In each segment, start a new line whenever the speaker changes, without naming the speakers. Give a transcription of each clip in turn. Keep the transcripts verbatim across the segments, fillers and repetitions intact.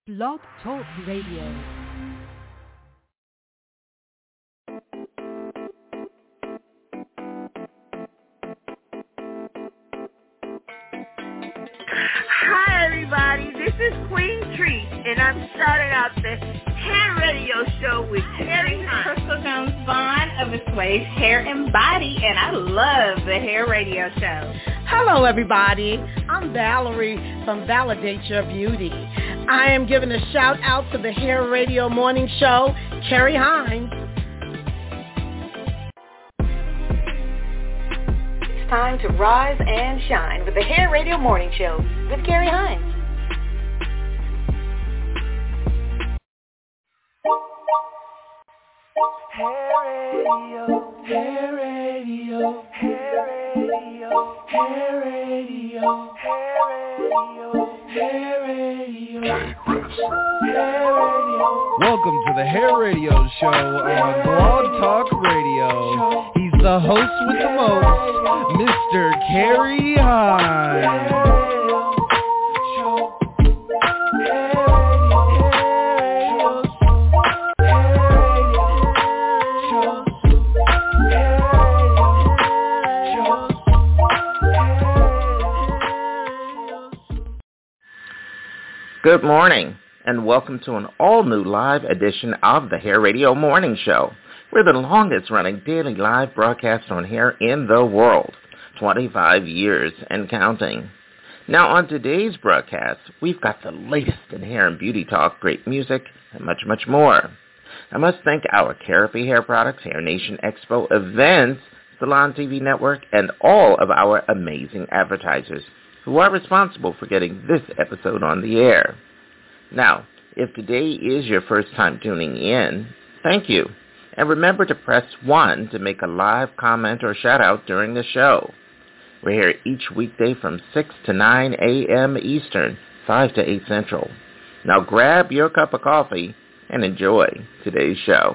Blog Talk Radio.
Hi everybody, this is Queen Treat, and I'm starting out the Hair Radio Show with Carrie
Crystal Jones Vaughn of Assuage Hair and Body, and I love the Hair Radio Show.
Hello everybody, I'm Valerie from Validate Your Beauty. I am giving a shout out to the Hair Radio Morning Show, Carrie Hines.
Time to rise and shine with the Hair Radio Morning Show with Carrie Hines.
Hair Radio, Hair Radio, Hair Radio, Hair Radio, Hair Radio, Hair Radio, Hair Radio.
Welcome to the Hair Radio Show on Blog Talk Radio. He's the host with the most, Mister Carrie Hines.
Good morning, and welcome to an all-new live edition of the Hair Radio Morning Show. We're the longest-running daily live broadcast on hair in the world, twenty-five years and counting. Now, on today's broadcast, we've got the latest in hair and beauty talk, great music, and much, much more. I must thank our Therapy Hair Products, Hair Nation Expo events, Salon T V Network, and all of our amazing advertisers who are responsible for getting this episode on the air. Now, if today is your first time tuning in, thank you. And remember to press one to make a live comment or shout out during the show. We're here each weekday from six to nine a.m. Eastern, five to eight Central. Now grab your cup of coffee and enjoy today's show.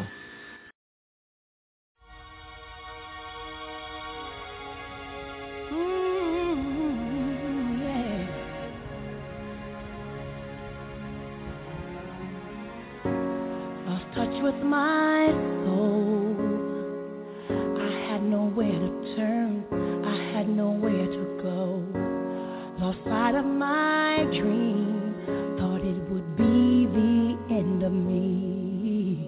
With my soul, I had nowhere to turn, I had nowhere to go. Lost sight of my dream, thought it would be the end of me.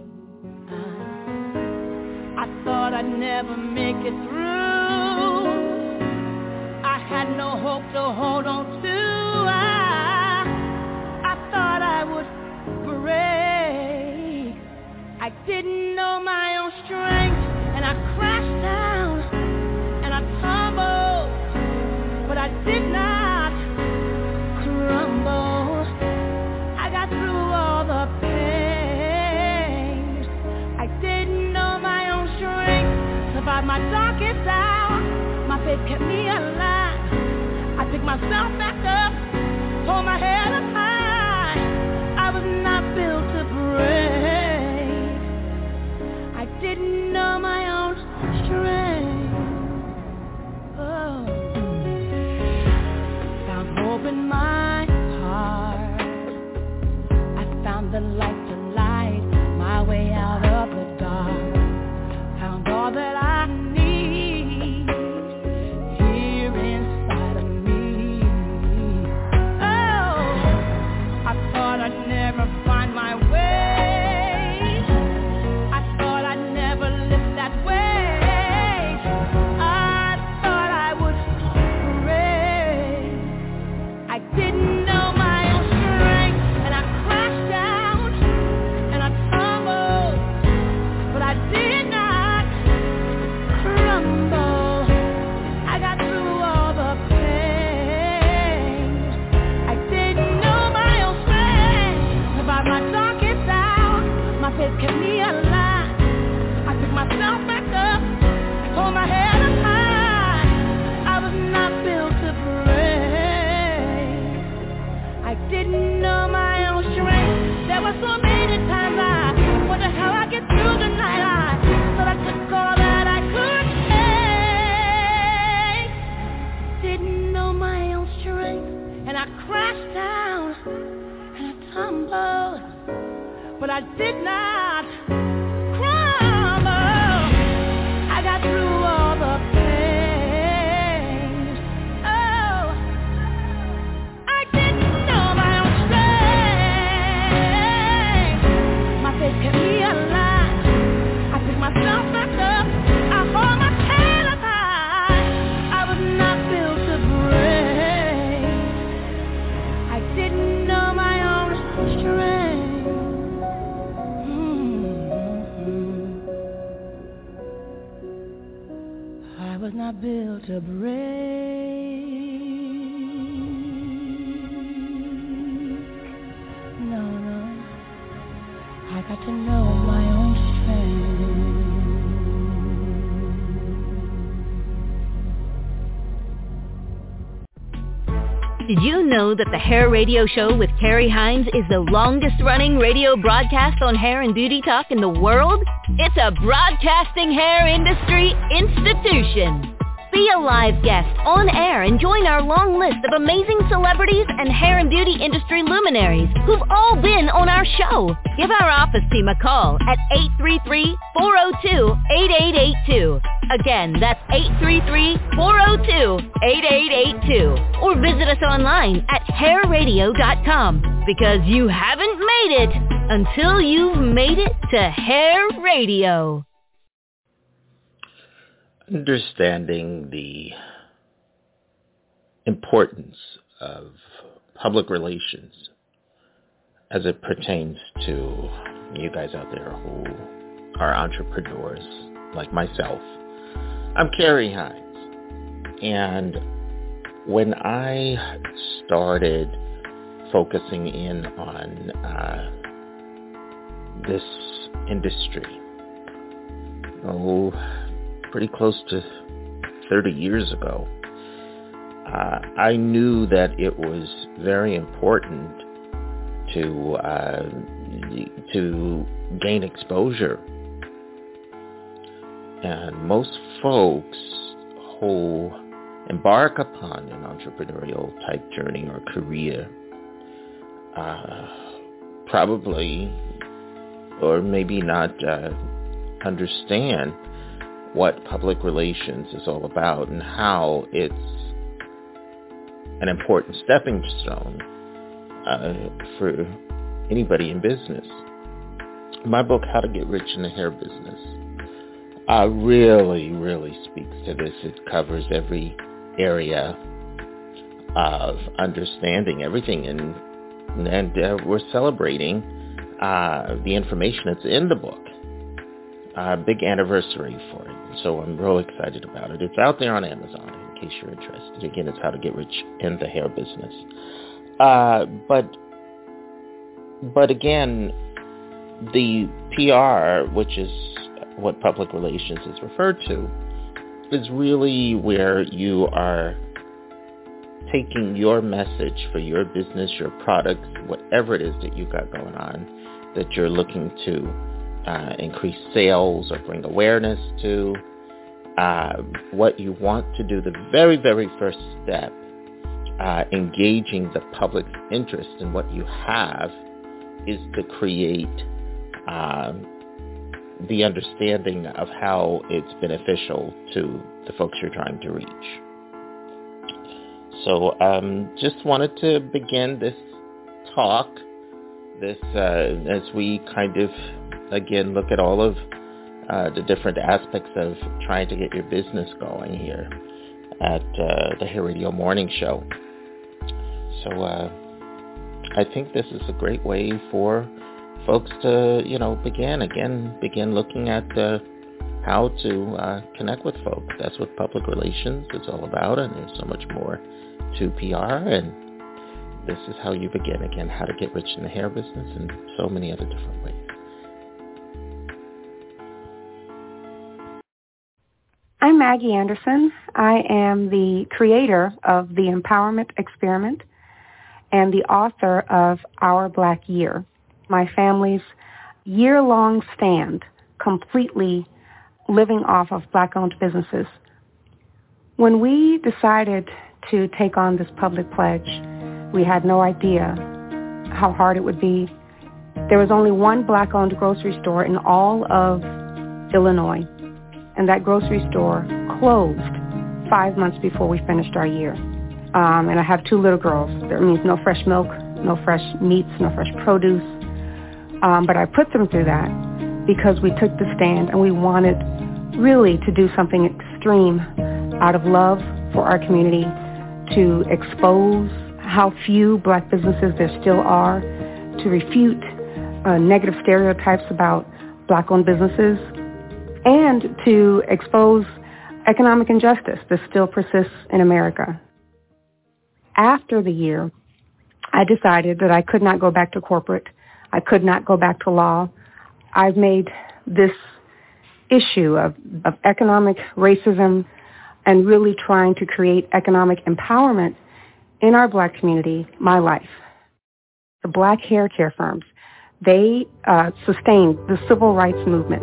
I, I thought I'd never make it through. I had no hope to hold on to. I, I thought I would break. I didn't know my own strength, and I crashed down, and I tumbled, but I did not crumble. I got through all the pain. I didn't know my own strength, survived my darkest hour. My faith kept me alive. I picked myself back up, hold my head up high. I was not built to break. I didn't know my own strength. Oh. Found hope in my heart. I found the light to light my way out of the dark. Found all that I need here inside of me. Oh, I thought I'd never find my way. but I did not crumble. I got through all the pain. Oh, I didn't know my own strength. My faith kept me alive. I picked myself back up. I hold my head up high. I was not built to break. I didn't know my own strength. Mm-hmm. I was not built to break. No, no. I got to know my own strength.
Did you know that the Hair Radio Show with Carrie Hines is the longest-running radio broadcast on hair and beauty talk in the world? It's a broadcasting hair industry institution. Be a live guest on air and join our long list of amazing celebrities and hair and beauty industry luminaries who've all been on our show. Give our office team a call at eight three three, four oh two, eight eight eight two. Again, that's eight three three, four oh two, eight eight eight two. Or visit us online at hair radio dot com, because you haven't made it until you've made it to Hair Radio.
Understanding the importance of public relations as it pertains to you guys out there who are entrepreneurs like myself. I'm Carrie Hines, and when I started focusing in on uh, this industry, oh, pretty close to thirty years ago, uh, I knew that it was very important to uh, to gain exposure. And most folks who embark upon an entrepreneurial type journey or career uh, probably, or maybe not, uh, understand what public relations is all about and how it's an important stepping stone uh, for anybody in business. My book, How to Get Rich in the Hair Business, uh, really, really speaks to this. It covers every area of understanding everything, and, and uh, we're celebrating uh, the information that's in the book. Uh, big anniversary for it. So I'm real excited about it. It's out there on Amazon in case you're interested. Again, it's How to Get Rich in the Hair Business. Uh, but, but again, the P R, which is what public relations is referred to, is really where you are taking your message for your business, your product, whatever it is that you got going on, that you're looking to Uh, increase sales or bring awareness to, uh, what you want to do, the very, very first step, uh, engaging the public's interest in what you have, is to create uh, the understanding of how it's beneficial to the folks you're trying to reach. So um, just wanted to begin this talk, this uh, as we kind of again, look at all of uh, the different aspects of trying to get your business going here at uh, the Hair Radio Morning Show. So uh, I think this is a great way for folks to, you know, begin, again, begin looking at uh, how to uh, connect with folks. That's what public relations is all about, and there's so much more to P R, and this is how you begin, again, how to get rich in the hair business and so many other different ways.
I'm Maggie Anderson. I am the creator of The Empowerment Experiment and the author of Our Black Year, my family's year-long stand completely living off of Black-owned businesses. When we decided to take on this public pledge, we had no idea how hard it would be There was only one black-owned grocery store in all of Illinois, and that grocery store closed five months before we finished our year. Um, and I have two little girls. That means no fresh milk, no fresh meats, no fresh produce. Um, but I put them through that because we took the stand and we wanted really to do something extreme out of love for our community, to expose how few black businesses there still are, to refute uh, negative stereotypes about black-owned businesses, and to expose economic injustice that still persists in America. After the year, I decided that I could not go back to corporate. I could not go back to law. I've made this issue of, of economic racism and really trying to create economic empowerment in our black community my life. The black hair care firms, they uh, sustained the civil rights movement.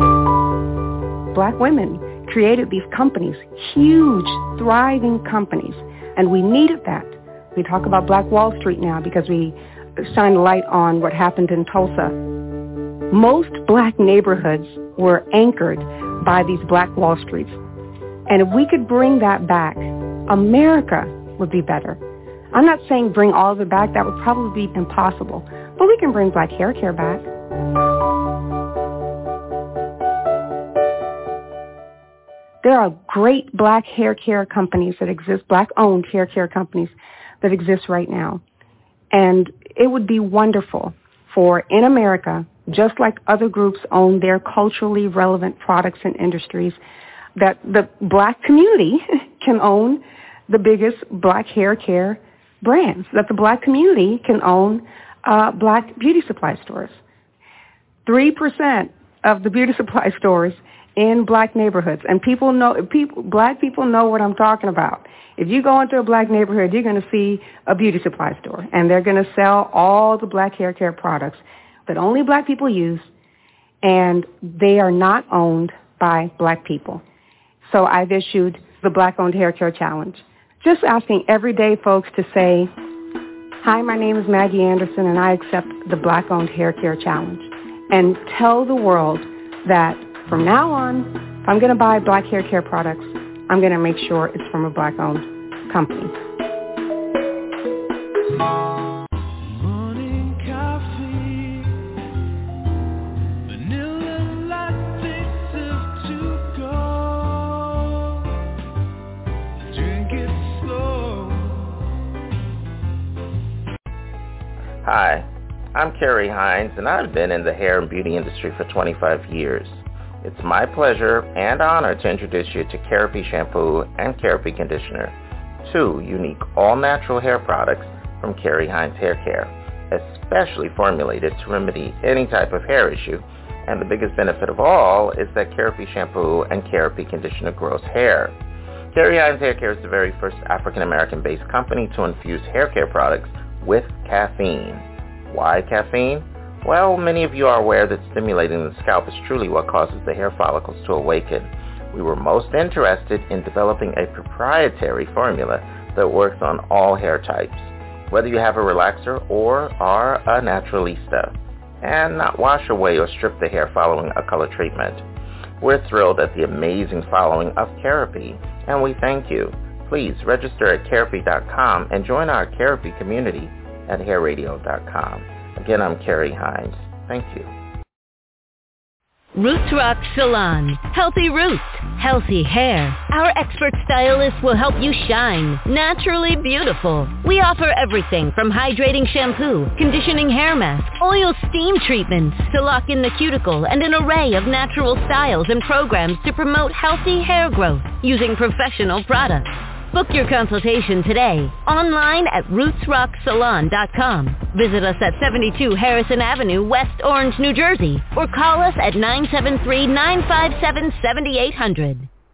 Black women created these companies, huge, thriving companies, and we needed that. We talk about Black Wall Street now because we shine a light on what happened in Tulsa. Most black neighborhoods were anchored by these Black Wall Streets. And if we could bring that back, America would be better. I'm not saying bring all of it back. That would probably be impossible. But we can bring black hair care back. There are great black hair care companies that exist, black-owned hair care companies that exist right now. And it would be wonderful for, in America, just like other groups own their culturally relevant products and industries, that the black community can own the biggest black hair care brands, that the black community can own uh, black beauty supply stores. Three percent of the beauty supply stores in black neighborhoods, and people know, people, black people know what I'm talking about. If you go into a black neighborhood, you're going to see a beauty supply store, and they're going to sell all the black hair care products that only black people use, and they are not owned by black people. So I've issued the Black-Owned Hair Care Challenge, just asking everyday folks to say, hi, my name is Maggie Anderson, and I accept the Black-Owned Hair Care Challenge, and tell the world that from now on, if I'm going to buy black hair care products, I'm going to make sure it's from a black-owned company.
Morning coffee, vanilla latte, sip to go. Drink it slow.
Hi, I'm Carrie Hines, and I've been in the hair and beauty industry for twenty-five years. It's my pleasure and honor to introduce you to Carapy Shampoo and Carapy Conditioner, two unique all-natural hair products from Carrie Hines Hair Care, especially formulated to remedy any type of hair issue. And the biggest benefit of all is that Carapy Shampoo and Carapy Conditioner grows hair. Carrie Hines Hair Care is the very first African-American-based company to infuse hair care products with caffeine. Why caffeine? Well, many of you are aware that stimulating the scalp is truly what causes the hair follicles to awaken. We were most interested in developing a proprietary formula that works on all hair types, whether you have a relaxer or are a naturalista, and not wash away or strip the hair following a color treatment. We're thrilled at the amazing following of Carapy, and we thank you. Please register at carapy dot com and join our Carapy community at hair radio dot com. Again, I'm Carrie Hines. Thank you.
Roots Rock Salon. Healthy roots, healthy hair. Our expert stylists will help you shine naturally beautiful. We offer everything from hydrating shampoo, conditioning hair mask, oil steam treatments to lock in the cuticle, and an array of natural styles and programs to promote healthy hair growth using professional products. Book your consultation today, online at roots rock salon dot com. Visit us at seventy-two Harrison Avenue, West Orange, New Jersey, or call us at nine seven three, nine five seven, seven eight zero zero.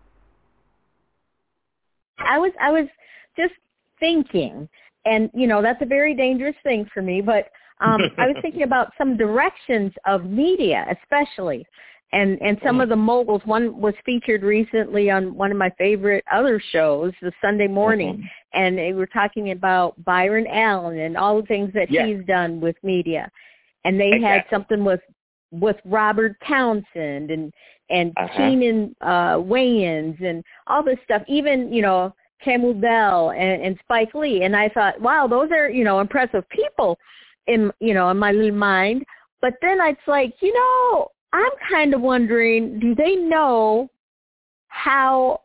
I was I was just thinking, and, you know, that's a very dangerous thing for me, but um, I was thinking about some directions of media, especially. And and some of the moguls, one was featured recently on one of my favorite other shows, the Sunday Morning, mm-hmm. and they were talking about Byron Allen and all the things that yes. he's done with media. and they
exactly.
had something with with Robert Townsend and and
uh-huh.
Keenan uh, Wayans and all this stuff. Even you know Camus Bell and, and Spike Lee, and I thought, wow, those are you know impressive people in you know in my little mind. But then it's like, you know, I'm kind of wondering, do they know how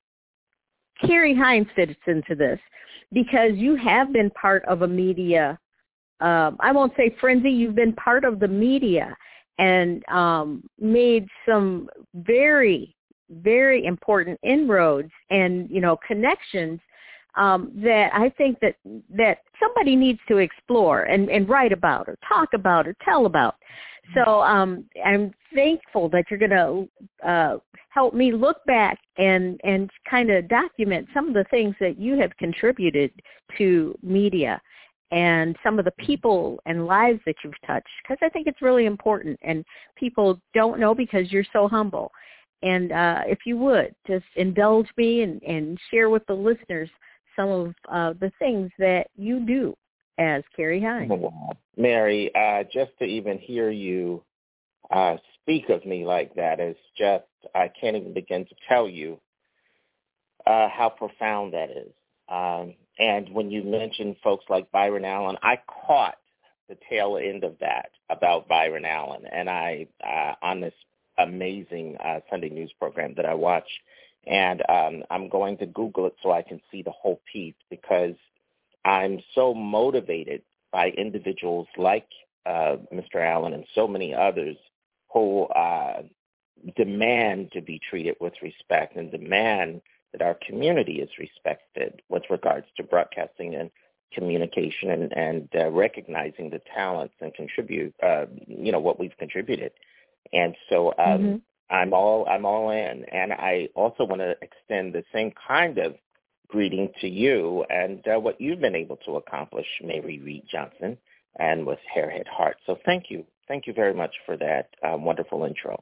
Carrie Hines fits into this? Because you have been part of a media, um, I won't say frenzy, you've been part of the media and um, made some very, very important inroads and, you know, connections um, that I think that, that somebody needs to explore and, and write about or talk about or tell about. So um, I'm thankful that you're going to uh, help me look back and, and kind of document some of the things that you have contributed to media and some of the people and lives that you've touched, because I think it's really important, and people don't know because you're so humble. And uh, if you would, just indulge me and, and share with the listeners some of uh, the things that you do as Carrie Hines.
Mary, uh, just to even hear you uh, speak of me like that is just, I can't even begin to tell you uh, how profound that is. Um, and when you mentioned folks like Byron Allen, I caught the tail end of that about Byron Allen, and I, uh, on this amazing uh, Sunday news program that I watch, and um, I'm going to Google it so I can see the whole piece, because I'm so motivated by individuals like uh, Mister Allen and so many others who uh, demand to be treated with respect and demand that our community is respected with regards to broadcasting and communication and, and uh, recognizing the talents and contribute, uh, you know, what we've contributed. And so um, mm-hmm. I'm all I'm all in. And I also want to extend the same kind of greeting to you and uh, what you've been able to accomplish, Mary Reed Johnson, and with Hairhead Heart. So thank you. Thank you very much for that uh, wonderful intro.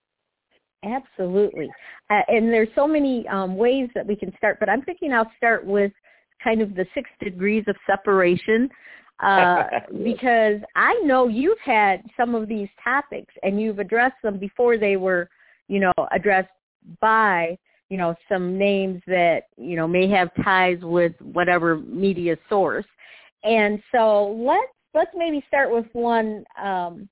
Absolutely. Uh, and there's so many um, ways that we can start, but I'm thinking I'll start with kind of the six degrees of separation uh, because I know you've had some of these topics and you've addressed them before they were, you know, addressed by, you know, some names that, you know, may have ties with whatever media source. And so let's, let's maybe start with one. Um,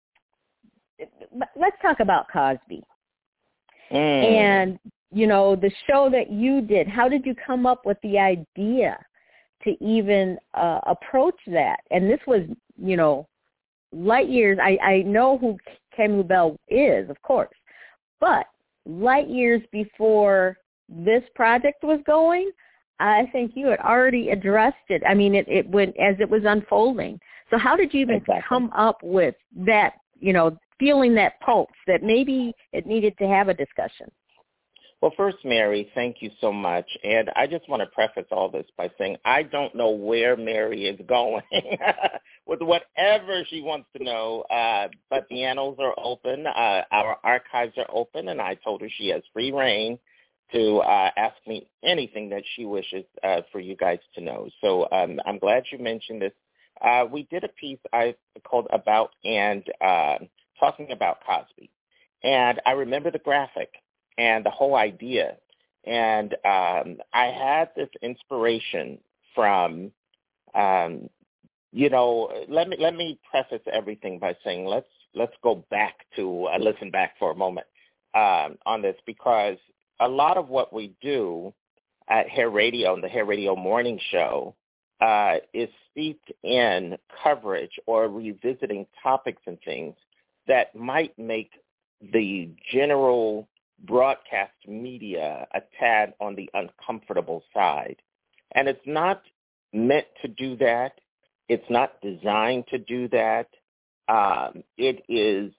let's talk about Cosby. Mm. And, you know, the show that you did, how did you come up with the idea to even uh, approach that? And this was, you know, light years. I, I know who Camus Bell is, of course, but light years before this project was going, I think you had already addressed it. I mean, it, it went as it was unfolding. So how did you even exactly. come up with that, you know, feeling that pulse that maybe it needed to have a discussion?
Well, first, Mary, thank you so much. And I just want to preface all this by saying I don't know where Mary is going with whatever she wants to know, uh, but the annals are open. Uh, our archives are open, and I told her she has free reign to uh, ask me anything that she wishes uh, for you guys to know. So um, I'm glad you mentioned this. Uh, we did a piece I called About and uh, talking about Cosby. And I remember the graphic and the whole idea. And um, I had this inspiration from, um, you know, let me let me preface everything by saying let's let's go back to uh, listen back for a moment um, on this, because a lot of what we do at Hair Radio and the Hair Radio Morning Show uh, is steeped in coverage or revisiting topics and things that might make the general broadcast media a tad on the uncomfortable side. And it's not meant to do that. It's not designed to do that. Um, it is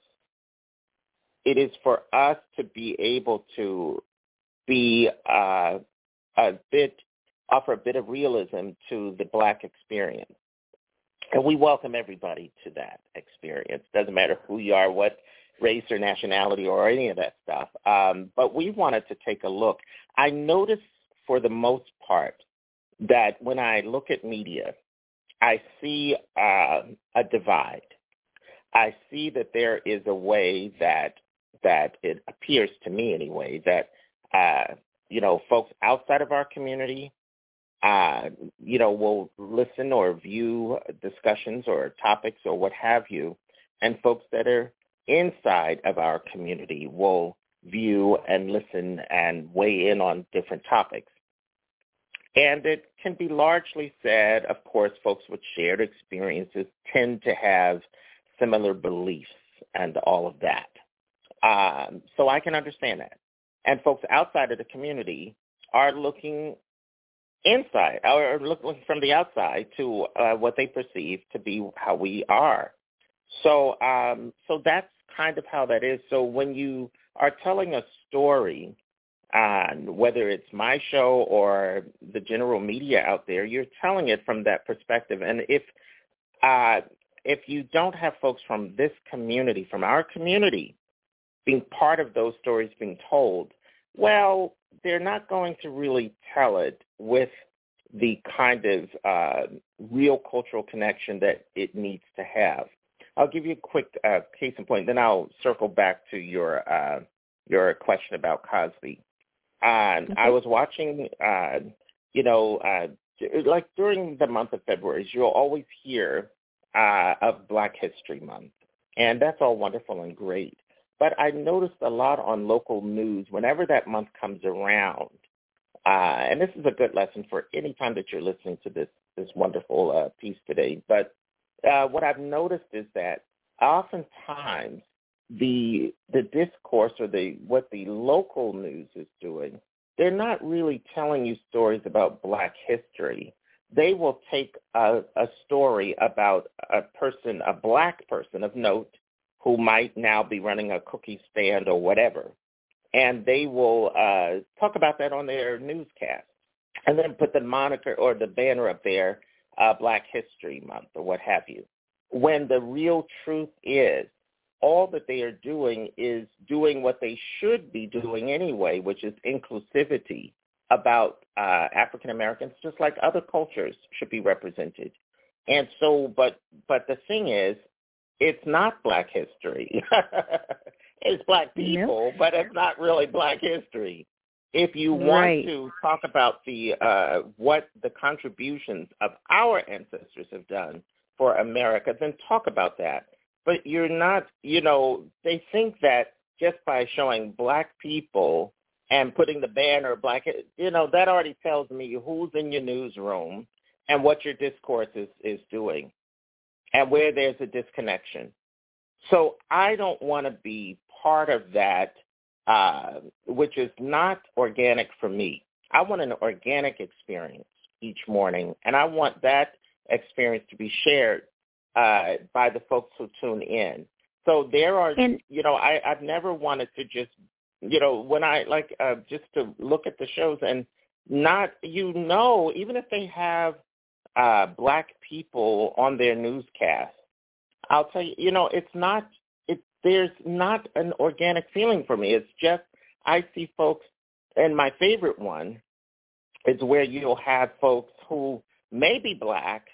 it is for us to be able to be uh, a bit, offer a bit of realism to the Black experience. And we welcome everybody to that experience. Doesn't matter who you are, what race or nationality or any of that stuff. Um, but we wanted to take a look. I notice for the most part that when I look at media, I see uh, a divide. I see that there is a way that that it appears to me anyway that uh, you know folks outside of our community uh, you know will listen or view discussions or topics or what have you, and folks that are inside of our community will view and listen and weigh in on different topics. And it can be largely said, of course, folks with shared experiences tend to have similar beliefs and all of that. Um, so I can understand that. And folks outside of the community are looking inside, or looking from the outside to uh, what they perceive to be how we are. So, um, so that's kind of how that is. So when you are telling a story, and whether it's my show or the general media out there, you're telling it from that perspective. And if uh, if you don't have folks from this community, from our community, being part of those stories being told, well, they're not going to really tell it with the kind of uh, real cultural connection that it needs to have. I'll give you a quick uh, case in point, then I'll circle back to your uh, your question about Cosby. Uh, okay. I was watching, uh, you know, uh, like during the month of February, you'll always hear uh, of Black History Month, and that's all wonderful and great. But I noticed a lot on local news whenever that month comes around, uh, and this is a good lesson for any time that you're listening to this this wonderful uh, piece today. But uh, what I've noticed is that oftentimes the the discourse or the what the local news is doing, they're not really telling you stories about Black history. They will take a, a story about a person, a Black person of note, who might now be running a cookie stand or whatever, and they will uh, talk about that on their newscast, and then put the moniker or the banner up there, uh, Black History Month or what have you. When the real truth is, all that they are doing is doing what they should be doing anyway, which is inclusivity about uh, African Americans, just like other cultures should be represented. And so, but but the thing is, it's not Black history. It's Black people, yep. But it's not really Black history. If you want right. to talk about the uh, what the contributions of our ancestors have done for America, then talk about that. But you're not, you know, they think that just by showing Black people and putting the banner Black, you know, that already tells me who's in your newsroom and what your discourse is, is doing and where there's a disconnection. So I don't want to be part of that, uh, which is not organic for me. I want an organic experience each morning, and I want that experience to be shared Uh, by the folks who tune in. So there are, and, you know, I, I've never wanted to just, you know, when I like uh, just to look at the shows and not, you know, even if they have uh, Black people on their newscast, I'll tell you, you know, it's not, it, there's not an organic feeling for me. It's just, I see folks, and my favorite one is where you'll have folks who may be Black,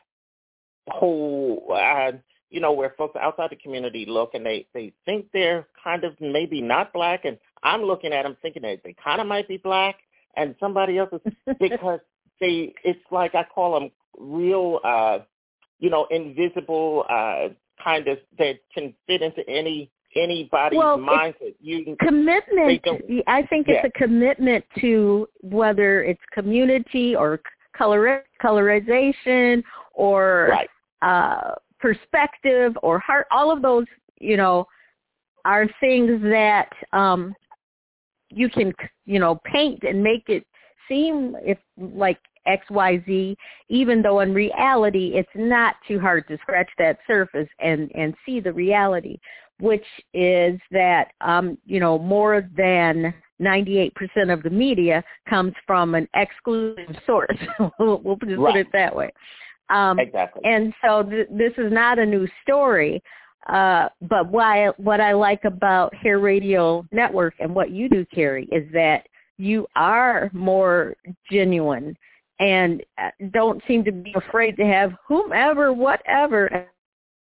who, uh, you know, where folks outside the community look and they, they think they're kind of maybe not Black, and I'm looking at them thinking that they kind of might be Black, and somebody else is, because they, it's like I call them real, uh, you know, invisible uh, kind of, that can fit into any anybody's
well,
mindset. You
commitment, I think
yeah.
it's a commitment to whether it's community or color, colorization or
right.
uh, perspective or heart, all of those, you know, are things that um, you can, you know, paint and make it seem if like X, Y, Z, even though in reality it's not too hard to scratch that surface and, and see the reality, which is that, um, you know, more than ninety-eight percent of the media comes from an exclusive source. we'll, we'll just
right.
put it that way. Um,
exactly.
And so th- this is not a new story. Uh, but why, what I like about Hair Radio Network and what you do, Carrie, is that you are more genuine and don't seem to be afraid to have whomever, whatever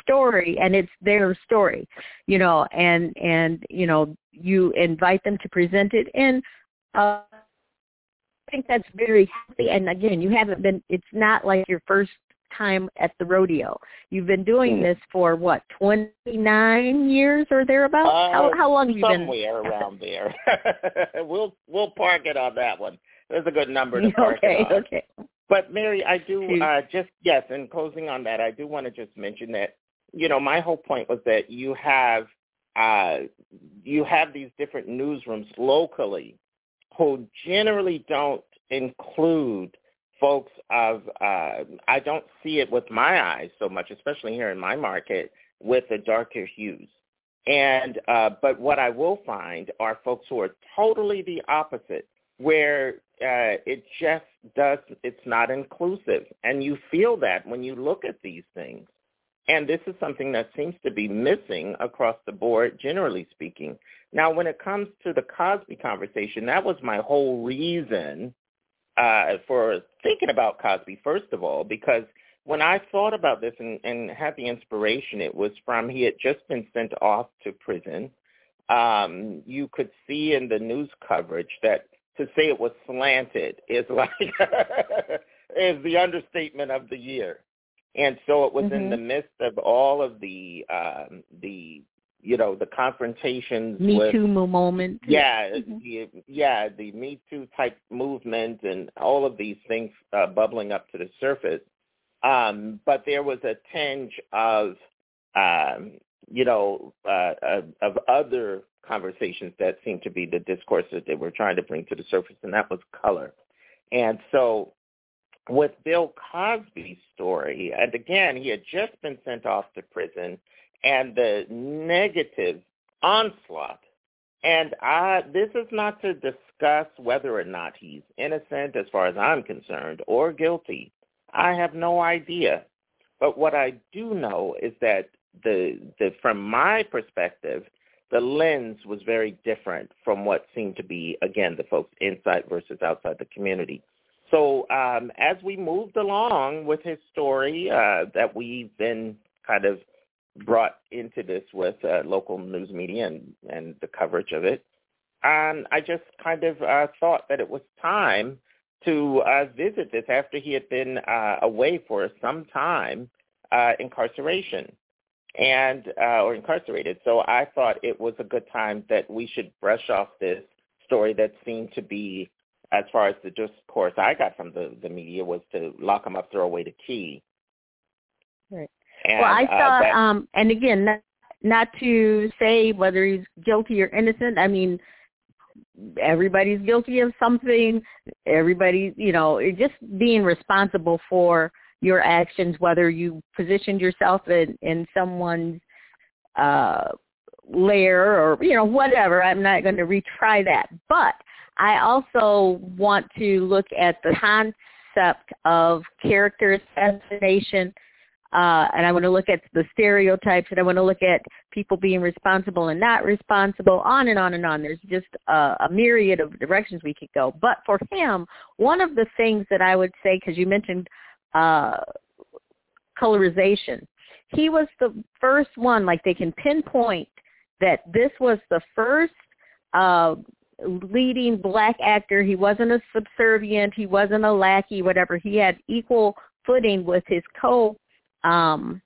story, and it's their story, you know, and, and you know, you invite them to present it. And uh, I think that's very healthy. And, again, you haven't been – it's not like your first time at the rodeo. You've been doing this for, what, twenty-nine years or thereabouts?
Uh,
how, how long have you been?
Somewhere around there. we'll we'll park it on that one. There's a good number to park
okay,
it on.
Okay, okay.
But, Mary, I do uh, just, yes, in closing on that, I do want to just mention that, you know, my whole point was that you have uh, you have these different newsrooms locally who generally don't include folks of, uh, I don't see it with my eyes so much, especially here in my market, with the darker hues. And, uh, but what I will find are folks who are totally the opposite, where uh, it just does, it's not inclusive. And you feel that when you look at these things. And this is something that seems to be missing across the board, generally speaking. Now, when it comes to the Cosby conversation, that was my whole reason uh, for thinking about Cosby, first of all, because when I thought about this and, and had the inspiration, it was from he had just been sent off to prison. Um, you could see in the news coverage that to say it was slanted is like is the understatement of the year. And so it was mm-hmm. in the midst of all of the um, the you know the confrontations.
Me
with,
Too moment.
Yeah,
mm-hmm.
the, yeah, the Me Too type movement and all of these things uh, bubbling up to the surface. Um, but there was a tinge of um, you know uh, of, of other conversations that seemed to be the discourse that they were trying to bring to the surface, and that was color. And so with Bill Cosby's story, and again, he had just been sent off to prison, and the negative onslaught. And I, this is not to discuss whether or not he's innocent as far as I'm concerned or guilty. I have no idea. But what I do know is that the, the from my perspective, the lens was very different from what seemed to be, again, the folks inside versus outside the community. So um, as we moved along with his story uh, that we've been kind of brought into this with uh, local news media and, and the coverage of it, um, I just kind of uh, thought that it was time to uh, visit this after he had been uh, away for some time, uh, incarceration and uh, or incarcerated. So I thought it was a good time that we should brush off this story that seemed to be, as far as the discourse I got from the, the media, was to lock him up, throw away the key.
Right.
And,
well, I saw,
uh, that,
um, and again, not, not to say whether he's guilty or innocent. I mean, everybody's guilty of something. Everybody, you know, just being responsible for your actions, whether you positioned yourself in, in someone's uh, lair or, you know, whatever. I'm not going to retry that. But I also want to look at the concept of character assassination, uh, and I want to look at the stereotypes, and I want to look at people being responsible and not responsible, on and on and on. There's just a, a myriad of directions we could go. But for him, one of the things that I would say, because you mentioned uh, colorization, he was the first one, like they can pinpoint that this was the first uh leading black actor. He wasn't a subservient. He wasn't a lackey, whatever. He had equal footing with his co um,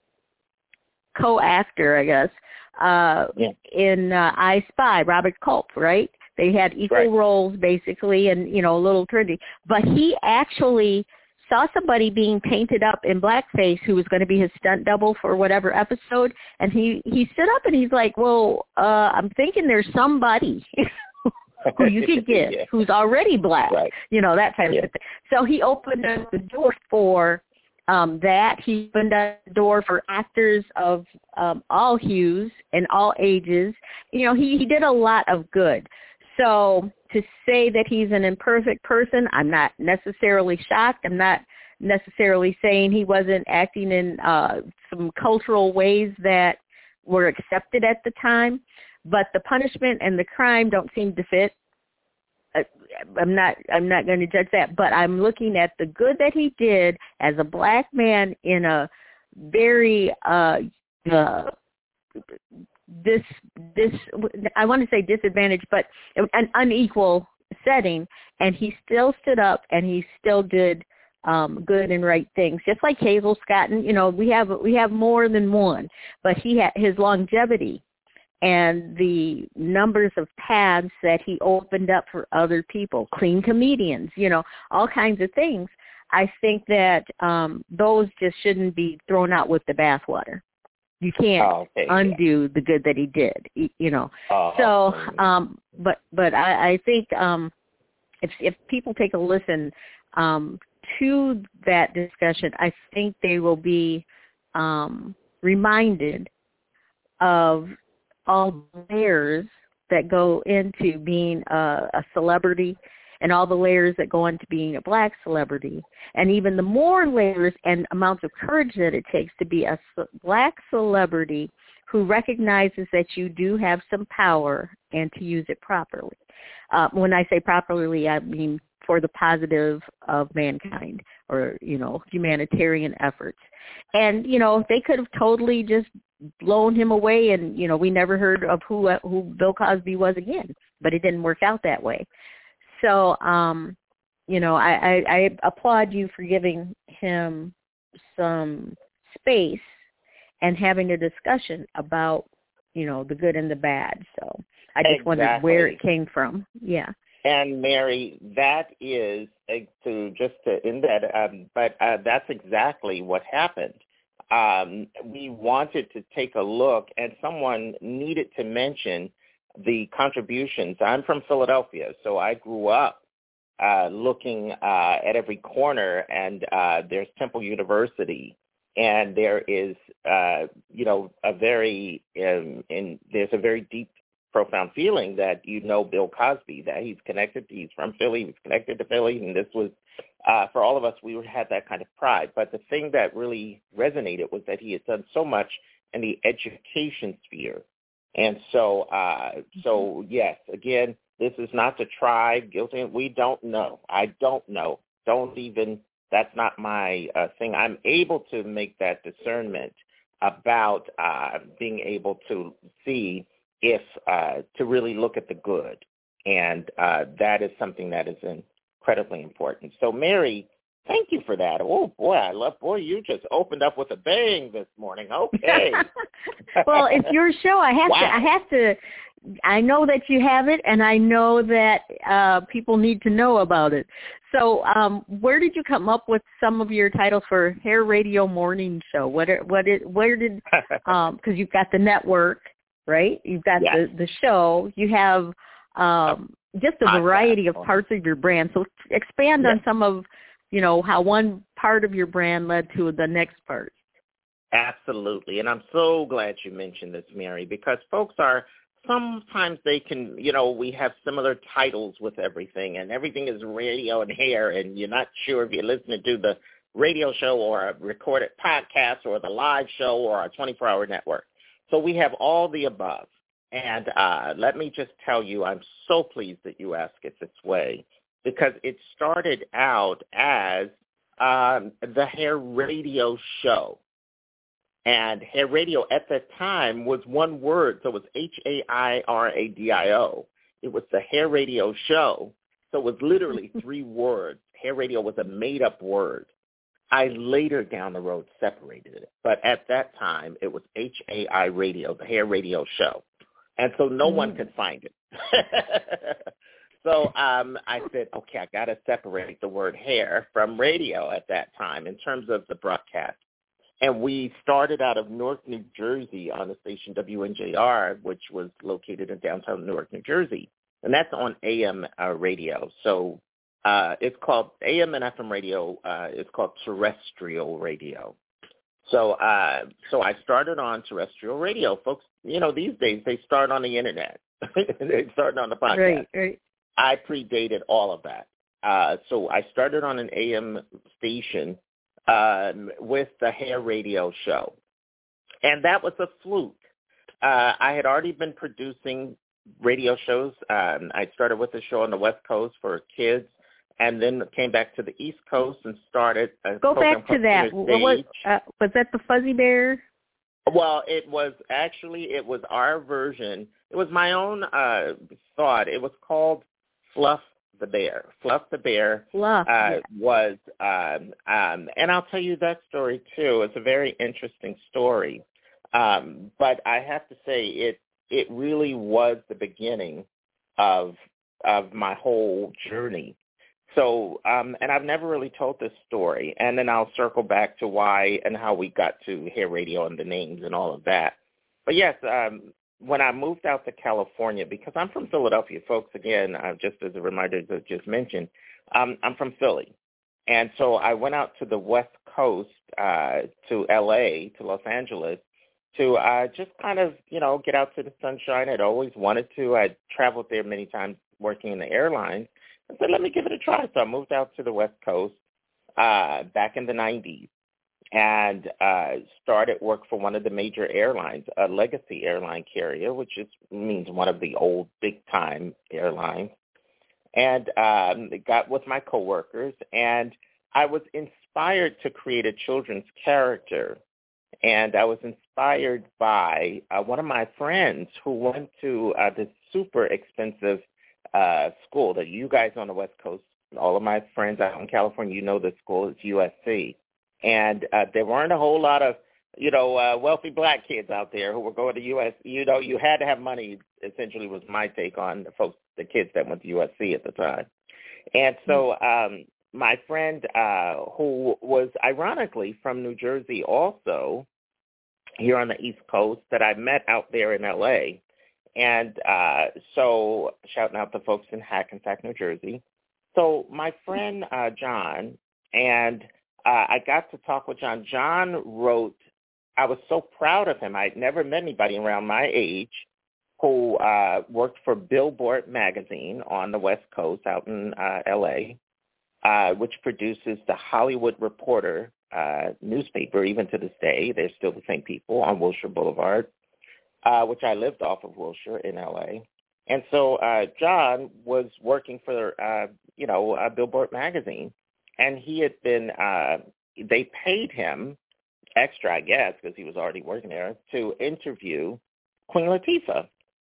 co-actor, I guess, uh, yeah. in uh, I Spy, Robert Culp, right? They had equal right. roles, basically, and, you know, a little trendy. But he actually saw somebody being painted up in blackface who was going to be his stunt double for whatever episode, and he, he stood up and he's like, well, uh, I'm thinking there's somebody who you could get yeah. who's already black, right. you know, that type yeah. of thing. So he opened up the door for um, that. He opened up the door for actors of um, all hues and all ages. You know, he, he did a lot of good. So to say that he's an imperfect person, I'm not necessarily shocked. I'm not necessarily saying he wasn't acting in uh, some cultural ways that were accepted at the time. But the punishment and the crime don't seem to fit. I'm not I'm not going to judge that, but I'm looking at the good that he did as a black man in a very uh, uh, this this I want to say disadvantage, but an unequal setting, and he still stood up and he still did um, good and right things, just like Hazel Scotton. You know, we have we have more than one, but he had his longevity and the numbers of paths that he opened up for other people, clean comedians, you know, all kinds of things. I think that um, those just shouldn't be thrown out with the bathwater. You can't oh, okay, undo yeah. the good that he did, you know. Uh, so, um, but but I, I think um, if if people take a listen um, to that discussion, I think they will be um, reminded of all the layers that go into being a, a celebrity, and all the layers that go into being a black celebrity, and even the more layers and amounts of courage that it takes to be a black celebrity who recognizes that you do have some power and to use it properly. Uh, when I say properly, I mean for the positive of mankind, or, you know, humanitarian efforts. And, you know, they could have totally just blown him away, and, you know, we never heard of who who Bill Cosby was again, but it didn't work out that way. So, um, you know, I, I, I applaud you for giving him some space and having a discussion about, you know, the good and the bad. So I just exactly. wondered where it came from. Yeah.
And Mary, that is, uh, to just to end that, um, but uh, that's exactly what happened. Um, we wanted to take a look, and someone needed to mention the contributions. I'm from Philadelphia, so I grew up uh, looking uh, at every corner, and uh, there's Temple University, and there is, uh, you know, a very, um, in, there's a very deep, profound feeling that you know Bill Cosby, that he's connected, he's from Philly, he's connected to Philly, and this was, uh, for all of us, we had that kind of pride. But the thing that really resonated was that he had done so much in the education sphere. And so, uh, so yes, again, this is not to try guilty. We don't know. I don't know. Don't even, that's not my uh, thing. I'm able to make that discernment about uh, being able to see if, uh, to really look at the good. And uh, that is something that is incredibly important. So, Mary, thank you for that. Oh, boy, I love, boy, you just opened up with a bang this morning. Okay.
Well, it's your show. I have wow. to, I have to, I know that you have it, and I know that uh, people need to know about it. So um, where did you come up with some of your titles for Hair Radio Morning Show? What, what, it, where did, um, because you've got the network, right? You've got yes. the, the show. You have um, just a variety of parts of your brand. So expand yes. on some of, you know, how one part of your brand led to the next part.
Absolutely. And I'm so glad you mentioned this, Mary, because folks are, sometimes they can, you know, we have similar titles with everything, and everything is radio and hair, and you're not sure if you're listening to the radio show or a recorded podcast or the live show or a twenty-four hour network. So we have all the above. And uh, let me just tell you, I'm so pleased that you asked it this way, because it started out as um, the Hair Radio Show. And Hair Radio at that time was one word, so it was H A I R A D I O. It was the Hair Radio Show, so it was literally three words. Hair Radio was a made-up word. I later down the road separated it, but at that time it was H A I Radio, the Hair Radio Show. And so no mm. one could find it. So um, I said, okay, I got to separate the word hair from radio at that time in terms of the broadcast. And we started out of Newark, New Jersey on the station W N J R, which was located in downtown Newark, New Jersey. And that's on A M uh, radio. So uh, it's called A M and F M radio. Uh, it's called terrestrial radio. So uh, so I started on terrestrial radio. Folks, you know, these days they start on the Internet. They start on the podcast.
Right, right.
I predated all of that. Uh, so I started on an A M station um, with the Hair Radio Show. And that was a fluke. Uh, I had already been producing radio shows. Um, I started with a show on the West Coast for kids, and then came back to the East Coast and started a
Go
program
back to that. What was, uh, was that the Fuzzy Bear?
Well, it was actually, it was our version. It was my own uh, thought. It was called Fluff the Bear. Fluff the Bear
Fluff,
uh,
yeah.
was, um, um, and I'll tell you that story too. It's a very interesting story. Um, but I have to say it, it really was the beginning of of my whole journey. So, um, and I've never really told this story, and then I'll circle back to why and how we got to Hair Radio and the names and all of that. But yes, um, when I moved out to California, because I'm from Philadelphia, folks, again, uh, just as a reminder, as I just mentioned, um, I'm from Philly. And so I went out to the West Coast, uh, to L A, to Los Angeles, to uh, just kind of, you know, get out to the sunshine. I'd always wanted to. I'd traveled there many times working in the airlines. I said, let me give it a try. So I moved out to the West Coast uh, back in the nineties and uh, started work for one of the major airlines, a legacy airline carrier, which is, means one of the old big-time airlines, and um, got with my coworkers. And I was inspired to create a children's character. And I was inspired by uh, one of my friends who went to uh, this super expensive uh, school that you guys on the West Coast, all of my friends out in California, you know the school is U S C. And uh, there weren't a whole lot of, you know, uh, wealthy black kids out there who were going to U S C. You know, you had to have money, essentially was my take on the folks, the kids that went to U S C at the time. And so um, my friend uh, who was ironically from New Jersey also, here on the East Coast, that I met out there in L A. And uh, so shouting out to folks in Hackensack, New Jersey. So my friend uh, John, and uh, I got to talk with John. John wrote, I was so proud of him. I'd never met anybody around my age who uh, worked for Billboard magazine on the West Coast out in uh, L A, uh, which produces the Hollywood Reporter uh, newspaper, even to this day. They're still the same people on Wilshire Boulevard, uh, which I lived off of Wilshire in L A. And so uh, John was working for, uh, you know, uh, Billboard magazine, and he had been, uh, they paid him extra, I guess, because he was already working there, to interview Queen Latifah.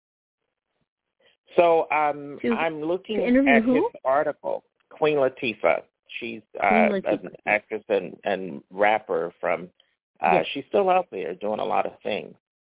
So um,
to,
I'm looking
at
who?
his
article, Queen Latifah. She's uh, Queen Latifah. an actress and, and rapper from, uh, yes. she's still out there doing a lot of things.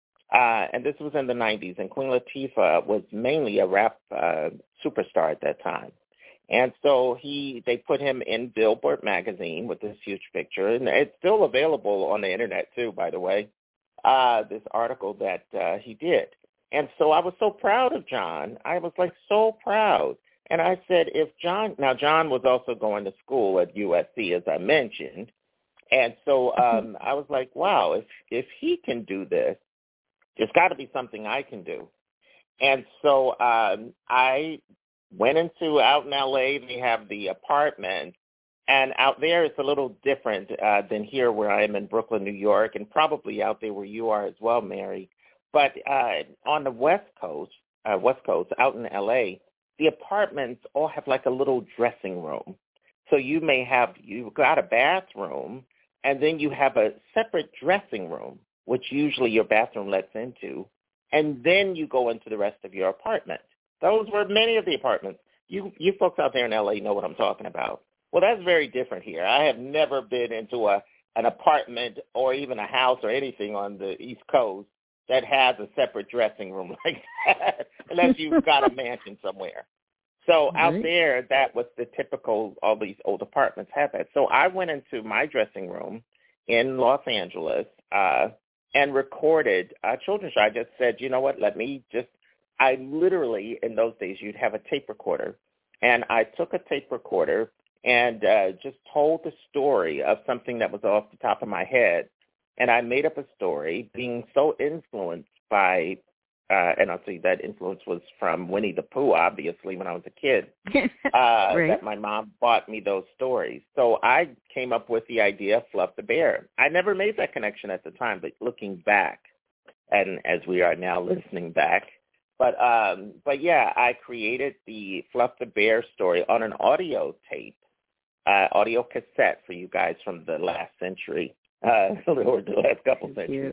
Uh, and this was in the nineties, and Queen Latifah was mainly a rap uh, superstar at that time. And so he, they put him in Billboard magazine with this huge picture, and it's still available on the internet too, by the way, uh, this article that uh, he did. And so I was so proud of John. I was like so proud. And I said, if John, now John was also going to school at U S C, as I mentioned. And so um, I was like, wow, if if he can do this, there's got to be something I can do. And so um, I went into, out in L A, they have the apartment. And out there it's a little different uh, than here where I am in Brooklyn, New York, and probably out there where you are as well, Mary. But uh, on the West Coast, uh, West Coast, out in L A, the apartments all have like a little dressing room. So you may have, you've got a bathroom, and then you have a separate dressing room, which usually your bathroom lets into, and then you go into the rest of your apartment. Those were many of the apartments. You you folks out there in L A know what I'm talking about. Well, that's very different here. I have never been into a an apartment or even a house or anything on the East Coast that has a separate dressing room like that, unless you've got a mansion somewhere. So out right. there, that was the typical, all these old apartments have that. So I went into my dressing room in Los Angeles uh, and recorded a children's show. I just said, you know what, let me just, I literally, in those days, you'd have a tape recorder. And I took a tape recorder and uh, just told the story of something that was off the top of my head. And I made up a story being so influenced by, uh, and I'll say that influence was from Winnie the Pooh, obviously, when I was a kid, uh, right. that my mom bought me those stories. So I came up with the idea of Fluff the Bear. I never made that connection at the time, but looking back, and as we are now listening back, but um, but yeah, I created the Fluff the Bear story on an audio tape, uh, audio cassette for you guys from the last century. Uh, or the last couple centuries.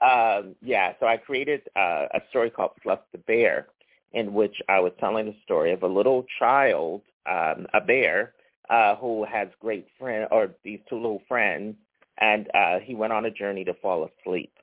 Um, yeah, so I created uh, a story called Fluff the Bear, in which I was telling the story of a little child, um, a bear, uh, who has great friend or these two little friends, and uh, he went on a journey to fall asleep.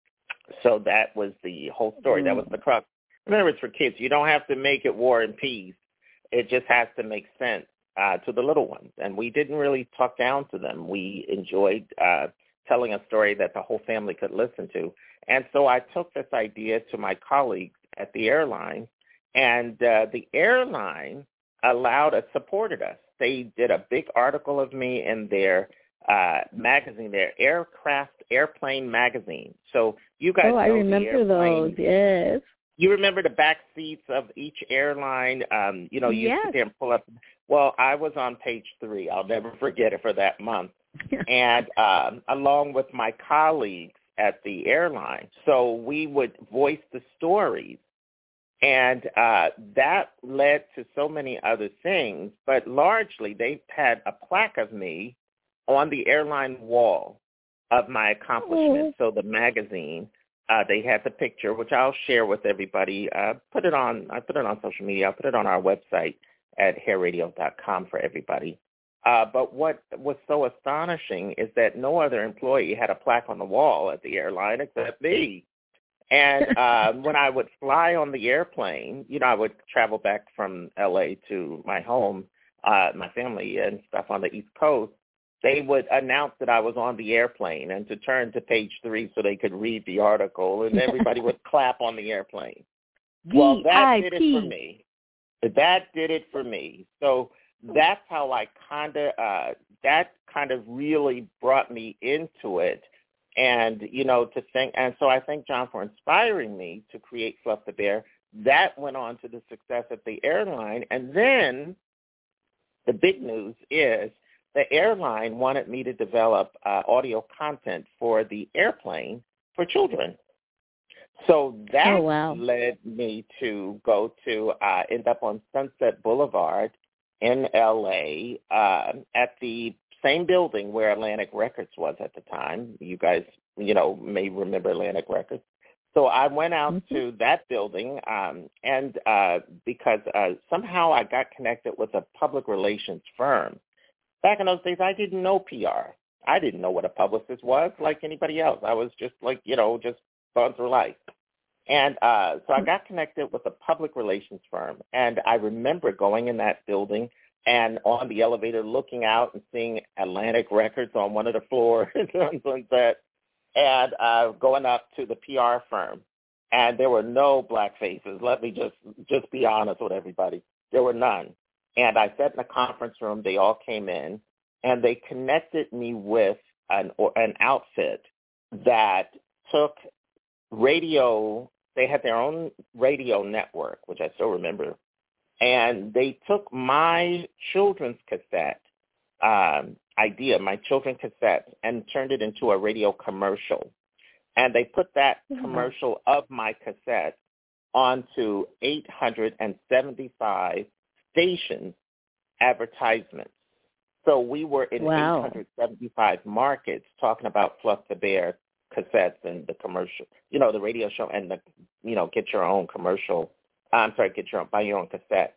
So that was the whole story. Mm. That was the crux. Remember, it's for kids. You don't have to make it War and Peace. It just has to make sense uh, to the little ones. And we didn't really talk down to them. We enjoyed uh, telling a story that the whole family could listen to. And so I took this idea to my colleagues at the airline, and uh, the airline allowed us, supported us. They did a big article of me in their uh, magazine, their Aircraft Airplane magazine. So you guys
oh,
know
I remember
the airplane.
those, yes.
You remember the back seats of each airline? Um, you know, you
yes.
sit there and pull up. Well, I was on page three. I'll never forget it for that month. and um, along with my colleagues at the airline. So we would voice the stories. And uh, that led to so many other things. But largely, they had a plaque of me on the airline wall of my accomplishments. Oh. So the magazine, uh, they had the picture, which I'll share with everybody. Uh, put it on. I put it on social media. I'll put it on our website at hair radio dot com for everybody. Uh, but what was so astonishing is that no other employee had a plaque on the wall at the airline except me. And uh, when I would fly on the airplane, you know, I would travel back from L A to my home, uh, my family and stuff on the East Coast. They would announce that I was on the airplane and to turn to page three so they could read the article, and everybody would clap on the airplane. Well, that did it for me. That did it for me. So that's how I kind of, uh, that kind of really brought me into it. And, you know, to think, and so I thank John for inspiring me to create Fluff the Bear. That went on to the success of the airline. And then the big news is the airline wanted me to develop uh, audio content for the airplane for children. So that
oh, wow.
led me to go to uh, end up on Sunset Boulevard in L A uh, at the same building where Atlantic Records was at the time. You guys, you know, may remember Atlantic Records. So I went out mm-hmm. to that building, um, and uh, because uh, somehow I got connected with a public relations firm. Back in those days, I didn't know P R. I didn't know what a publicist was like anybody else. I was just like, you know, just going through life. And uh, so I got connected with a public relations firm, and I remember going in that building and on the elevator looking out and seeing Atlantic Records on one of the floors on Sunset, and uh, going up to the P R firm. And there were no black faces. Let me just, just be honest with everybody. There were none. And I sat in the conference room. They all came in, and they connected me with an, or, an outfit that took radio. They had their own radio network, which I still remember. And they took my children's cassette um, idea, my children's cassette, and turned it into a radio commercial. And they put that mm-hmm. commercial of my cassette onto eight hundred seventy-five stations advertisements. So we were in wow. eight hundred seventy-five markets talking about Fluff the Bear cassettes and the commercial, you know, the radio show and the, you know, get your own commercial. I'm sorry, get your own, buy your own cassette.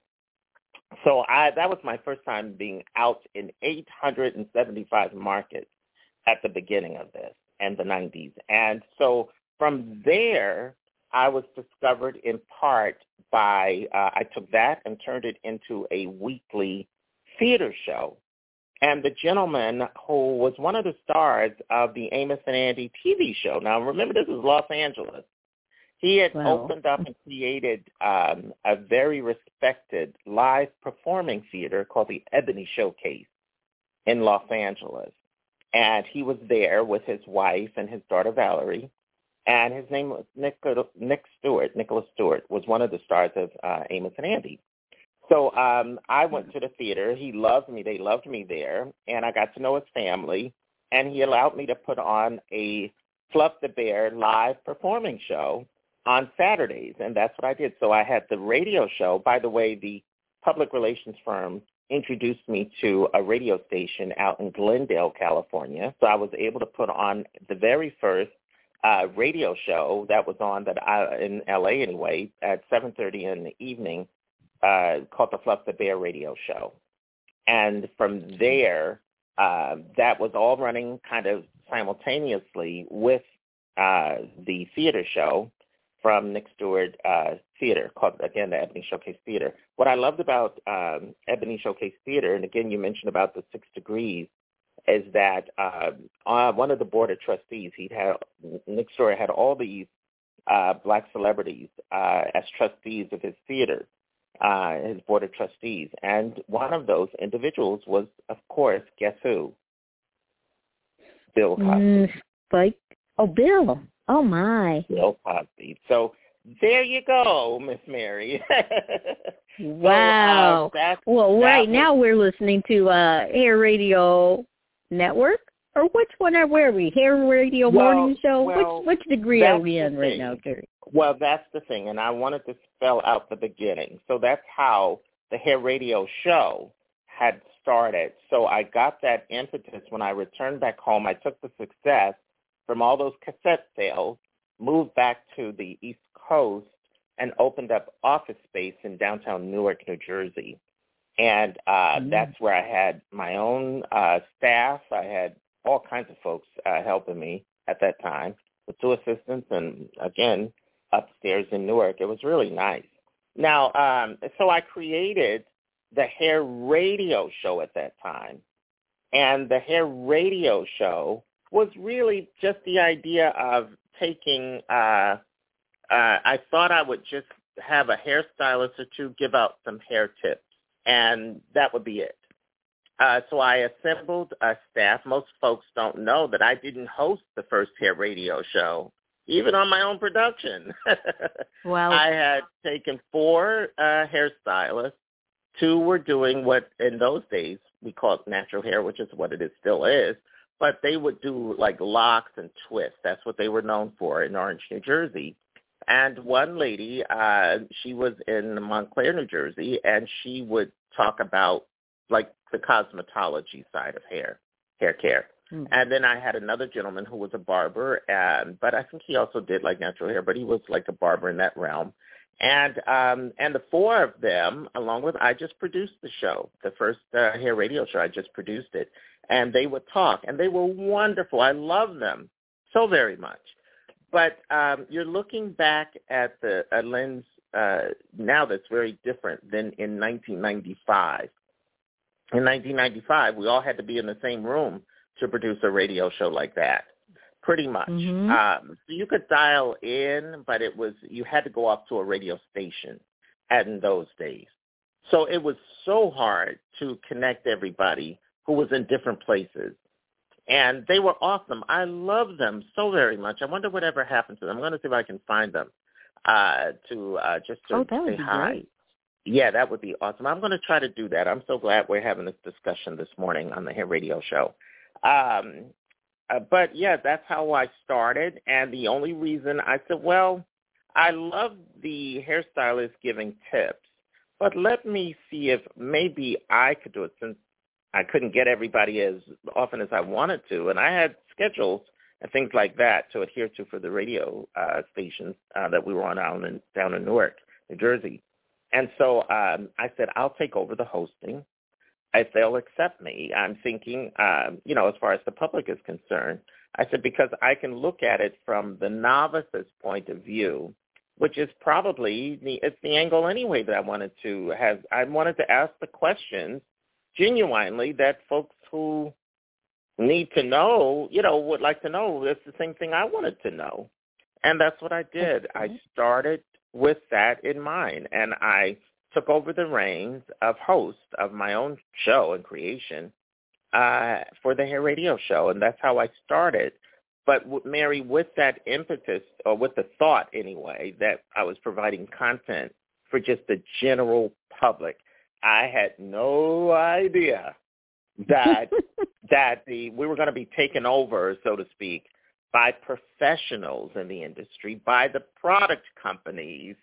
So I, that was my first time being out in eight hundred seventy-five markets at the beginning of this and the nineties. And so from there, I was discovered in part by, uh, I took that and turned it into a weekly theater show. And the gentleman who was one of the stars of the Amos and Andy T V show, now remember this is Los Angeles, he had wow. opened up and created um, a very respected live performing theater called the Ebony Showcase in Los Angeles. And he was there with his wife and his daughter Valerie. And his name was Nick, Nick Stewart. Nicholas Stewart was one of the stars of uh, Amos and Andy. So um, I went to the theater. He loved me. They loved me there. And I got to know his family. And he allowed me to put on a Fluff the Bear live performing show on Saturdays. And that's what I did. So I had the radio show. By the way, the public relations firm introduced me to a radio station out in Glendale, California. So I was able to put on the very first uh, radio show that was on that I, in L A anyway at seven thirty in the evening uh, called the Fluff the Bear radio show. And from there, uh, that was all running kind of simultaneously with uh, the theater show from Nick Stewart uh, Theater, called, again, the Ebony Showcase Theater. What I loved about um, Ebony Showcase Theater, and again, you mentioned about the six degrees, is that uh, uh, one of the board of trustees, he'd had, Nick Stewart had all these uh, black celebrities uh, as trustees of his theater. Uh, his board of trustees, and one of those individuals was, of course, guess who? Bill Cosby.
Mm, Spike. Oh, Bill. Oh, my.
Bill Cosby. So there you go, Miss Mary.
Wow.
So, uh, that's,
well,
that
right
was,
now we're listening to uh, Hair Radio Network, or which one are where are we? Hair Radio
well,
Morning Show?
Well,
which which degree are we in right now, Gary?
Well, that's the thing, and I wanted to spell out the beginning. So that's how the Hair Radio Show had started. So I got that impetus when I returned back home. I took the success from all those cassette sales, moved back to the East Coast, and opened up office space in downtown Newark, New Jersey. And uh, mm-hmm. that's where I had my own uh, staff. I had all kinds of folks uh, helping me at that time with two assistants and, again, upstairs in Newark. It was really nice. Now, um, so I created the Hair Radio Show at that time. And the Hair Radio Show was really just the idea of taking, uh, uh, I thought I would just have a hairstylist or two give out some hair tips, and that would be it. Uh, so I assembled a staff. Most folks don't know that I didn't host the first Hair Radio Show, even on my own production.
Wow.
I had taken four uh, hairstylists. Two were doing what in those days we called natural hair, which is what it is, still is, but they would do like locks and twists. That's what they were known for in Orange, New Jersey. And one lady, uh, she was in Montclair, New Jersey, and she would talk about like the cosmetology side of hair, hair care. Mm. And then I had another gentleman who was a barber, and but I think he also did like natural hair, but he was like a barber in that realm. And um, and the four of them, along with, I just produced the show, the first uh, Hair Radio Show. I just produced it, and they would talk, and they were wonderful. I love them so very much. But um, you're looking back at the a lens uh, now that's very different than in nineteen ninety-five. In nineteen ninety-five, we all had to be in the same room to produce a radio show like that, pretty much.
Mm-hmm.
Um, so you could dial in, but it was you had to go off to a radio station in those days. So it was so hard to connect everybody who was in different places. And they were awesome. I love them so very much. I wonder whatever happened to them. I'm going to see if I can find them uh, to uh, just to
oh, that would
say
be
hi.
Great.
Yeah, that would be awesome. I'm going to try to do that. I'm so glad we're having this discussion this morning on the Hair Radio Show. Um, uh, but, yeah, that's how I started. And the only reason I said, well, I love the hairstylist giving tips, but let me see if maybe I could do it since I couldn't get everybody as often as I wanted to. And I had schedules and things like that to adhere to for the radio uh, stations uh, that we were on down in, down in Newark, New Jersey. And so um, I said, I'll take over the hosting if they'll accept me. I'm thinking, um, you know, as far as the public is concerned, I said, because I can look at it from the novice's point of view, which is probably, the, it's the angle anyway that I wanted to have. I wanted to ask the questions genuinely that folks who need to know, you know, would like to know. It's the same thing I wanted to know. And that's what I did. I started with that in mind, and I took over the reins of host of my own show and creation uh, for the Hair Radio Show, and that's how I started. But, Mary, with that impetus, or with the thought anyway, that I was providing content for just the general public, I had no idea that that the we were going to be taken over, so to speak, by professionals in the industry, by the product companies,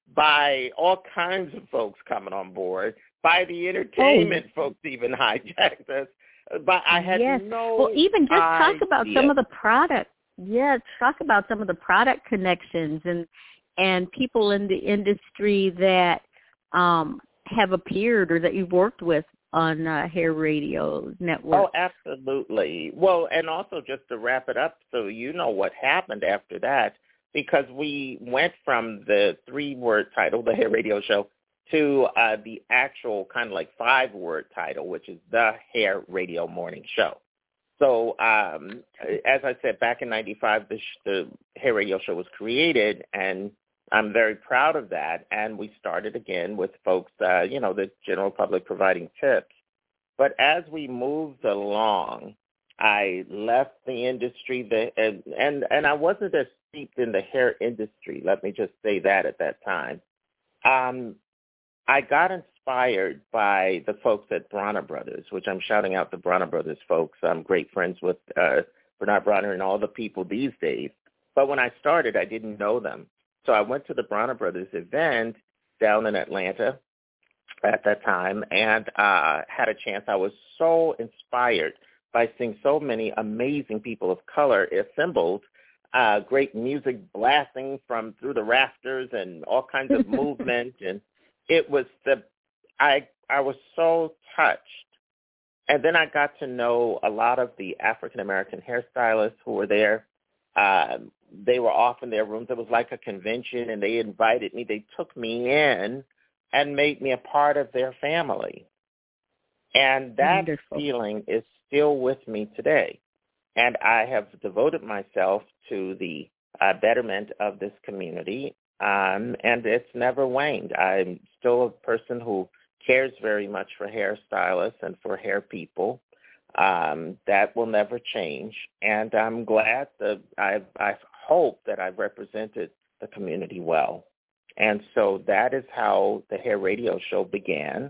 by all kinds of folks coming on board, by the entertainment oh. folks even hijacked us. But I had
yes.
no
Well, even just
idea.
talk about some of the products Yeah, talk about some of the product connections and and people in the industry that um, have appeared or that you've worked with on uh, Hair Radio Network.
Oh, absolutely. Well, and also just to wrap it up so you know what happened after that, because we went from the three-word title, The Hair Radio Show, to uh, the actual kind of like five-word title, which is The Hair Radio Morning Show. So um, as I said, back in ninety-five, the, sh- the Hair Radio Show was created, and I'm very proud of that. And we started again with folks, uh, you know, the general public providing tips. But as we moved along, I left the industry, the, and, and, and I wasn't as steeped in the hair industry, let me just say that at that time. Um, I got inspired by the folks at Bronner Brothers, which I'm shouting out the Bronner Brothers folks. I'm great friends with uh, Bernard Bronner and all the people these days. But when I started, I didn't know them. So I went to the Bronner Brothers event down in Atlanta at that time and uh, had a chance. I was so inspired by seeing so many amazing people of color assembled, uh, great music blasting from through the rafters and all kinds of movement. And it was the, I, I was so touched. And then I got to know a lot of the African-American hairstylists who were there. Um, they were off in their rooms. It was like a convention, and they invited me. They took me in and made me a part of their family. And that Wonderful. feeling is still with me today. And I have devoted myself to the uh, betterment of this community, um, and it's never waned. I'm still a person who cares very much for hairstylists and for hair people. Um, that will never change. And I'm glad that I've, I hope that I've represented the community well. And so that is how the Hair Radio Show began.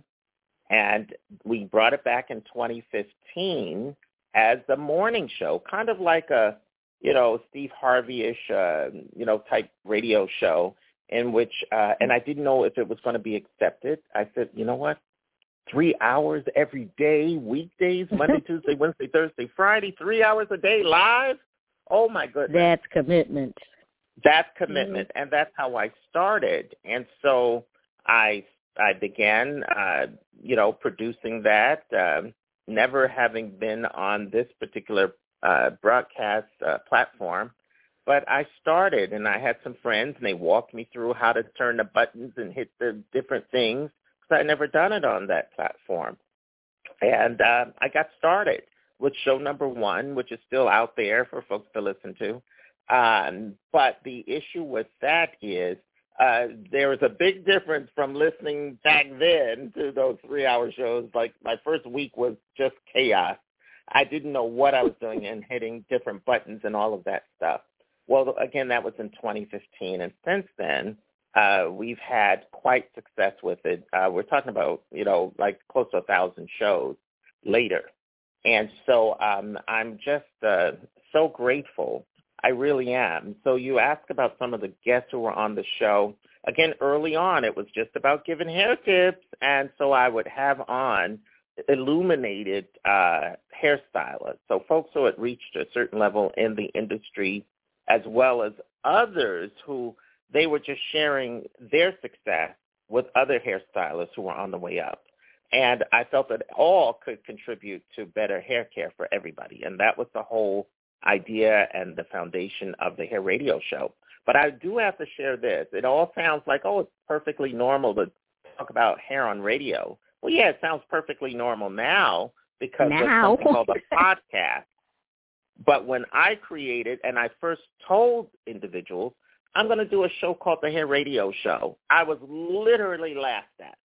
And we brought it back in twenty fifteen as the morning show, kind of like a, you know, Steve Harvey-ish, uh, you know, type radio show in which, uh, and I didn't know if it was going to be accepted. I said, you know what? Three hours every day, weekdays, Monday, Tuesday, Wednesday, Thursday, Friday, three hours a day live. Oh, my goodness.
That's commitment.
That's commitment, mm-hmm. and that's how I started. And so I I began, uh, you know, producing that, uh, never having been on this particular uh, broadcast uh, platform. But I started, and I had some friends, and they walked me through how to turn the buttons and hit the different things. I'd never done it on that platform. And uh, I got started with show number one, which is still out there for folks to listen to. Um, but the issue with that is uh, there was a big difference from listening back then to those three-hour shows. Like my first week was just chaos. I didn't know what I was doing and hitting different buttons and all of that stuff. Well, again, that was in twenty fifteen. And since then, Uh, we've had quite success with it. Uh, we're talking about, you know, like close to a thousand shows later. And so um, I'm just uh, so grateful. I really am. So you ask about some of the guests who were on the show. Again, early on, it was just about giving hair tips. And so I would have on illuminated uh, hairstylists. So folks who had reached a certain level in the industry, as well as others who they were just sharing their success with other hairstylists who were on the way up. And I felt that all could contribute to better hair care for everybody. And that was the whole idea and the foundation of the Hair Radio Show. But I do have to share this. It all sounds like, oh, it's perfectly normal to talk about hair on radio. Well, yeah, it sounds perfectly normal now because now. of something called a podcast. But when I created and I first told individuals, I'm going to do a show called The Hair Radio Show, I was literally laughed at.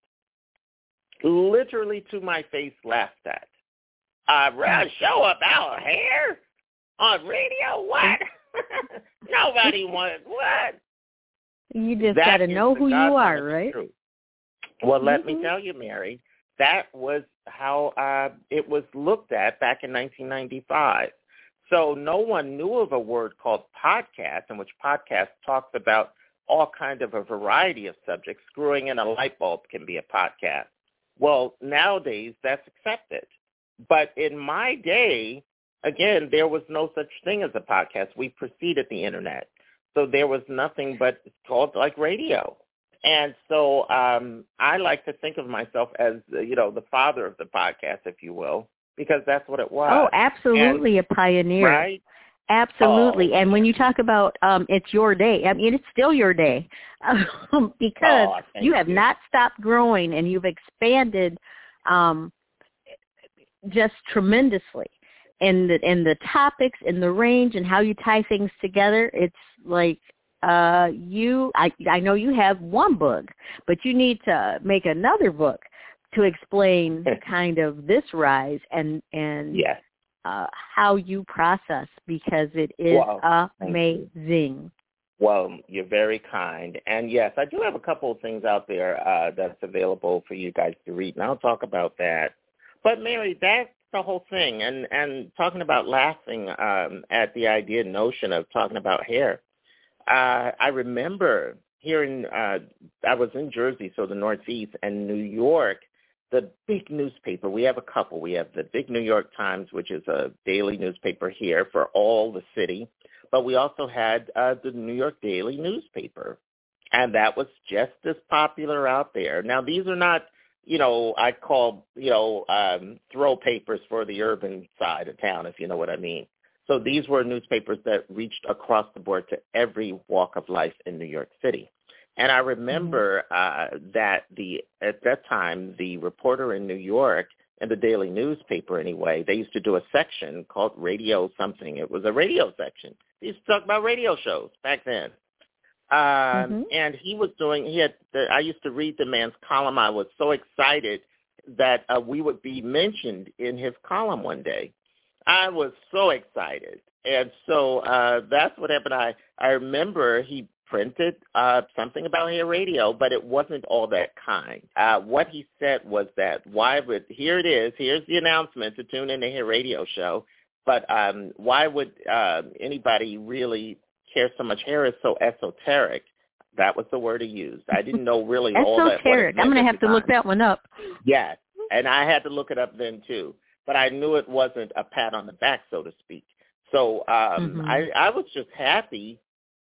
Literally to my face laughed at. Uh, a show about hair on radio? What? Nobody wanted what?
You just got to know who you are, right?
Truth. Well, let
mm-hmm.
me tell you, Mary, that was how uh, it was looked at back in nineteen ninety-five. So no one knew of a word called podcast, in which podcast talks about all kind of a variety of subjects. Screwing in a light bulb can be a podcast. Well, nowadays that's accepted. But in my day, again, there was no such thing as a podcast. We preceded the internet. So there was nothing but it's called like radio. And so um, I like to think of myself as, uh, you know, the father of the podcast, if you will, because that's what it was.
Oh, absolutely, and, a pioneer.
Right?
Absolutely.
Oh.
And when you talk about um, it's your day, I mean, it's still your day um, because
oh,
you have
you.
not stopped growing and you've expanded um, just tremendously. And the, and the topics and the range and how you tie things together, it's like uh, you, I, I know you have one book, but you need to make another book to explain kind of this rise and, and
yes.
uh, how you process, because it is
wow.
amazing.
Well, you're very kind. And, yes, I do have a couple of things out there uh, that's available for you guys to read, and I'll talk about that. But, Mary, that's the whole thing. And, and talking about laughing um, at the idea and notion of talking about hair, uh, I remember hearing uh, I was in Jersey, so the Northeast, and New York, the big newspaper. We have a couple. We have the big New York Times, which is a daily newspaper here for all the city. But we also had uh, the New York Daily newspaper, and that was just as popular out there. Now, these are not, you know, I call, you know, um, throw papers for the urban side of town, if you know what I mean. So these were newspapers that reached across the board to every walk of life in New York City. And I remember mm-hmm. uh, that the at that time, the reporter in New York, in the daily newspaper anyway, they used to do a section called Radio Something. It was a radio section. They used to talk about radio shows back then. Um, mm-hmm. And he was doing, he had, the, I used to read the man's column. I was so excited that uh, we would be mentioned in his column one day. I was so excited. And so uh, that's what happened. I, I remember he printed uh, something about hair radio, but it wasn't all that kind. Uh, what he said was that, why would, here it is, here's the announcement to tune in to Hair Radio Show, but um, why would uh, anybody really care so much? Hair is so esoteric. That was the word he used. I didn't know really all that.
Esoteric. I'm going to have to look that one up.
Yes, and I had to look it up then too, but I knew it wasn't a pat on the back, so to speak. So um, mm-hmm. I, I was just happy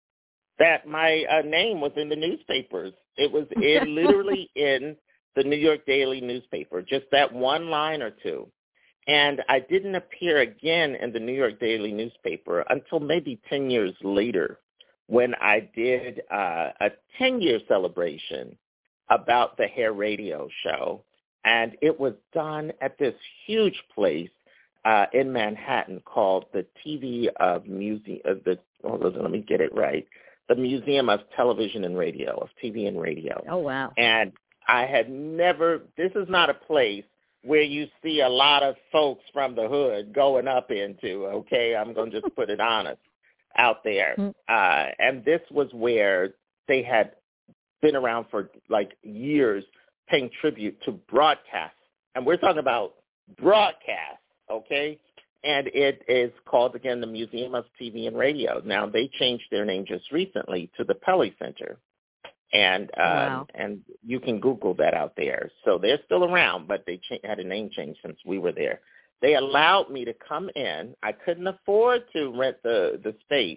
that my uh, name was in the newspapers. It was in, literally in the New York Daily newspaper, just that one line or two. And I didn't appear again in the New York Daily newspaper until maybe ten years later when I did uh, a ten-year celebration about the Hair Radio Show. And it was done at this huge place uh, in Manhattan called the T V of Museum of the, oh, let me get it right. the Museum of Television and Radio, of T V and Radio.
Oh, wow.
And I had never, this is not a place where you see a lot of folks from the hood going up into, okay, I'm going to just put it honest, out there. Mm-hmm. Uh, and this was where they had been around for like years paying tribute to broadcasts. And we're talking about broadcasts, okay? And it is called, again, the Museum of T V and Radio. Now, they changed their name just recently to the Pelley Center. And um,
wow.
and you can Google that out there. So they're still around, but they cha- had a name change since we were there. They allowed me to come in. I couldn't afford to rent the, the space.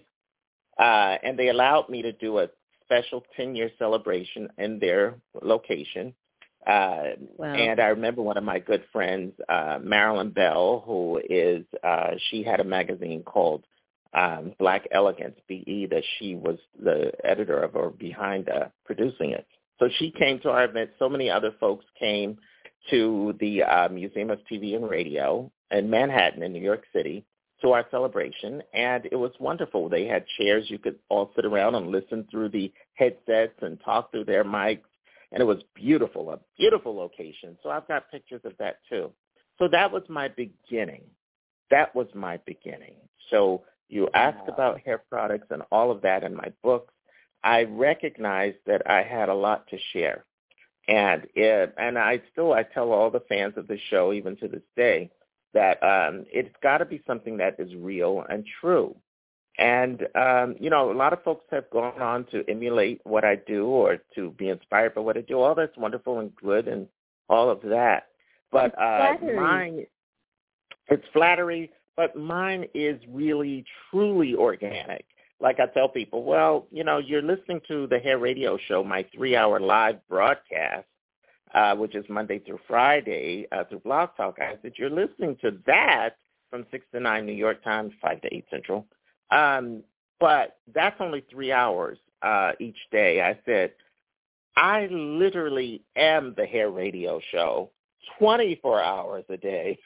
Uh, and they allowed me to do a special ten-year celebration in their location. Uh,
wow.
And I remember one of my good friends, uh, Marilyn Bell, who is, uh, she had a magazine called um, Black Elegance, B E, that she was the editor of or behind uh, producing it. So she came to our event. So many other folks came to the uh, Museum of T V and Radio in Manhattan in New York City to our celebration, and it was wonderful. They had chairs. You could all sit around and listen through the headsets and talk through their mics. And it was beautiful, a beautiful location. So I've got pictures of that too. So that was my beginning. That was my beginning. So you asked about hair products and all of that in my books. I recognized that I had a lot to share. And it, and I still, I tell all the fans of the show, even to this day, that um, it's got to be something that is real and true. And, um, you know, a lot of folks have gone on to emulate what I do or to be inspired by what I do. All that's wonderful and good and all of that. But uh, mine, it's flattery, but mine is really, truly organic. Like I tell people, well, you know, you're listening to the Hair Radio Show, my three-hour live broadcast, uh, which is Monday through Friday uh, through Blog Talk. I said, you're listening to that from six to nine New York time, five to eight Central. Um, but that's only three hours uh, each day. I said, I literally am the Hair Radio Show twenty-four hours a day.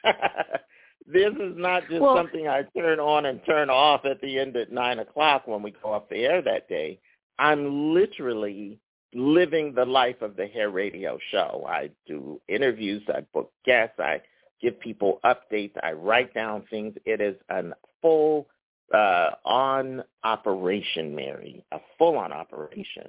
This is not just well, something I turn on and turn off at the end at nine o'clock when we go off the air that day. I'm literally living the life of the Hair Radio Show. I do interviews, I book guests, I give people updates, I write down things. It is a full uh, on operation, Mary, a full-on operation.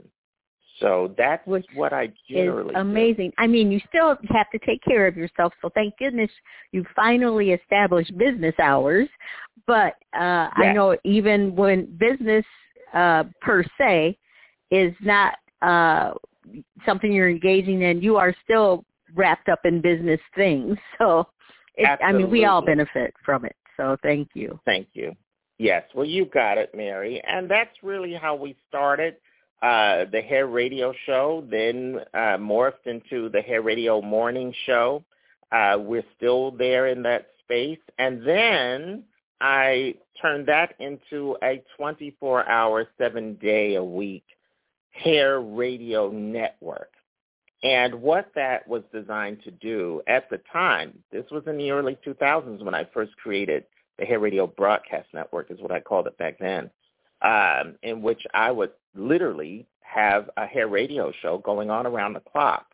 So that's
Which
what I generally
is amazing.
do.
I mean, you still have to take care of yourself, so thank goodness you finally established business hours. But uh, yes. I know even when business uh, per se is not uh, something you're engaging in, you are still wrapped up in business things. So, it, I mean, we all benefit from it. So thank you.
Thank you. Yes, well, you got it, Mary. And that's really how we started. Uh, the Hair Radio Show, then uh, morphed into the Hair Radio Morning Show. Uh, we're still there in that space. And then I turned that into a twenty-four hour, seven-day-a-week hair radio network. And what that was designed to do at the time, this was in the early two thousands when I first created the Hair Radio Broadcast Network, is what I called it back then, um, in which I would literally have a hair radio show going on around the clock.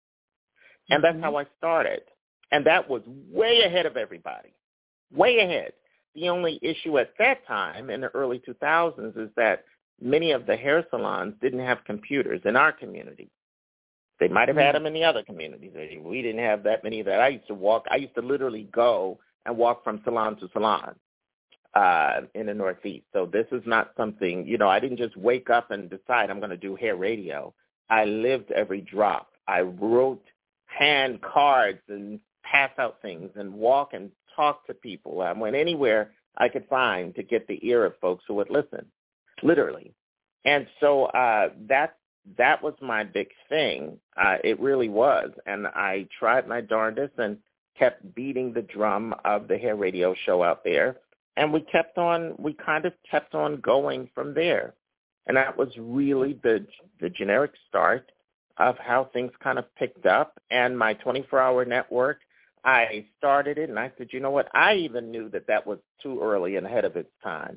And that's mm-hmm. how I started. And that was way ahead of everybody, way ahead. The only issue at that time in the early two thousands is that many of the hair salons didn't have computers in our community. They might have mm-hmm. had them in the other communities. We didn't have that many of that. I used to walk, I used to literally go and walk from salon to salon. Uh, in the Northeast. So this is not something, you know, I didn't just wake up and decide I'm going to do hair radio. I lived every drop. I wrote hand cards and pass out things and walk and talk to people. I went anywhere I could find to get the ear of folks who would listen, literally. And so uh, that that was my big thing. Uh, it really was. And I tried my darndest and kept beating the drum of the hair radio show out there. And we kept on, we kind of kept on going from there. And that was really the the generic start of how things kind of picked up. And my twenty-four hour network, I started it, and I said, you know what, I even knew that that was too early and ahead of its time.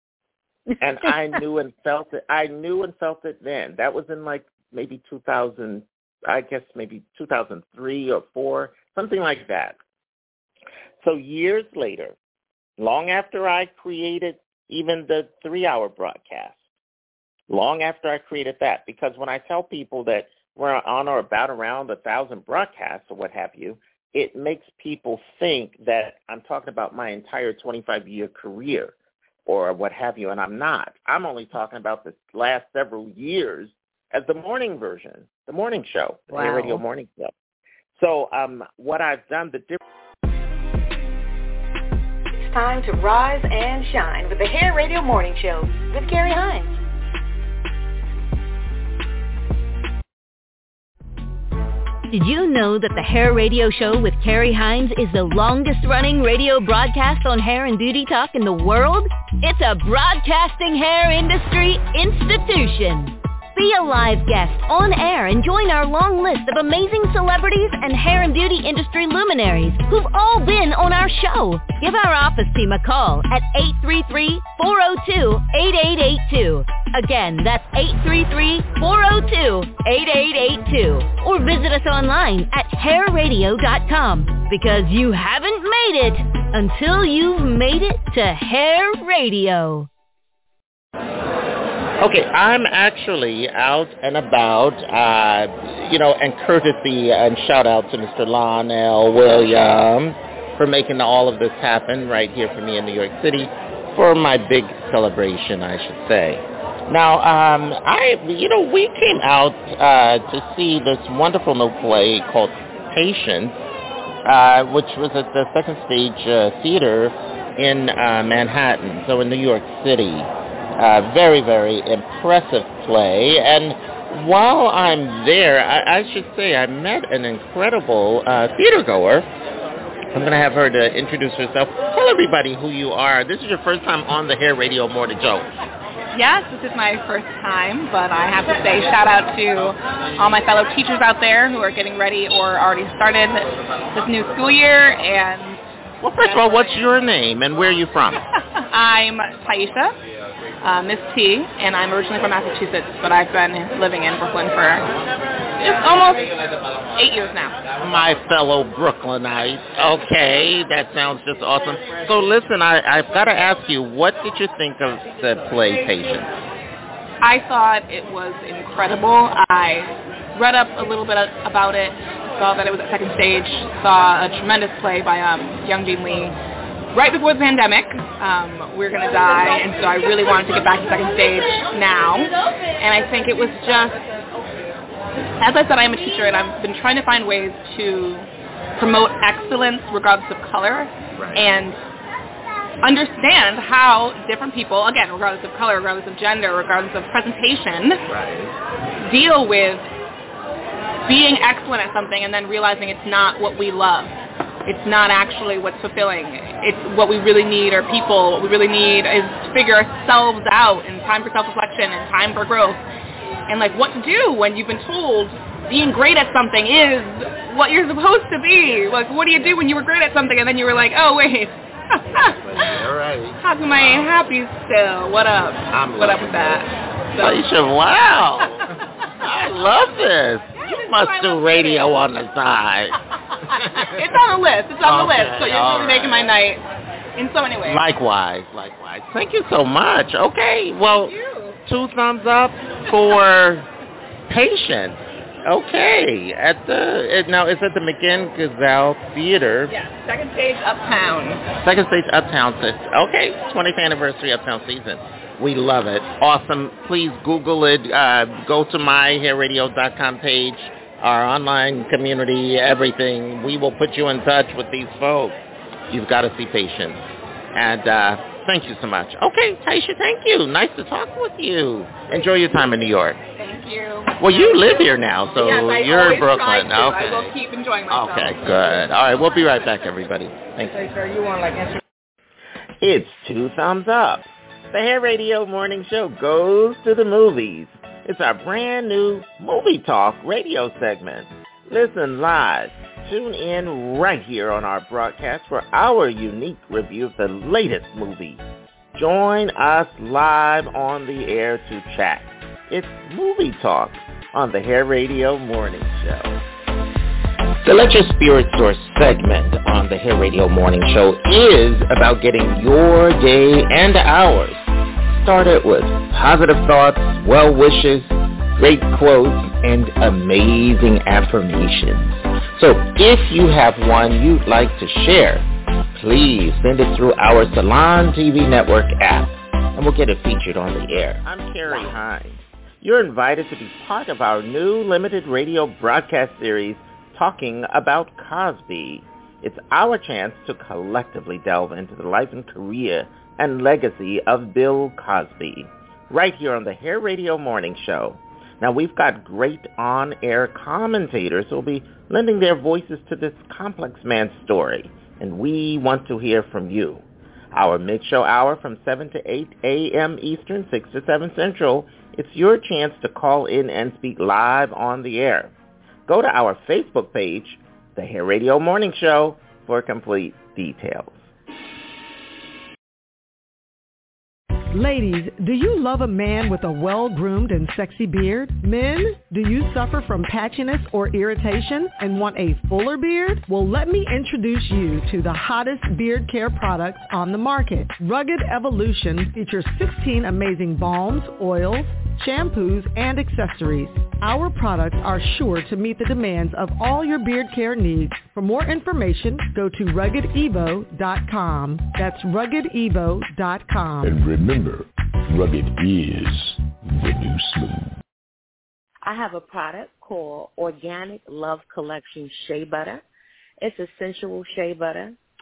And I knew and felt it. I knew and felt it then. That was in like maybe two thousand, I guess maybe two thousand three or four, something like that. So years later, long after I created even the three-hour broadcast, long after I created that, because when I tell people that we're on or about around a thousand broadcasts or what have you, it makes people think that I'm talking about my entire twenty-five year career or what have you, and I'm not. I'm only talking about the last several years as the morning version, the morning show, the
wow.
Hair Radio Morning Show. So um, what I've done, the difference.
Time to rise and shine with the Hair Radio Morning Show with Carrie Hines.
Did you know that the Hair Radio Show with Carrie Hines is the longest-running radio broadcast on hair and beauty talk in the world? It's a broadcasting hair industry institution. Be a live guest on air and join our long list of amazing celebrities and hair and beauty industry luminaries who've all been on our show. Give our office team a call at eight three three, four oh two, eight eight eight two. Again, that's eight three three, four oh two, eight eight eight two. Or visit us online at hair radio dot com, because you haven't made it until you've made it to Hair Radio.
Okay, I'm actually out and about, uh, you know, and courtesy and shout out to Mister Lionel Williams for making all of this happen right here for me in New York City for my big celebration, I should say. Now, um, I, you know, we came out uh, to see this wonderful new play called Patience, uh, which was at the Second Stage uh, Theater in uh, Manhattan, so in New York City. Uh, very, very impressive play. And while I'm there, I, I should say I met an incredible uh, theater goer. I'm going to have her to introduce herself. Tell everybody who you are. This is your first time on the Hair Radio Morning Show.
Yes, this is my first time, but I have to say shout out to all my fellow teachers out there who are getting ready or already started this new school year. And
well, first of all, what's your name and where are you from?
I'm Taisha. Uh, Miss T, and I'm originally from Massachusetts, but I've been living in Brooklyn for just almost eight years now.
My fellow Brooklynite. Okay, that sounds just awesome. So listen, I, I've got to ask you, what did you think of the play Patience?
I thought it was incredible. I read up a little bit about it, saw that it was at Second Stage, saw a tremendous play by um, Young Dean Lee. Right before the pandemic, um, we were going to die, and so I really wanted to get back to Second Stage now. And I think it was just, as I said, I'm a teacher, and I've been trying to find ways to promote excellence regardless of color, right, and understand how different people, again, regardless of color, regardless of gender, regardless of presentation, right, deal with being excellent at something and then realizing it's not what we love. It's not actually what's fulfilling. It's what we really need are people. What we really need is to figure ourselves out and time for self-reflection and time for growth. And, like, what to do when you've been told being great at something is what you're supposed to be. Like, what do you do when you were great at something and then you were like, oh, wait.
All right.
How come I ain't happy still? What up?
I'm
what up with that?
So. Aisha, wow. I love this. You must do radio on the side.
It's on the list. It's on
okay,
the list. So you're really right. making my night in so many ways.
Likewise, likewise. Thank you so much. Okay, well, two thumbs up for Patience. Okay, at the it, now it's at the McGinn Gazelle Theater.
Yeah, Second Stage Uptown.
Second Stage Uptown. Okay, twentieth anniversary Uptown season. We love it. Awesome. Please Google it. Uh, go to my hair radio dot com page, our online community, everything. We will put you in touch with these folks. You've got to see Patience. And uh, thank you so much. Okay, Taisha, thank you. Nice to talk with you. Enjoy your time in New York.
Thank you.
Well, you live here now, so
yes, I
you're in Brooklyn.
Okay. I will keep enjoying myself.
Okay, good. All right, we'll be right back, everybody. Thank you.
Sir, you want like answer?
It's two thumbs up. The Hair Radio Morning Show goes to the movies. It's our brand new Movie Talk radio segment. Listen live. Tune in right here on our broadcast for our unique review of the latest movie. Join us live on the air to chat. It's Movie Talk on the Hair Radio Morning Show. The Let Your Spirit Soar segment on the Hair Radio Morning Show is about getting your day and ours started with positive thoughts, well wishes, great quotes, and amazing affirmations. So if you have one you'd like to share, please send it through our Salon T V Network app, and we'll get it featured on the air. I'm Carrie Hines. You're invited to be part of our new limited radio broadcast series, Talking About Cosby. It's our chance to collectively delve into the life and career and legacy of Bill Cosby, right here on the Hair Radio Morning Show. Now, we've got great on-air commentators who will be lending their voices to this complex man's story, and we want to hear from you. Our mid-show hour from seven to eight a.m. Eastern, six to seven Central, it's your chance to call in and speak live on the air. Go to our Facebook page, The Hair Radio Morning Show, for complete details.
Ladies, do you love a man with a well-groomed and sexy beard? Men, do you suffer from patchiness or irritation and want a fuller beard? Well, let me introduce you to the hottest beard care products on the market. Rugged Evolution features sixteen amazing balms, oils, shampoos, and accessories. Our products are sure to meet the demands of all your beard care needs. For more information, go to rugged evo dot com. That's rugged evo dot com.
And remember, rugged is the new smooth.
I have a product called Organic Love Collection Shea Butter. It's a sensual shea butter.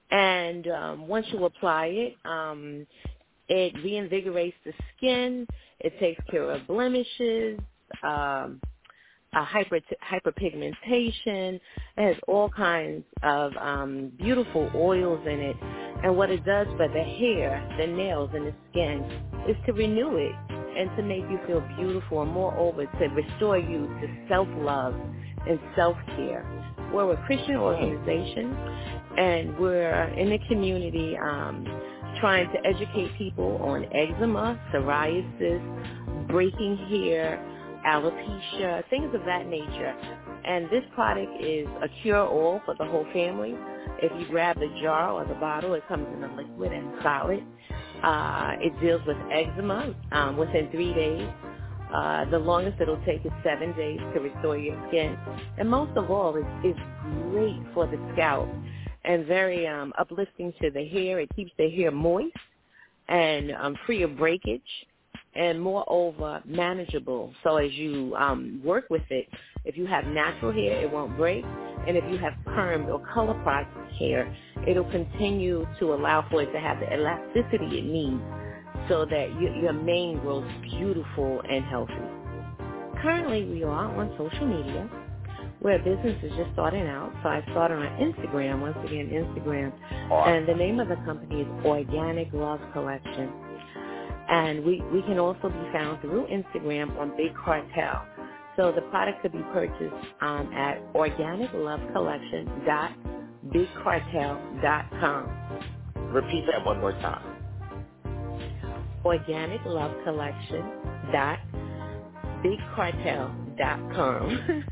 And um, once you apply it, um, it reinvigorates the skin. It takes care of blemishes, um, uh, hyper hyperpigmentation. It has all kinds of um, beautiful oils in it. And what it does for the hair, the nails, and the skin is to renew it and to make you feel beautiful, and moreover, to restore you to self-love and self-care. We're a Christian organization, and we're in the community um, trying to educate people on eczema, psoriasis, breaking hair, alopecia, things of that nature. And this product is a cure-all for the whole family. If you grab the jar or the bottle, it comes in a liquid and solid. Uh, it deals with eczema um, within three days. Uh, the longest it'll take is seven days to restore your skin. And most of all, it's, it's great for the scalp and very um, uplifting to the hair. It keeps the hair moist and um, free of breakage, and moreover, manageable. So as you um, work with it, if you have natural hair, it won't break. And if you have permed or color processed hair, it'll continue to allow for it to have the elasticity it needs so that your, your mane grows beautiful and healthy. Currently, we are on social media where business is just starting out. So I started on Instagram, once again, Instagram. And the name of the company is Organic Love Collection. And we, we can also be found through Instagram on Big Cartel. So the product could be purchased um, at organic love collection dot big cartel dot com.
Repeat that one more time.
organic love collection dot big cartel dot com.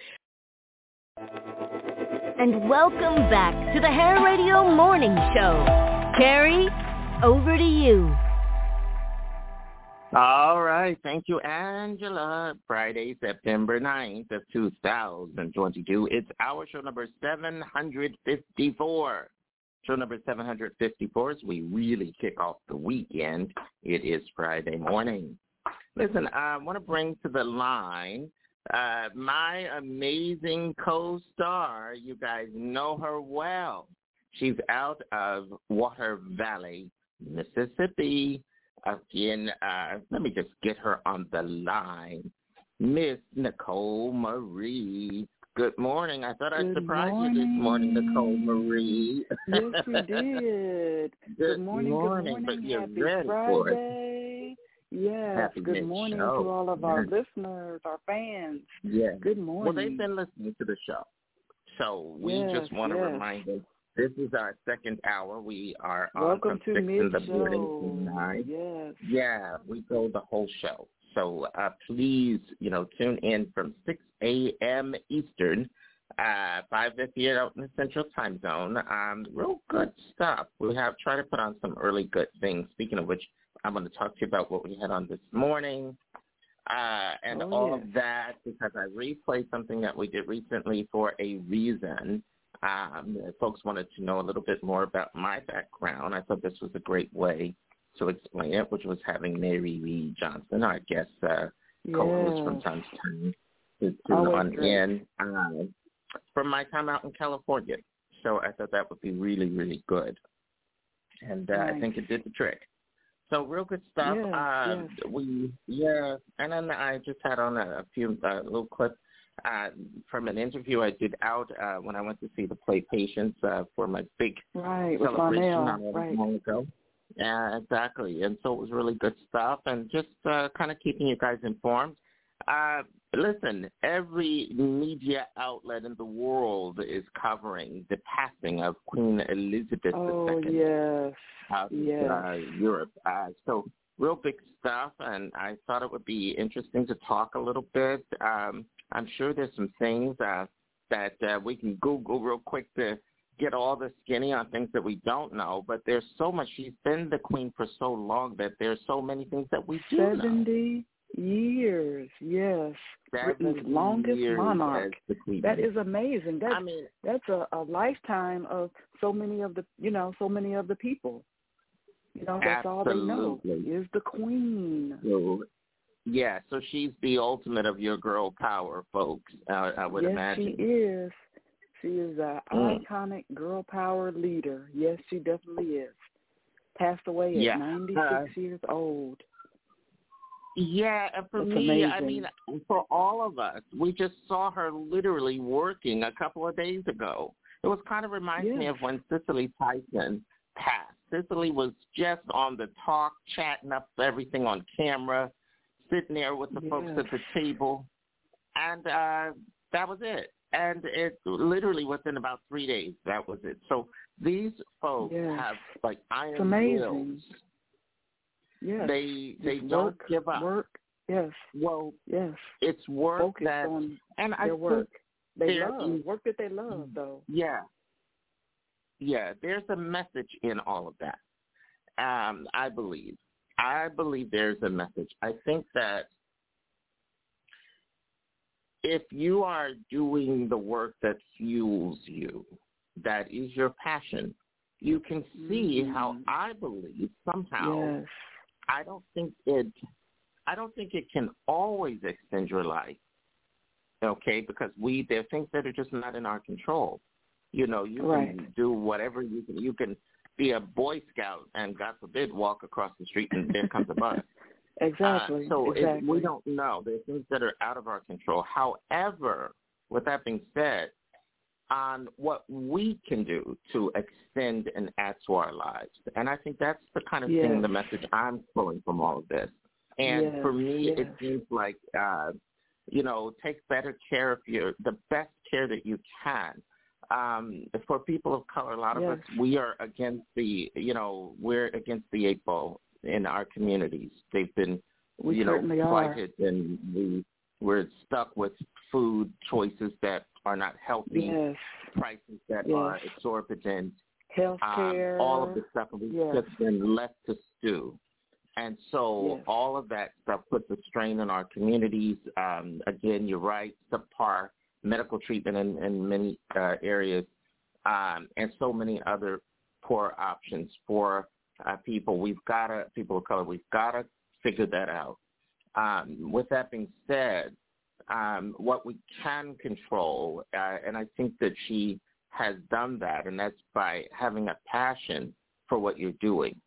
And welcome back to the Hair Radio Morning Show. Carrie, over to you.
All right. Thank you, Angela. Friday, September ninth of two thousand twenty-two. It's our show number seven hundred fifty-four. Show number seven hundred fifty-four as we really kick off the weekend. It is Friday morning. Listen, I want to bring to the line uh, my amazing co-star. You guys know her well. She's out of Water Valley, Mississippi. Again, uh, let me just get her on the line. Miss Nicole Marie. Good morning. I thought I'd surprise you this morning, Nicole Marie.
Yes, you did.
Good,
good morning,
morning,
good morning.
but you're
Happy
ready
Friday.
for it.
Yes,
Happy
good morning
show.
to all of our
Yes.
listeners, our fans.
Yes.
Good morning.
Well, they've been listening to the show. So we
yes,
just want to
yes.
remind them, this is our second hour. We are on
Welcome
from
to
six in the
mid-show.
morning to nine.
Yes.
Yeah, we go the whole show. So uh, please, you know, tune in from six a.m. Eastern, uh, five fifty out in the Central Time Zone. Um, real good stuff. We have tried to put on some early good things. Speaking of which, I'm going to talk to you about what we had on this morning uh, and
oh,
all
yeah.
of that, because I replayed something that we did recently for a reason. Um, folks wanted to know a little bit more about my background. I thought this was a great way to explain it, which was having Mary Lee Johnson, our guest uh,
yes.
co-host from time to time, to tune on in uh, from my time out in California. So I thought that would be really, really good. And uh,
nice.
I think it did the trick. So real good stuff.
Yes,
uh,
yes.
We yeah, and then I just had on a, a few uh, little clips uh, from an interview I did out uh, when I went to see the play Patience uh, for my big
right,
celebration
with
not
right.
long ago. Yeah, exactly. And so it was really good stuff, and just uh, kind of keeping you guys informed. Uh, listen, every media outlet in the world is covering the passing of Queen Elizabeth
oh,
the Second.
yes.
Out
yes.
of uh, Europe. Uh, so real big stuff, and I thought it would be interesting to talk a little bit. Um, I'm sure there's some things uh, that uh, we can Google real quick to get all the skinny on things that we don't know, but there's so much. She's been the queen for so long that there's so many things that we do know.
seventy years, yes. Britain's longest monarch. That is amazing. That's,
I mean,
that's a, a lifetime of so many of the, you know, so many of the people. You know, that's
absolutely.
all they know is the queen.
So, yeah, so she's the ultimate of your girl power, folks, uh, I would
yes,
imagine.
Yes, she is. She is an
Mm.
iconic girl power leader. Yes, she definitely is. Passed away at
Yeah.
ninety-six
Uh,
years old.
Yeah, and for
That's
me,
amazing.
I mean, for all of us, we just saw her literally working a couple of days ago. It was kind of reminds me
Yes.
of when Cicely Tyson passed. Cicely was just on the talk, chatting up everything on camera, sitting there with the folks
Yes.
at the table, and uh, that was it. And it literally within about three days, that was it. So these folks
Yes.
have like
It's
iron
amazing.
wills.
Yes.
They they
Just
don't
work,
give up.
Work. Yes.
Well,
yes.
It's work
Focus
that,
on
and I
their work.
think
They
there
love
is-
work that they love, though.
Yeah. Yeah, there's a message in all of that. Um, I believe. I believe there's a message. I think that if you are doing the work that fuels you, that is your passion, you can see
Mm-hmm.
how I believe somehow
Yes.
I don't think it I don't think it can always extend your life. Okay, because we there are things that are just not in our control. You know, you
Right.
can do whatever you can you can be a Boy Scout and God forbid walk across the street and there comes a bus.
Exactly.
Uh, so
exactly.
it, we don't know. There are things that are out of our control. However, with that being said, on what we can do to extend and add to our lives. And I think that's the kind of
Yes.
thing, the message I'm pulling from all of this. And
Yes,
for me,
yes.
it seems like, uh, you know, take better care of your, the best care that you can. Um, for people of color, a lot of
Yes.
us, we are against the, you know, we're against the eight ball in our communities. They've been,
We
you know,
certainly are.
slighted, and we, we're stuck with food choices that are not healthy,
Yes.
prices that
Yes.
are exorbitant,
Health care.
um, all of the stuff, and we've
Yes.
just been left to stew. And so
Yes.
all of that stuff puts a strain on our communities. Um, again, you're right, subpar medical treatment in, in many uh, areas, um, and so many other poor options for uh, people. We've got to, people of color, we've got to figure that out. Um, with that being said, um, what we can control, uh, and I think that she has done that, and that's by having a passion for what you're doing.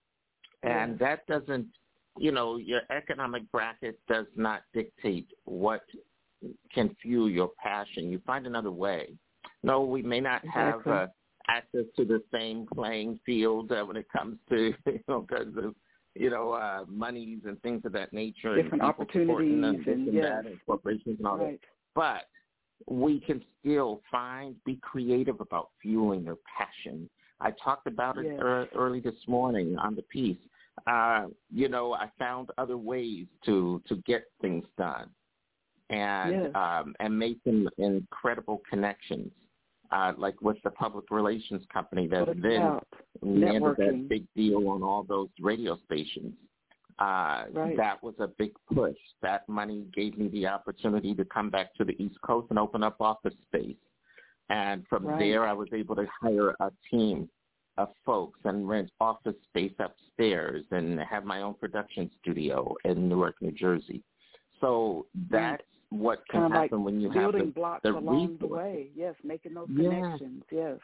And that doesn't, you know, your economic bracket does not dictate what can fuel your passion. You find another way. No, we may not have
Exactly.
uh, access to the same playing field uh, when it comes to, you know, because of, you know, uh, monies and things of that nature.
Different
and people supporting them,
opportunities
this
and,
and
yes.
that, and corporations and all
Right.
that. But we can still find, be creative about fueling your passion. I talked about it
Yes.
ear- early this morning on the piece. Uh, you know, I found other ways to, to get things done and
Yes.
um, and make some incredible connections, uh, like with the public relations company that
What
then
about
landed that
networking?
big deal on all those radio stations. Uh,
Right.
That was a big push. That money gave me the opportunity to come back to the East Coast and open up office space. And from
Right.
there, I was able to hire a team of folks and rent office space upstairs and have my own production studio in Newark, New Jersey. So that's what can
Kind of like
happen when you have
building
the,
blocks
the
along the
resources.
way. Yes, making those
Yes.
connections. Yes.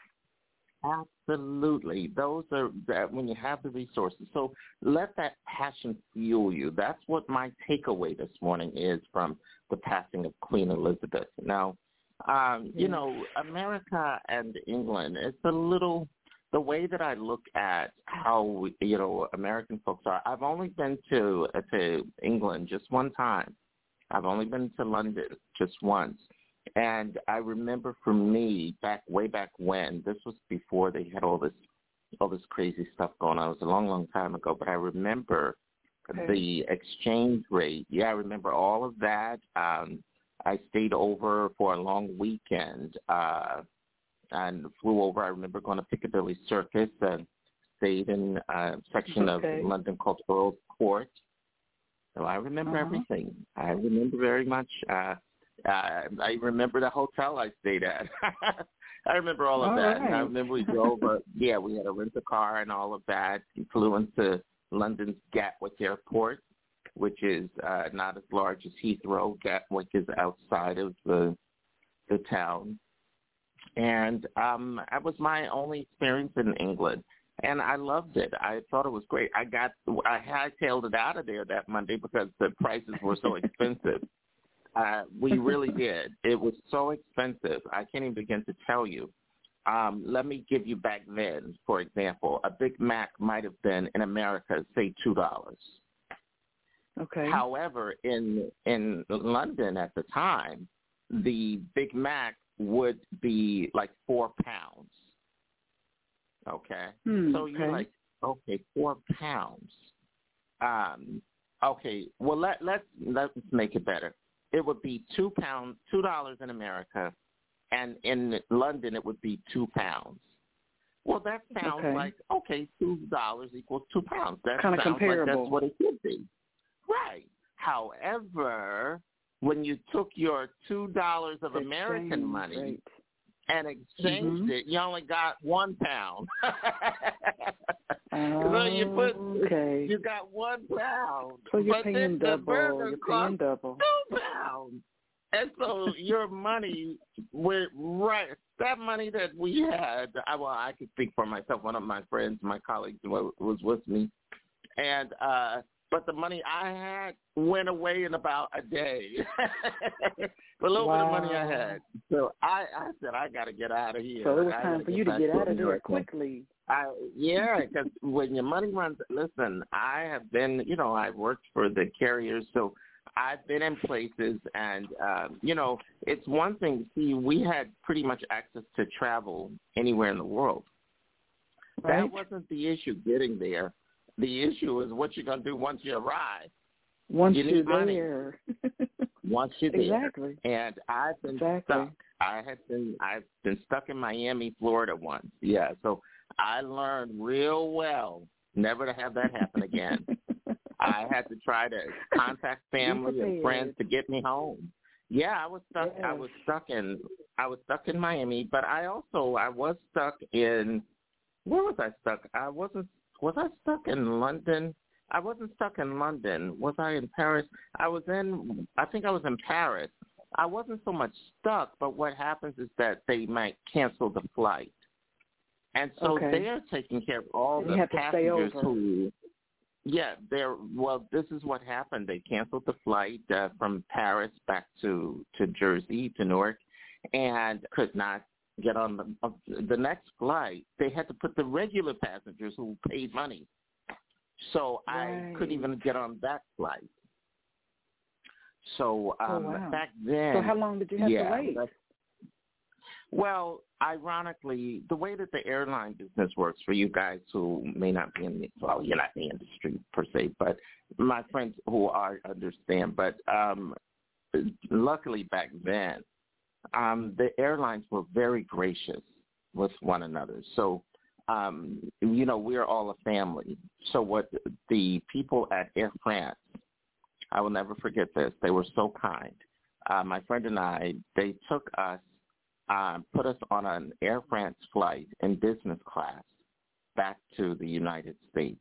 Absolutely. Those are that when you have the resources. So let that passion fuel you. That's what my takeaway this morning is from the passing of Queen Elizabeth. Now, um, you
Yes.
know, America and England, it's a little, the way that I look at how, we, you know, American folks are, I've only been to, uh, to England just one time. I've only been to London just once. And I remember for me, back way back when, this was before they had all this all this crazy stuff going on. It was a long, long time ago. But I remember
Okay.
the exchange rate. Yeah, I remember all of that. Um, I stayed over for a long weekend uh, and flew over. I remember going to Piccadilly Circus and stayed in a section
Okay.
of London called Earl's Court. So I remember
Uh-huh.
everything. I remember very much. Uh, Uh, I remember the hotel I stayed at. I remember all of
All
that.
right.
And I remember we drove, uh, yeah, we had to rent a car and all of that. We flew into London's Gatwick Airport, which is uh, not as large as Heathrow. Gatwick is outside of the the town. And um, that was my only experience in England. And I loved it. I thought it was great. I got, I hightailed it out of there that Monday because the prices were so expensive. Uh, we really did. It was so expensive. I can't even begin to tell you. Um, let me give you back then, for example, a Big Mac might have been in America, say, two dollars.
Okay.
However, in in London at the time, the Big Mac would be like four pounds. Okay.
Hmm,
so you're
okay.
like, okay, four pounds. Um, okay. Well, let let's let's make it better. It would be two pounds, two dollars in America, and in London it would be two pounds. Well, that sounds
Okay.
like okay, two dollars equals two pounds. That
Kinda
sounds
comparable.
like that's what it should be. Right. However, when you took your two dollars of
Exchange
American money
rate.
and exchanged
Mhm.
it, you only got one pound.
Oh,
so you put,
okay.
you got one pound.
So you're
but
paying
then the
double.
burger
You're
cost
paying double.
two pounds. And so your money went right. That money that we had, I, well, I could speak for myself. One of my friends, my colleagues, was, was with me, and uh, but the money I had went away in about a day. The little
Wow.
bit of money I had. So I, I said, I got to get out of here.
So it was
I
time
gotta
for you to
back
get out of there
America.
quickly.
I, yeah, because when your money runs, listen, I have been, you know, I've worked for the carriers, so I've been in places, and, uh, you know, it's one thing. See, we had pretty much access to travel anywhere in the world.
Right.
That wasn't the issue getting there. The issue is what you're going to do once you arrive.
Once
you
you're
need money.
there.
Once you're there.
Exactly.
And I've been
Exactly.
stuck. I had been I've been stuck in Miami, Florida once. Yeah, so I learned real well never to have that happen again. I had to try to contact family and friends to get me home. Yeah, I was stuck.
Yes.
I was stuck in. I was stuck in Miami, but I also I was stuck in. Where was I stuck? I wasn't. Was I stuck in London? I wasn't stuck in London. Was I in Paris? I was in. I think I was in Paris. I wasn't so much stuck, but what happens is that they might cancel the flight, and so
Okay.
they're taking care of all
And
the
you have to stay
passengers
over.
who. Yeah, they're well. This is what happened. They canceled the flight uh, from Paris back to to Jersey to Newark, and could not get on the uh, the next flight. They had to put the regular passengers who paid money. So
Right.
I couldn't even get on that flight. So um,
oh, wow.
back then.
So how long did you have
yeah,
to wait?
that's- Well, ironically, the way that the airline business works for you guys who may not be in the, well, you're not in the industry per se, but my friends who are understand. But um, luckily back then, um, the airlines were very gracious with one another. So, um, you know, we're all a family. So what the people at Air France, I will never forget this. They were so kind. Uh, my friend and I, they took us, uh, put us on an Air France flight in business class back to the United States.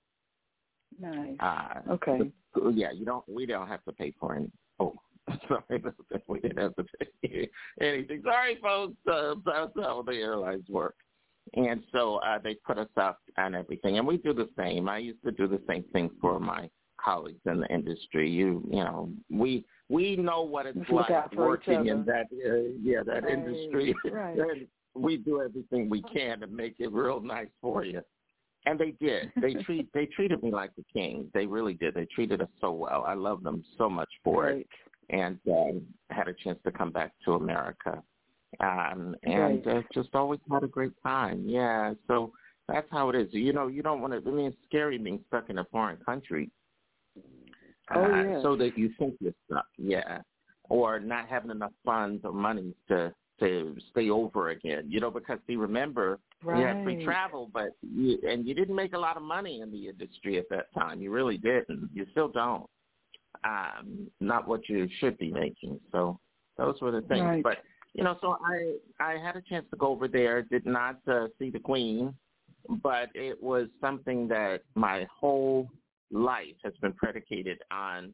Nice.
Uh,
Okay.
the- yeah, you don't. We don't have to pay for any. Oh, sorry, we didn't have to pay anything. Sorry, folks. Uh, that's how the airlines work. And so uh, they put us up and everything, and we do the same. I used to do the same thing for my colleagues in the industry. You, you know, we we know what it's
Let's look
like
out for each
working in
other.
that, uh, yeah, that
Right,
industry.
right.
And we do everything we can to make it real nice for you. And they did. They treat they treated me like the king. They really did. They treated us so well. I love them so much for
Right.
it. And um, had a chance to come back to America. Um, and
Right.
uh, just always had a great time. Yeah. So that's how it is. You know, you don't want to. I mean, it's scary being stuck in a foreign country.
Oh,
uh,
yes.
So that you think you're stuck. Yeah. Or not having enough funds or money to to stay over again. You know, because see, remember.
Right.
You had free travel, but you, and you didn't make a lot of money in the industry at that time. You really didn't. You still don't. Um, not what you should be making. So those were the things.
Right.
But you know, so I I had a chance to go over there. Did not uh, see the Queen, but it was something that my whole life has been predicated on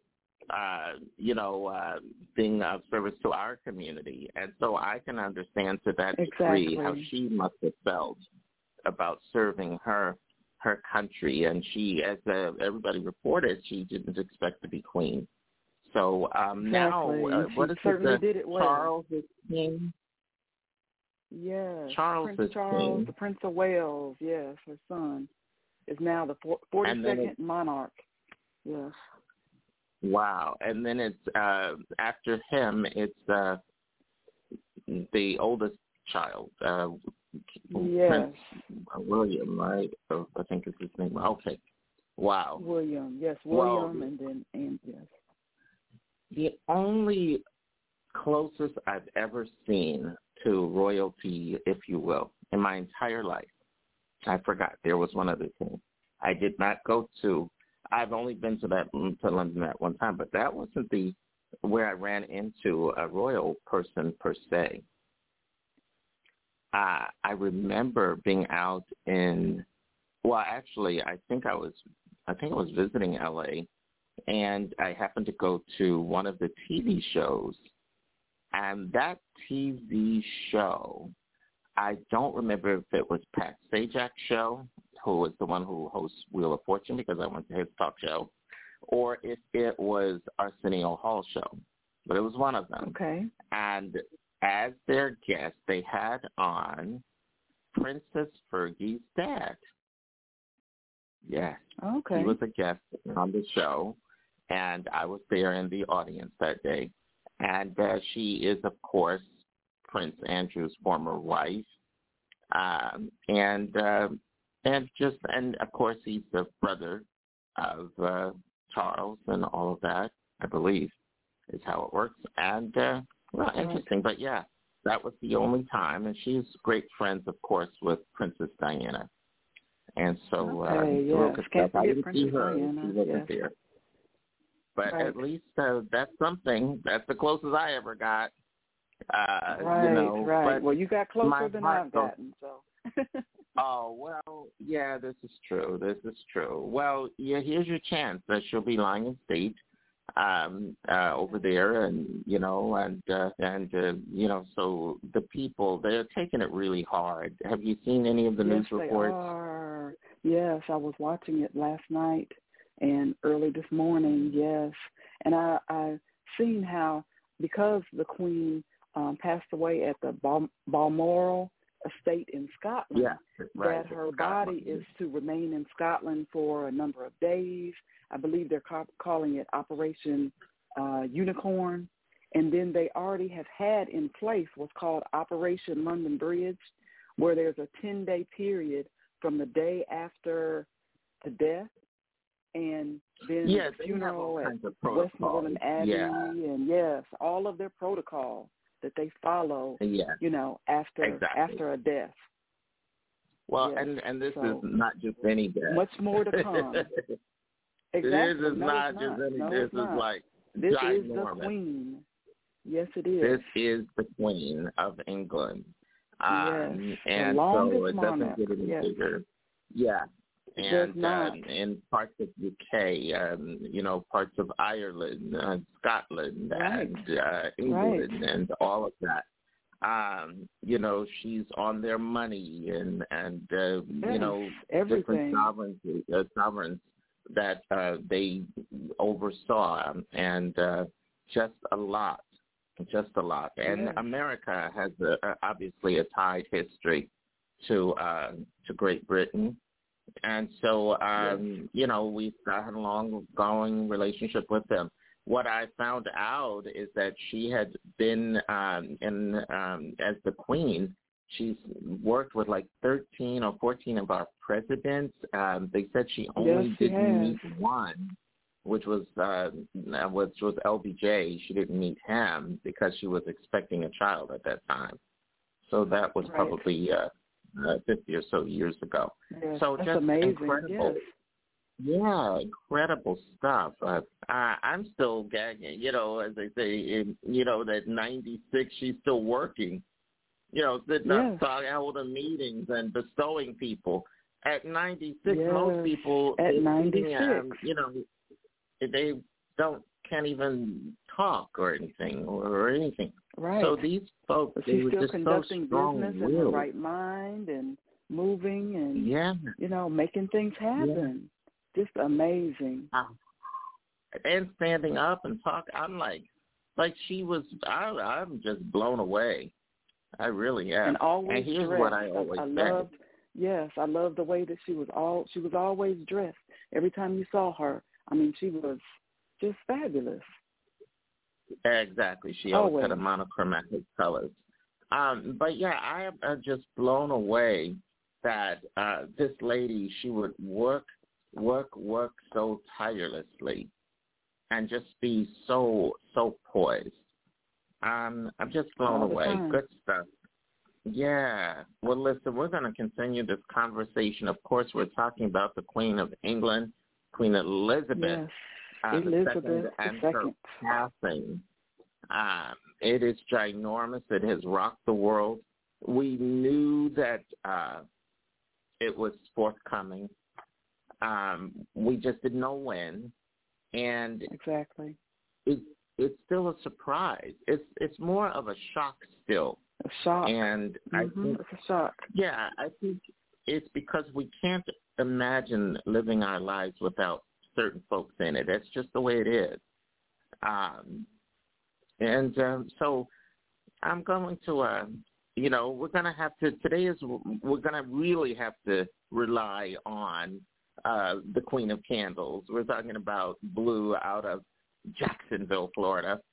uh, you know, uh, being of service to our community. And so I can understand to that
exactly.
degree how she must have felt about serving her her country. And she, as uh, everybody reported, she didn't expect to be queen. So um,
exactly.
now, uh, what
she
is
certainly
it? The
did it well.
Charles is king?
Yes.
Charles
Prince
is
Charles,
king.
the Prince of Wales, yes, her son, is now the forty-second monarch. Yes.
Wow. And then it's, uh, after him, it's uh, the oldest child, uh,
yes.
Prince William, right? Oh, I think is his name. Okay. Wow.
William, yes, William,
well,
and then, and yes.
The only closest I've ever seen to royalty, if you will, in my entire life, I forgot, there was one other thing. I did not go to, I've only been to that to London at one time, but that wasn't the where I ran into a royal person per se. Uh, I remember being out in, well, actually, I think I was, I think I was visiting L A, and I happened to go to one of the T V shows, and that T V show, I don't remember if it was Pat Sajak's show, who was the one who hosts Wheel of Fortune, because I went to his talk show, or if it was Arsenio Hall's show. But it was one of them.
Okay.
And as their guest, they had on Princess Fergie's dad. Yes.
Okay.
He was a guest on the show, and I was there in the audience that day. And uh, she is, of course, Prince Andrew's former wife. Um, and uh, and just, and of course, he's the brother of uh, Charles and all of that, I believe, is how it works. And, uh, well, interesting. But, yeah, that was the only time. And she's great friends, of course, with Princess Diana. And so,
okay,
uh,
yes. Can't
I
forget
didn't
Princess
see her.
Diana.
She wasn't
yes.
there. But
right.
at least uh, that's something. That's the closest I ever got. Uh,
right,
you know,
right.
But
well, you got closer than I've
goes,
gotten, so.
Oh, well, yeah, this is true. This is true. Well, yeah, here's your chance that she'll be lying in state um, uh, over there, and, you know, and, uh, and uh, you know, so the people, they're taking it really hard. Have you seen any of the
yes,
news reports?
They are. Yes, I was watching it last night and early this morning, yes. And I, I've seen how, because the Queen um, passed away at the Bal- Balmoral estate in Scotland,
yeah, right.
that her
Scotland.
body is to remain in Scotland for a number of days. I believe they're ca- calling it Operation uh, Unicorn. And then they already have had in place what's called Operation London Bridge, where there's a ten-day period from the day after the death, and then
yes,
the funeral at
Westmoreland
Abbey,
yeah.
and yes, all of their protocol that they follow,
yeah.
you know, after
exactly.
after a death.
Well,
yes.
and, and this
so,
is not just any death.
Much more to come. exactly.
This is
no,
not
it's
just
not.
any,
no,
this
it's
is
not.
like
This
ginormous.
is the Queen. Yes, it is.
This is the Queen of England. Um,
yes,
and
the longest
so it
monarch.
doesn't get any
yes.
bigger. Yeah.
It
and
does not.
Um, in parts of U K, um, you know, parts of Ireland, uh, Scotland,
right.
and uh, England,
right.
and all of that. Um, you know, she's on their money, and and uh,
yes,
you know,
everything.
different sovereigns, uh, sovereigns that uh, they oversaw, and uh, just a lot, just a lot. And
yes.
America has a, obviously a tied history to uh, to Great Britain. And so, um,
yes.
you know, we've got a long-going relationship with them. What I found out is that she had been um, in um, as the Queen. She's worked with like thirteen or fourteen of our presidents. Um, they said she only
yes, she
didn't
has.
meet one, which was uh, which was L B J. She didn't meet him because she was expecting a child at that time. So that was
right.
probably uh, uh, fifty or so years ago.
Yes,
so
that's
just
amazing.
incredible.
Yes.
Yeah, incredible stuff. Uh, I, I'm still gagging, you know, as they say, in, you know, that ninety-six, she's still working, you know, sitting
yes.
up, talking, holding meetings and bestowing people. At ninety-six,
yes.
most people,
at ninety-six,
um, you know, they don't can't even talk or anything or, or anything.
Right.
So these folks,
but
they
she's
were
still
just
conducting
so
business in her right mind and moving and,
yeah.
you know, making things happen. Yeah. Just amazing.
Uh, and standing up and talk, I'm like, like she was, I, I'm just blown away. I really am.
And always
and here's
dressed.
what I always
I, I
say.
loved, yes, I loved the way that she was all, she was always dressed. Every time you saw her, I mean, she was just fabulous.
Exactly. She always,
always.
had a monochromatic colors. Um, but yeah, I am uh, just blown away that uh, this lady, she would work, work, work so tirelessly and just be so, so poised. Um, I'm just blown away.
Time.
Good stuff. Yeah. Well, listen, we're going to continue this conversation. Of course, we're talking about the Queen of England, Queen Elizabeth.
Yes.
Uh,
Elizabeth
the second, and
the second.
her passing. Um, it is ginormous. It has rocked the world. We knew that uh, it was forthcoming. Um, we just didn't know when. And
exactly,
it, it's still a surprise. It's it's more of a shock still.
A shock.
And
mm-hmm.
I think,
it's a shock.
Yeah, I think it's because we can't imagine living our lives without certain folks in it. That's just the way it is. Um, and um, so I'm going to, uh, you know, we're going to have to, today is, we're going to really have to rely on uh, the Queen of Candles. We're talking about Blue out of Jacksonville, Florida,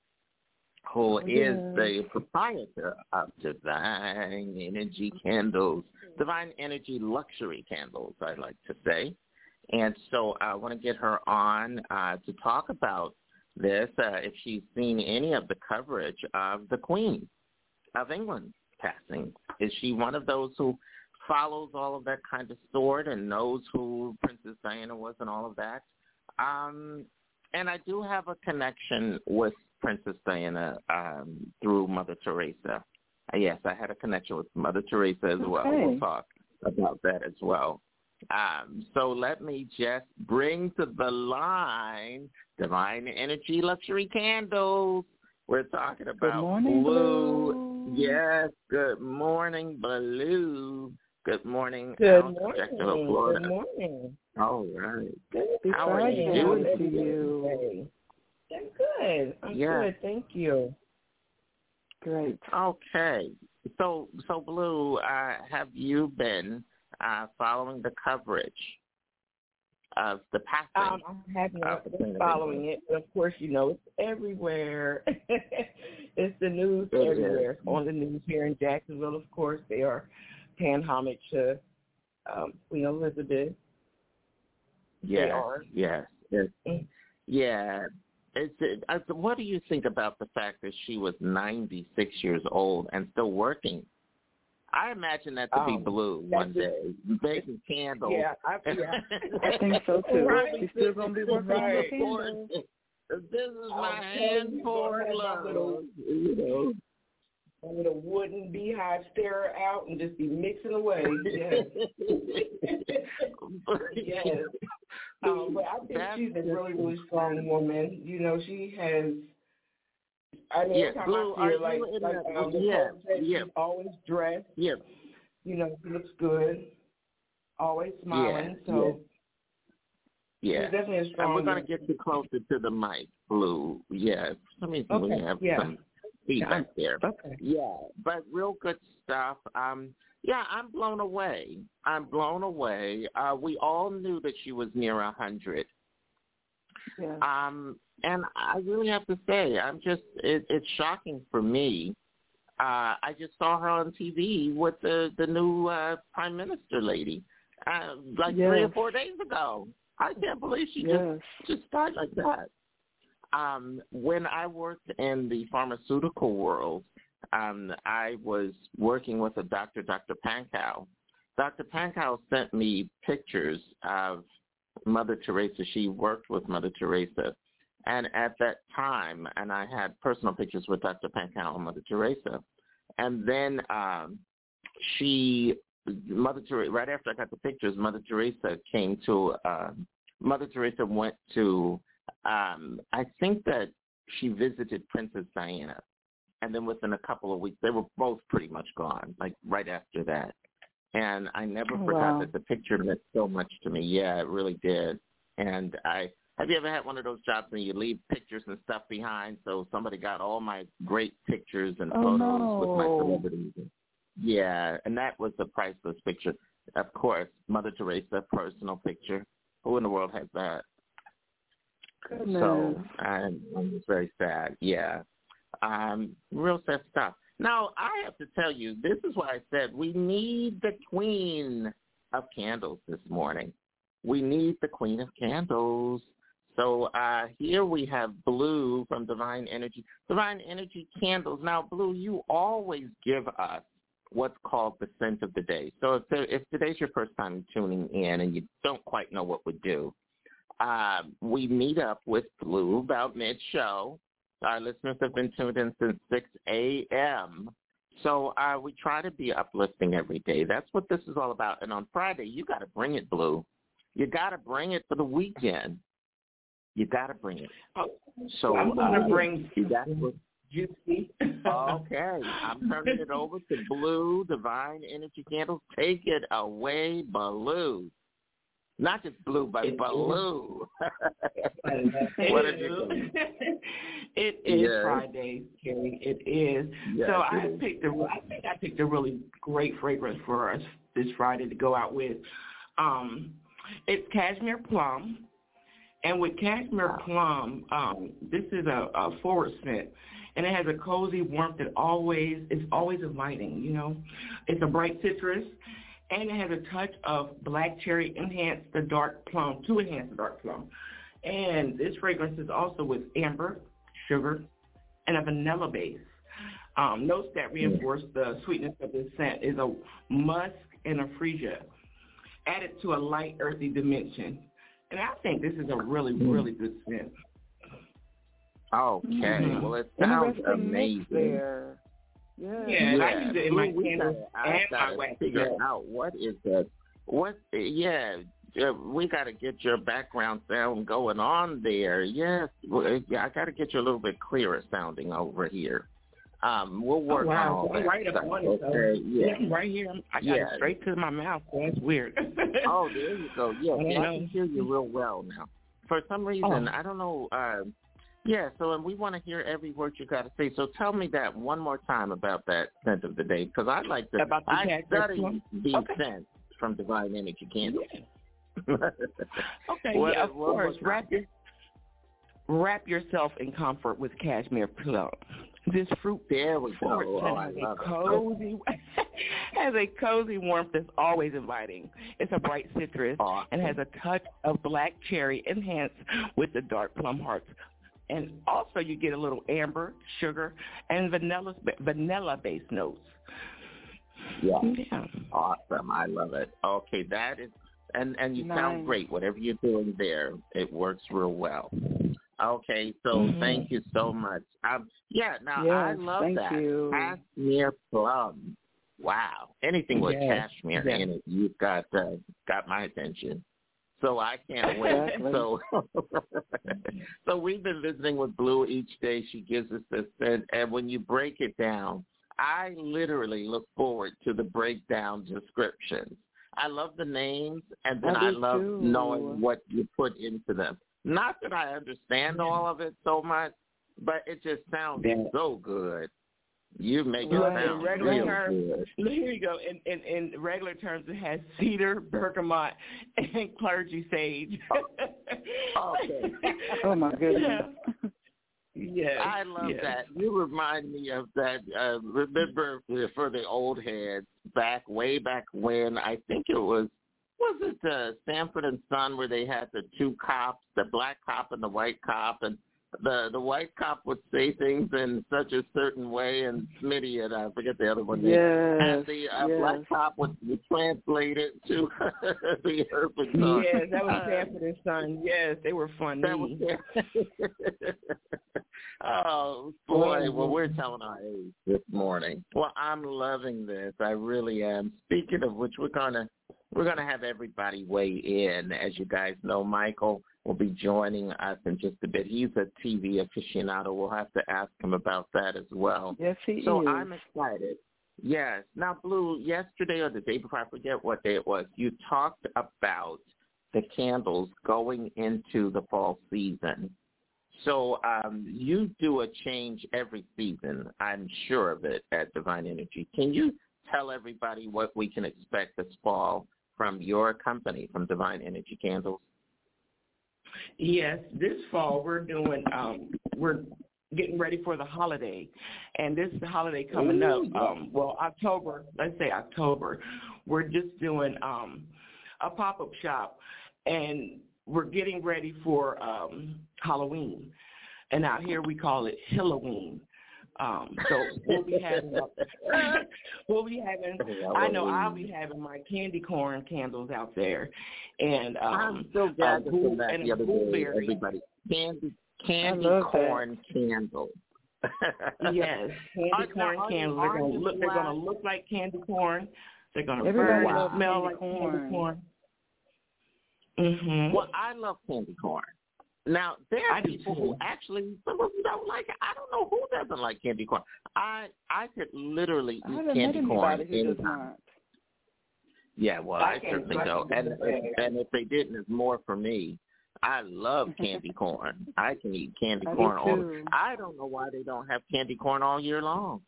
who
oh,
is
yes.
the proprietor of Divine Energy Candles, Divine Energy Luxury Candles, I'd like to say. And so I want to get her on uh, to talk about this, uh, if she's seen any of the coverage of the Queen of England passing. Is she one of those who follows all of that kind of sort and knows who Princess Diana was and all of that? Um, and I do have a connection with Princess Diana um, through Mother Teresa. Uh, yes, I had a connection with Mother Teresa as well.
Okay.
We'll talk about that as well. Um, so let me just bring to the line Divine Energy Luxury Candles. We're talking about
good morning,
Blue.
Blue.
Yes, good morning, Blue. Good morning,
good
out
morning.
Jacksonville, Florida.
Good morning.
All right.
Good
How are you doing
to you?
I'm good. I'm
yeah.
good. Thank you.
Great.
Okay. So, so Blue, uh, have you been uh, following the coverage of the passing?
Um, I have not been following it, but of course, you know, it's everywhere. It's the news
it
everywhere.
Is.
It's on the news here in Jacksonville, of course. They are paying homage to um, Queen Elizabeth.
Yes,
they are.
yes, yes.
Mm-hmm.
Yeah. It's, it, uh, what do you think about the fact that she was ninety-six years old and still working? I imagine that to
um,
be Blue one day, baking candles.
Yeah, I, yeah.
I think so too.
Right.
She's still going to be working
right.
on the candles.
This is my
I'm
hand for love. You know.
With a wooden beehive stirrer out and just be mixing away. Yes. yes. Um, but I think she's a really, really strong woman. You know, she has. I mean,
yes,
every time
Blue,
I see her, like,
like
like um, the
yeah,
said,
yeah.
she's always dressed.
Yeah.
You know, she looks good. Always smiling.
Yeah,
so.
Yeah.
She's definitely a strong
and we're going
woman.
to get you closer to the mic, Blue. Yeah. Let me see
okay.
we have
yeah.
some feedback there.
Okay.
Yeah, but real good stuff. Um, yeah, I'm blown away. I'm blown away. Uh, we all knew that she was near a hundred.
Yeah.
Um, and I really have to say, I'm just, it, it's shocking for me. Uh, I just saw her on T V with the, the new uh, Prime Minister lady, uh, like
yes.
three or four days ago. I can't believe she
yes.
just, just started like that. Um, when I worked in the pharmaceutical world, um, I was working with a doctor, Doctor Pankow. Doctor Pankow sent me pictures of Mother Teresa. She worked with Mother Teresa. And at that time, and I had personal pictures with Doctor Pankow and Mother Teresa. And then um, she, Mother Teresa, right after I got the pictures, Mother Teresa came to, uh, Mother Teresa went to um, I think that she visited Princess Diana, and then within a couple of weeks, they were both pretty much gone, like right after that. And I never
Oh,
forgot
wow.
that the picture meant so much to me. Yeah, it really did. And I have you ever had one of those jobs where you leave pictures and stuff behind? So somebody got all my great pictures and
Oh,
photos
no.
with my celebrities. Yeah, and that was a priceless picture. Of course, Mother Teresa, personal picture. Who in the world has that?
Goodness.
So I, I was very sad. Yeah, um, real sad stuff. Now, I have to tell you, this is why I said we need the queen of candles this morning. We need the queen of candles. So uh, here we have Blue from Divine Energy. Divine Energy Candles. Now, Blue, you always give us what's called the scent of the day. So if, there, if today's your first time tuning in and you don't quite know what we do, uh, we meet up with Blue about mid-show. Our listeners have been tuned in since six a.m., so uh, we try to be uplifting every day. That's what this is all about. And on Friday, you got to bring it, Blue. You got to bring it for the weekend. You got to bring it. So
I'm going to
uh,
bring
you got to,
Juicy.
Okay, I'm turning it over to Blue, Divine Energy Candles. Take it away, Blue. Not just Blue, but Blue. What did you do?
It is
Yes.
Friday, Carrie. It is.
Yes,
so
it
I
is.
picked a. I think I picked a really great fragrance for us this Friday to go out with. Um, it's Cashmere Plum, and with Cashmere Plum, um, this is a, a forward scent, and it has a cozy warmth that always is always inviting. You know, it's a bright citrus. And it has a touch of black cherry enhance the dark plum, to enhance the dark plum. And this fragrance is also with amber, sugar, and a vanilla base. Um, notes that reinforce the sweetness of this scent is a musk and a freesia, added to a light earthy dimension. And I think this is a really, really good scent.
Okay,
Mhm.
well, it sounds
Interesting mix
amazing.
there. Yeah.
Yeah, and I use it in my
Ooh, we
candles
gotta- I
and my
gotta
wax.
figure out what is that. What? Yeah, uh, we got to get your background sound going on there. Yes, well, yeah, I got to get you a little bit clearer sounding over here. Um, we'll work
oh, wow.
on all
So I'm
that
right up
stuff.
on it. So
Okay, yeah.
I'm right here. I'm, I got
Yeah.
it straight to my mouth. So that's weird.
Oh, there you go. Yeah,
I
I
know.
can hear you real well now. For some reason,
Oh.
I don't know. Uh, yeah, so and we want to hear every word you got to say. So tell me that one more time about that scent of the day, because I like to.
About the
I
cactus
study
one?
these
Okay.
scents from Divine Energy Candles.
Yeah. Okay,
What-
yeah, of
what
course.
was-
Wrap your wrap yourself in comfort with Cashmere Plum. This fruit
There we go.
forward
Oh,
scent
I
has a
love it.
cozy has a cozy warmth that's always inviting. It's a bright citrus
Awesome.
and has a touch of black cherry enhanced with the dark plum hearts. And also you get a little amber, sugar, and vanilla vanilla based notes.
Yeah.
Yeah.
Awesome. I love it. Okay, that is, and, and you sound
Nice.
great. Whatever you're doing there, it works real well. Okay, so
Mhm.
thank you so much. Um, yeah, now
Yes,
I love
thank
that.
you.
Cashmere Plum. Wow. Anything with
Yes,
cashmere
yes.
in it, you've got, uh, got my attention. So I can't wait.
Exactly.
So, so we've been visiting with Blue each day. She gives us this, and, and when you break it down, I literally look forward to the breakdown descriptions. I love the names, and then
I
I,
do
love
too.
knowing what you put into them. Not that I understand all of it so much, but it just sounds
Yeah.
so good. You make it
Look, in
sound
regular
real
terms,
good.
look, here you go. In, in in regular terms, it has cedar, bergamot, and clergy sage.
Okay.
Oh my goodness.
Yes.
I love
yes.
that. You remind me of that. Uh, remember for the old heads back way back when, I think it was, was it uh, Sanford and Son where they had the two cops, the black cop and the white cop, and the the white cop would say things in such a certain way, and Smitty and I forget the other one.
Yes,
and the uh,
yes.
black cop would, would translate it to the urban son.
Yes, that was
Uh,
Sanford and Son. Yes, they were funny.
That was Oh boy! Well, we're telling our age this morning. Well, I'm loving this. I really am. Speaking of which, we're gonna we're going to have everybody weigh in. As you guys know, Michael will be joining us in just a bit. He's a T V aficionado. We'll have to ask him about that as well.
Yes, he
so
is.
So I'm excited. Yes. Now, Blue, yesterday or the day before, I forget what day it was, you talked about the candles going into the fall season. So um, you do a change every season, I'm sure of it, at Divine Energy. Can you tell everybody what we can expect this fall from your company, from Divine Energy Candles?
Yes, this fall we're doing, um, we're getting ready for the holiday, and this is the holiday coming Ooh, up. Yeah. Um, well, October, let's say October, we're just doing um, a pop-up shop, and we're getting ready for um, Halloween, and out here we call it Halloween. Um, so we'll be having, we'll be having. I know I'll be having my candy corn candles out there, and um,
I'm so glad to see that the other day. Everybody, candy candy corn that. candle.
Yes, candy are, corn are, candles. Are, they're gonna look. They're gonna look like candy corn. They're gonna
Everybody
burn
loves
and smell
candy
like
corn.
candy corn. Mm-hmm.
Well, I love candy corn. Now, there are
I
people who actually, some of them don't like it. I don't know who doesn't like candy corn. I I could literally
I
eat
haven't
candy
met
corn
anybody who does not.
Yeah, well,
I
I, certainly don't. And, and if they didn't, it's more for me. I love candy corn. I can eat candy
I
corn all.
too.
I don't know why they don't have candy corn all year long.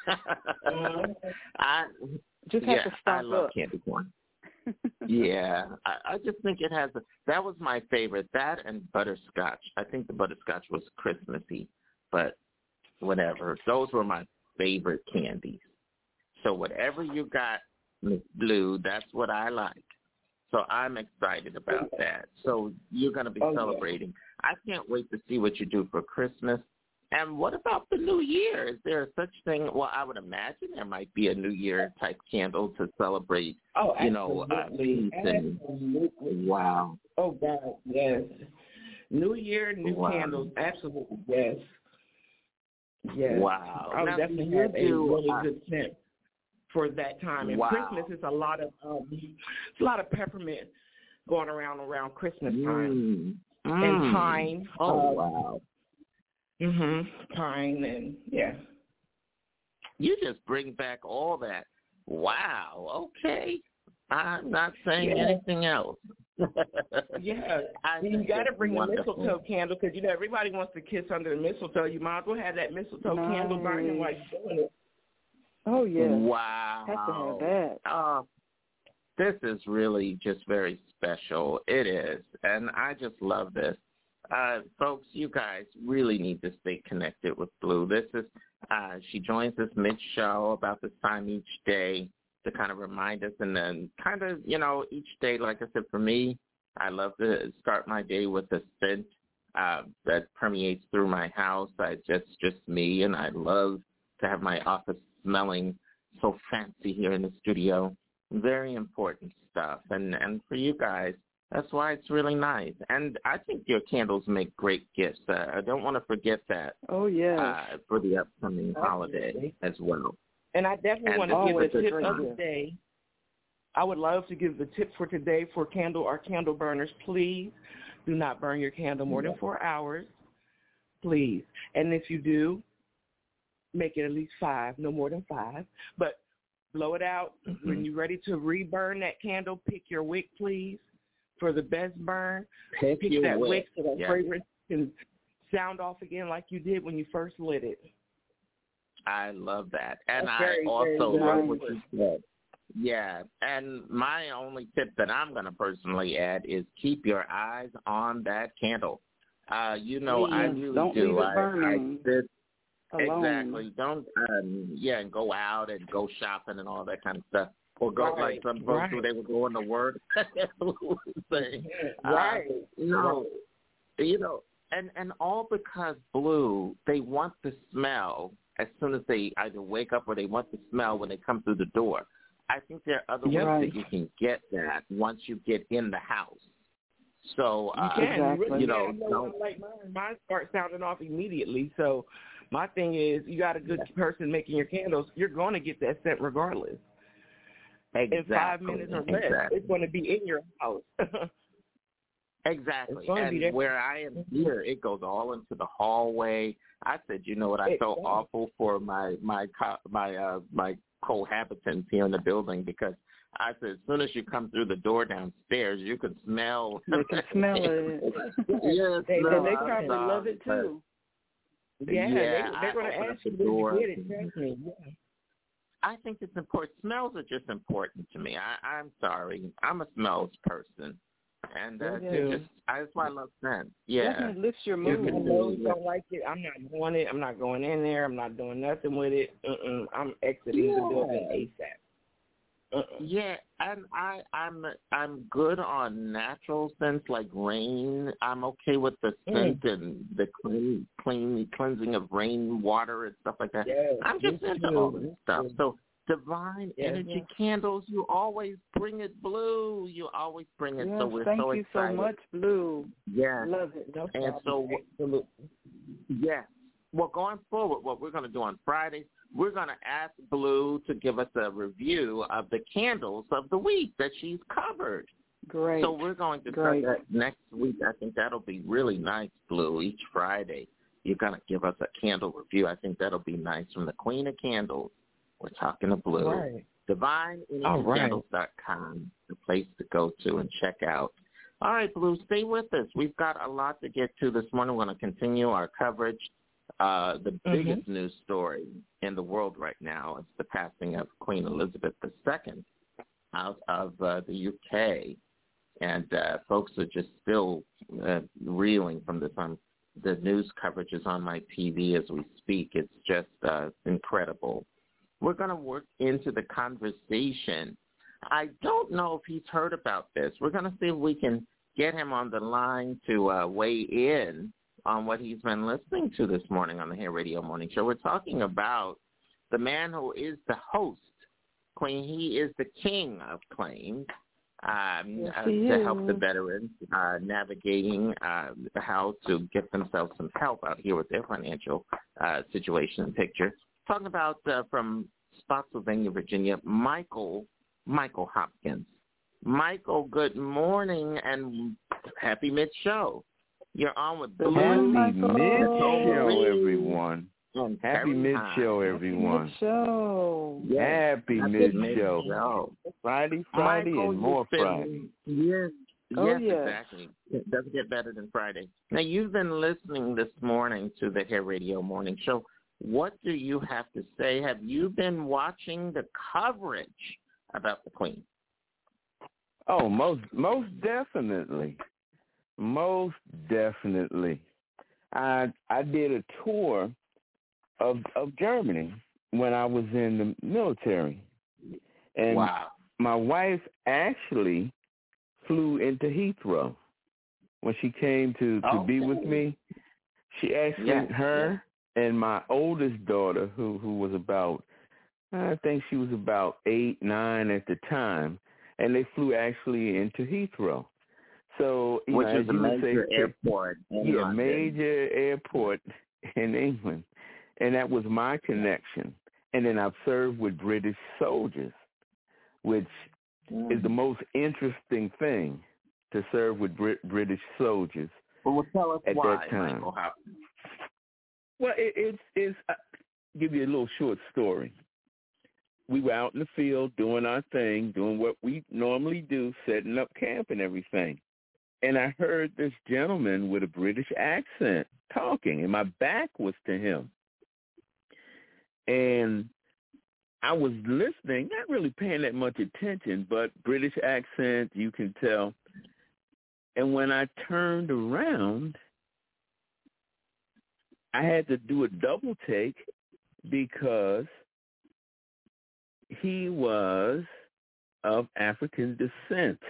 I
just have
yeah,
to stock
I love
up.
candy corn. Yeah, I, I just think it has. A, that was my favorite. That and butterscotch. I think the butterscotch was Christmassy, but whatever. Those were my favorite candies. So whatever you got, Miss Blue, that's what I like. So I'm excited about that. So you're going to be
oh,
celebrating. Yeah. I can't wait to see what you do for Christmas. And what about the New Year? Is there such thing? Well, I would imagine there might be a New Year type candle to celebrate.
Oh,
you know,
absolutely.
uh, and,
absolutely.
Wow.
Oh God, yes. New Year, new
wow.
candles, absolutely, yes. Yes.
Wow.
I'll
now,
definitely
you
have a
do,
really
uh,
good scent for that time. And
wow.
Christmas is a lot of um, it's a lot of peppermint going around around Christmas time.
Mm.
And
Mm.
pine.
Oh
uh,
wow.
Mhm. Pine and yeah.
You just bring back all that. Wow. Okay. I'm not saying
yeah.
anything else.
yeah.
I
you got to bring
wonderful.
the mistletoe candle because you know everybody wants to kiss under the mistletoe. You might as well have that mistletoe
nice.
candle burning while you're doing it.
Oh yeah.
Wow.
Have to have that.
Uh, this is really just very special. It is, and I just love this. Uh, folks, you guys really need to stay connected with Blue. This is, uh, she joins us mid-show about this time each day to kind of remind us, and then kind of, you know, each day, like I said, for me, I love to start my day with a scent uh, that permeates through my house. I just, just me, and I love to have my office smelling so fancy here in the studio. Very important stuff, and, and for you guys, that's why it's really nice. And I think your candles make great gifts. Uh, I don't want to forget that.
Oh, yeah.
Uh, for the upcoming holiday as well.
And I definitely
and
want to give the tip
time.
of the day. I would love to give the tip for today for candle or candle burners. Please do not burn your candle more than four hours. Please. And if you do, make it at least five, no more than five. But blow it out. Mm-hmm. When you're ready to re-burn that candle, pick your wick, please. For the best burn,
pick,
pick that wick so that
yeah.
fragrance can sound off again like you did when you first lit it.
I love that. And
That's
I
very,
also
very
love
nice.
what you said. Yeah, and my only tip that I'm going to personally add is keep your eyes on that candle. Uh, you know,
Please,
I really
don't
do.
leave it
I,
burning
I sit,
alone.
exactly. Don't, um, yeah, and go out and go shopping and all that kind of stuff. Or go
right,
like some folks
right.
who they were going to work. Saying,
right.
Uh, no, you know, and, and all because Blue, they want the smell as soon as they either wake up or they want the smell when they come through the door. I think there are other
You're
ways
right.
that you can get that once you get in the house. So, uh,
you can,
exactly.
really
you know,
can.
don't,
like mine, mine start sounding off immediately. So my thing is, you got a good person making your candles, you're going to get that scent regardless.
Exactly.
in five minutes or less.
Exactly.
It's going to be in your house.
Exactly.
And
And where I am here, it goes all into the hallway. I said, you know what? I felt awful for my my co- my uh, my cohabitants here in the building because I said, as soon as you come through the door downstairs, you can smell.
You can smell it.
Yes,
they,
no,
they probably
I'm
love it
sorry,
too.
Yeah,
yeah,
they, they're going
I
to
opened
ask
up
you
the
where
door.
you get it. Trust me. Yeah.
I think it's important. Smells are just important to me. I, I'm sorry. I'm a smells person. And uh,
Me
to
too.
just, I, that's why I love scent. Yeah.
Definitely lifts your
If
mood.
I know you don't like it, I'm not doing it. I'm not going in there. I'm not doing nothing with it. Uh-uh. I'm exiting
Yeah.
the building ASAP. Uh-uh.
Yeah, and I, I'm I'm good on natural scents like rain. I'm okay with the scent
Mm.
and the clean, clean cleansing of rain water and stuff like that.
Yes,
I'm just
me
into
too.
all this
Me
stuff.
too.
So Divine
Yes,
Energy
yes.
Candles, you always bring it blue. You always bring it.
Yes,
so we're
thank
so
you
excited.
so much, Blue.
Yeah.
Love it.
No
And so,
Absolutely.
yes. Well, going forward, what we're going to do on Fridays, we're going to ask Blue to give us a review of the candles of the week that she's covered.
Great.
So we're going to
Great.
start that next week. I think that'll be really nice, Blue. Each Friday, you're going to give us a candle review. I think that'll be nice. From the Queen of Candles, we're talking to Blue.
Right.
Divine
All
Energy
right.
Candles dot com, the place to go to and check out. All right, Blue, stay with us. We've got a lot to get to this morning. We're going to continue our coverage. Uh, the
Mm-hmm.
biggest news story in the world right now is the passing of Queen Elizabeth the Second out of uh, the U K. And uh, folks are just still uh, reeling from this. Um, the news coverage is on my T V as we speak. It's just uh, incredible. We're going to work into the conversation. I don't know if he's heard about this. We're going to see if we can get him on the line to uh, weigh in on what he's been listening to this morning on the Hair Radio Morning Show. We're talking about the man who is the host, Queen. He is the king of claims um,
Yes,
uh,
he
to
is.
help the veterans uh, navigating uh, how to get themselves some help out here with their financial uh, situation and picture. Talking about uh, from Spotsylvania, Virginia, Michael Michael Hopkins. Michael, good morning and happy mid-show. You're on with Blue.
Happy mid-show,
Marie,
everyone.
and
Happy
Terry
mid-show,
Hines.
everyone.
Mid-show.
Yes.
Happy
Happy
mid-show.
mid-show.
Friday, Friday,
Michael,
and more
you've been-
Friday.
Yes,
Oh,
yes,
yes.
exactly. It doesn't get better than Friday. Now, you've been listening this morning to the Hair Radio Morning Show. What do you have to say? Have you been watching the coverage about the Queen?
Oh, most most definitely. Most definitely. I I did a tour of of Germany when I was in the military. And
Wow.
my wife actually flew into Heathrow when she came to, to be with me. She actually,
Yes,
her and my oldest daughter, who, who was about, I think she was about eight, nine at the time, and they flew actually into Heathrow. So, you
Which
know,
is
as
a
you would
major
say,
airport in
yeah,
London.
major airport in England. And that was my connection. And then I've served with British soldiers, which
Mm.
is the most interesting thing, to serve with Brit- British soldiers
Well, tell us
at
why,
that time.
Michael Hopkins.
Well, it, it's, it's uh, give you a little short story. We were out in the field doing our thing, doing what we normally do, setting up camp and everything. And I heard this gentleman with a British accent talking, and my back was to him. And I was listening, not really paying that much attention, but British accent, you can tell. And when I turned around, I had to do a double take because he was of African descent.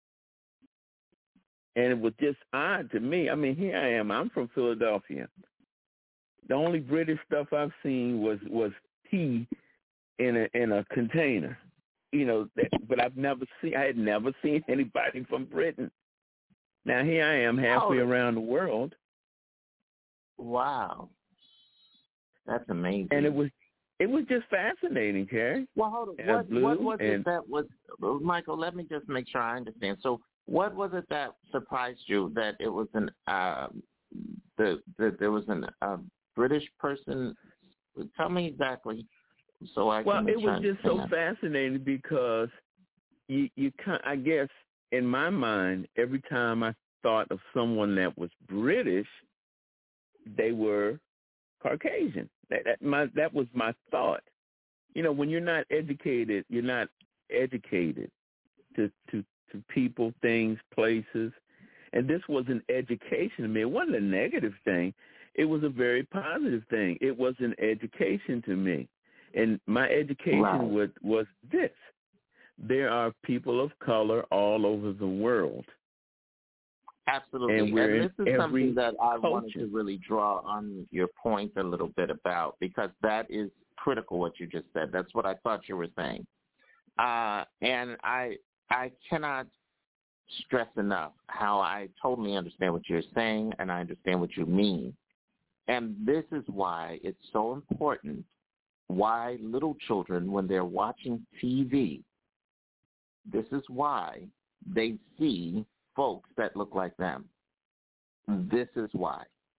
And it was just odd to me. I mean, here I am. I'm from Philadelphia. The only British stuff I've seen was, was tea in a in a container, you know. That, but I've never seen. I had never seen anybody from Britain. Now here I am, halfway
Oh.
around the world.
Wow. That's amazing.
And it was it was just fascinating, Carrie.
Well, hold on.
Uh,
What,
blue
what was
and,
it that was, Michael, let me just make sure I understand. So what was it that surprised you that it was an, uh, the, the, there was an uh, British person? Tell me exactly so I
well,
can make
it
sure
was
I
just so
understand.
fascinating because you, you can, I guess, in my mind, every time I thought of someone that was British, they were Caucasian. That, that my that was my thought. You know, when you're not educated, you're not educated to to to people, things, places, and this was an education to me. It wasn't a negative thing. It was a very positive thing. It was an education to me, and my education
Right.
was was this: there are people of color all over the world.
Absolutely.
And, we're
and this
in
is
every
something that I
culture.
wanted to really draw on your point a little bit about, because that is critical what you just said. That's what I thought you were saying. Uh, and I I cannot stress enough how I totally understand what you're saying, and I understand what you mean. And this is why it's so important why little children, when they're watching T V, this is why they see folks that look like them. This is why.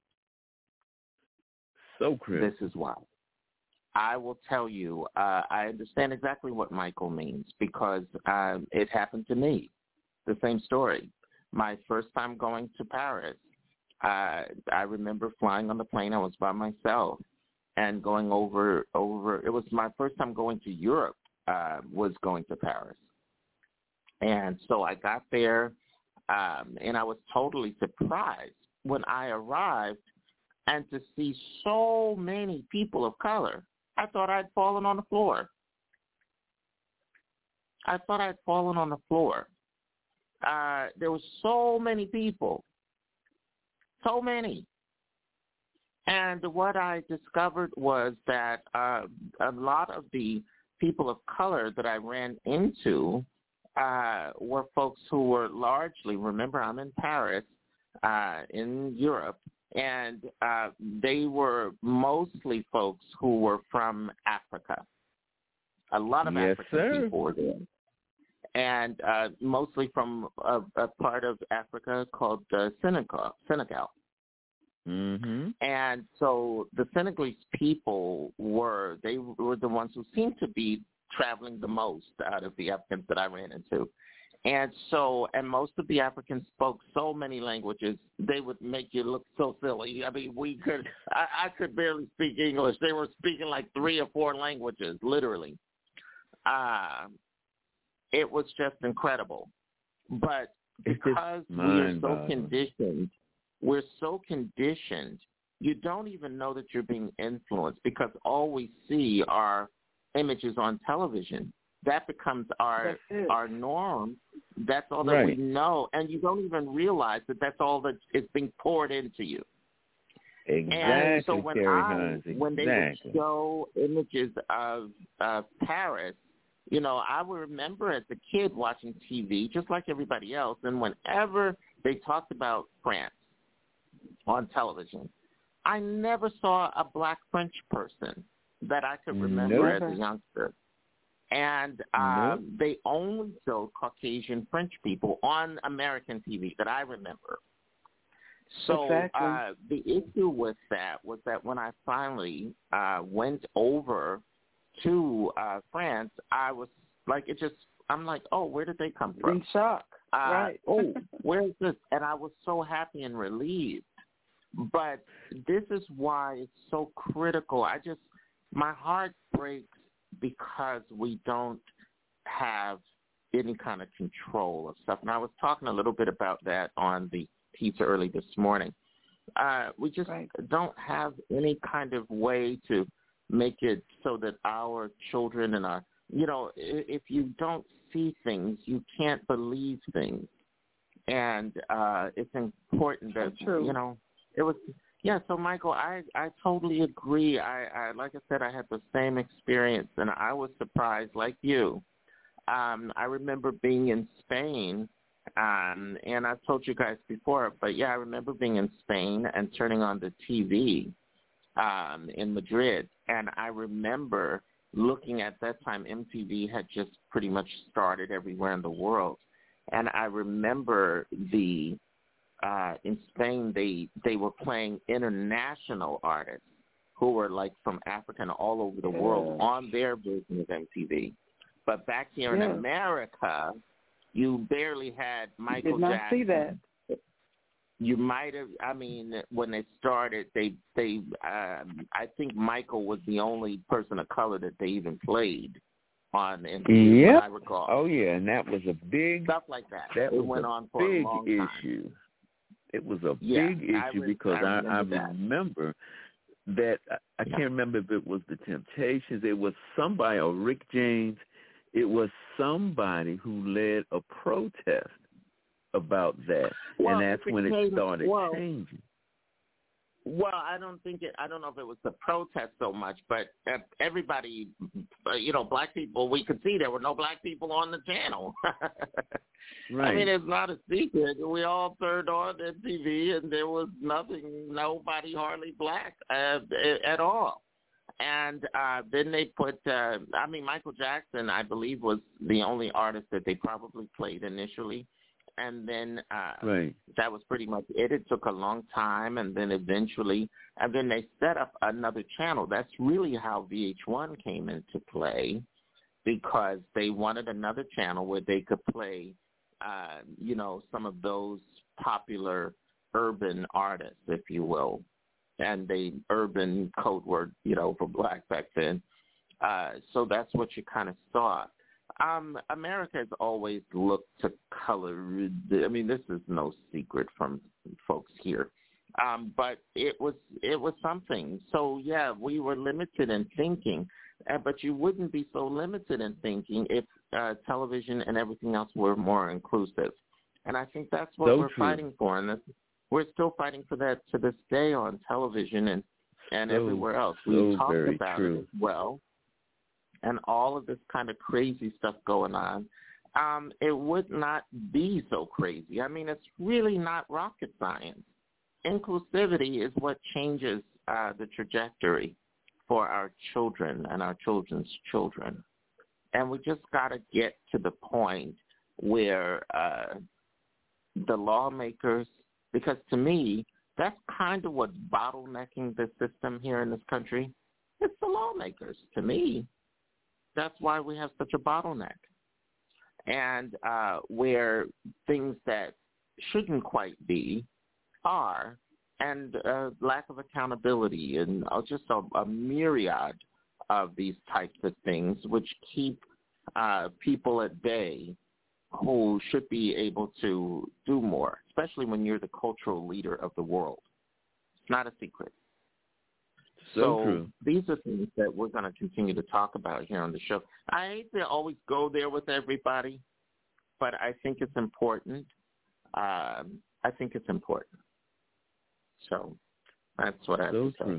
So critical.
This is why. I will tell you, uh, I understand exactly what Michael means, because um, it happened to me. The same story. My first time going to Paris, uh, I remember flying on the plane. I was by myself and going over, over. It was my first time going to Europe, uh, was going to Paris. And so I got there. Um, and I was totally surprised when I arrived and to see so many people of color. I thought I'd fallen on the floor. I thought I'd fallen on the floor. Uh, there were so many people, so many. And what I discovered was that uh, a lot of the people of color that I ran into Uh, were folks who were largely, remember, I'm in Paris, uh, in Europe, and uh, they were mostly folks who were from Africa. A lot of
yes,
African
sir.
people were there. And uh, mostly from a, a part of Africa called uh, Senegal. Senegal.
Mm-hmm.
And so the Senegalese people were, they were the ones who seemed to be traveling the most out of the Africans that I ran into. And so, and most of the Africans spoke so many languages, they would make you look so silly. I mean, we could, I, I could barely speak English. They were speaking like three or four languages, literally. Uh, it was just incredible. But because we are so conditioned, we're so conditioned, you don't even know that you're being influenced, because all we see are images on television. That becomes our our norm. That's all that
Right.
we know, and you don't even realize that that's all that is being poured into you.
Exactly,
And so when
Carrie
I,
Hines,
when they
exactly.
would show images of of Paris, you know, I would remember as a kid watching T V just like everybody else, and whenever they talked about France on television, I never saw a black French person that I could remember
Nope.
as a youngster. And um,
Nope.
they only showed Caucasian French people on American T V that I remember. So
Exactly.
uh, the issue with that was that when I finally uh, went over to uh, France, I was like, it just, I'm like, oh, where did they come from?
In shock.
Uh,
right.
oh, where is this? And I was so happy and relieved. But this is why it's so critical. I just, my heart breaks because we don't have any kind of control of stuff. And I was talking a little bit about that on the pizza early this morning. Uh, we just right. don't have any kind of way to make it so that our children and our, you know, if you don't see things, you can't believe things. And uh, it's important that, you know, it was, yeah, so Michael, I, I totally agree. I, I, like I said, I had the same experience, and I was surprised like you. Um, I remember being in Spain, um, and I've told you guys before, but yeah, I remember being in Spain and turning on the T V, um, in Madrid. And I remember looking at that time, M T V had just pretty much started everywhere in the world. And I remember the uh, in Spain, they, they were playing international artists who were like from Africa and all over the world on their version of M T V. But back here
yeah.
in America, you barely had Michael
Did not
Jackson.
see that.
You might have. I mean, when they started, they they. Um, I think Michael was the only person of color that they even played on M T V.
Yep.
I recall.
Oh yeah, and that was a big
stuff like that.
That
it
was
went
a
on for
big
a long
issue.
time.
It was a
yeah,
big issue
I re-
because
I
I,
remember,
I
that.
remember that I, I
yeah.
can't remember if it was the Temptations. It was somebody or Rick James. It was somebody who led a protest about that,
well,
and that's
it
when
became,
it started
well,
changing.
Well, I don't think it. I don't know if it was the protest so much, but everybody, you know, black people. We could see there were no black people on the channel.
Right.
I mean, it's not a secret. We all turned on the T V, and there was nothing, nobody hardly black uh, at all. And uh, then they put. Uh, I mean, Michael Jackson, I believe, was the only artist that they probably played initially. And then uh,
right.
that was pretty much it. It took a long time, and then eventually, and then they set up another channel. That's really how V H one came into play, because they wanted another channel where they could play, uh, you know, some of those popular urban artists, if you will, and the urban code word, you know, for black back then. Uh, so that's what you kind of saw. Um, America has always looked to color. I mean, this is no secret from folks here, um, but it was it was something. So yeah, we were limited in thinking, uh, but you wouldn't be so limited in thinking if uh, television and everything else were more inclusive. And I think that's what
so
we're
true.
fighting for, and that's, we're still fighting for that to this day on television and and
so,
everywhere else.
So
We talked
very
about
true.
it as well. And all of this kind of crazy stuff going on, um, it would not be so crazy. I mean, it's really not rocket science. Inclusivity is what changes uh, the trajectory for our children and our children's children. And we just got to get to the point where uh, the lawmakers, because to me, that's kind of what's bottlenecking the system here in this country. It's the lawmakers, to me. That's why we have such a bottleneck. And uh, where things that shouldn't quite be are, and uh, lack of accountability, and uh, just a, a myriad of these types of things, which keep uh, people at bay who should be able to do more, especially when you're the cultural leader of the world. It's not a secret.
So,
so
true.
These are things that we're going to continue to talk about here on the show. I hate to always go there with everybody, but I think it's important. Um, I think it's important. So that's what I have
so
to say.
True.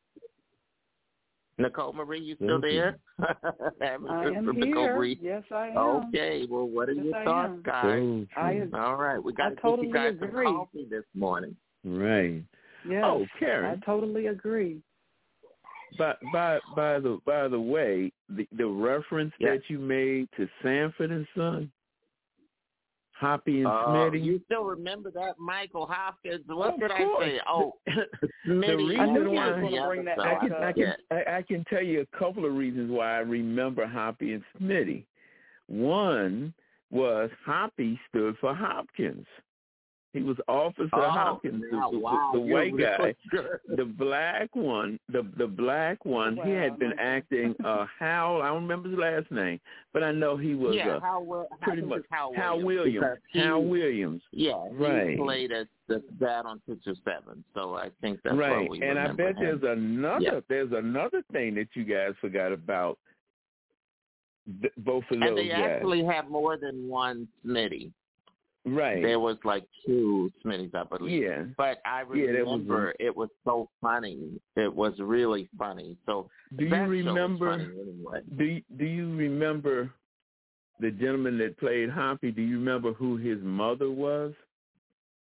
Nicole Marie, you
so
still
true.
there?
I am
Nicole
here.
Marie.
Yes, I am.
Okay. Well, what are
yes,
your
I
thoughts,
am.
guys?
So
I,
All right. We got
I
to get
totally
you guys
agree.
some coffee this morning.
Right.
Yes,
oh, Karen.
I totally agree.
By by by the by the way, the, the reference
yeah.
that you made to Sanford and Son, Hoppy and
uh,
Smitty.
You still remember that, Michael Hopkins? What
of
did
course.
I say? Oh, Smitty.
the reason
I knew
why
you were going to bring that
I
back
can
up.
I can I, I can tell you a couple of reasons why I remember Hoppy and Smitty. One was Hoppy stood for Hopkins. He was Officer
oh,
Hopkins, the,
wow,
the,
wow,
the white
really
guy.
good.
The black one, the the black one,
wow.
he had been acting uh, Hal. I don't remember his last name, but I know he was
yeah,
uh,
Hal,
pretty much
Hal,
Hal
Williams.
Williams.
He,
Hal Williams.
Yeah, he
right.
played as the dad on Six or Seven, so I think that's
right.
why we
and I
remember
bet
him.
there's another
yeah.
there's another thing that you guys forgot about. Th- both of
and
those
they
guys.
actually have more than one Smitty.
Right.
There was like two Smitties, I believe.
Yeah.
But I
Yeah,
remember
was
it was so funny. It was really funny. So
do you
that
remember?
show was funny anyway.
Do you, Do you remember the gentleman that played Hoppy? Do you remember who his mother was?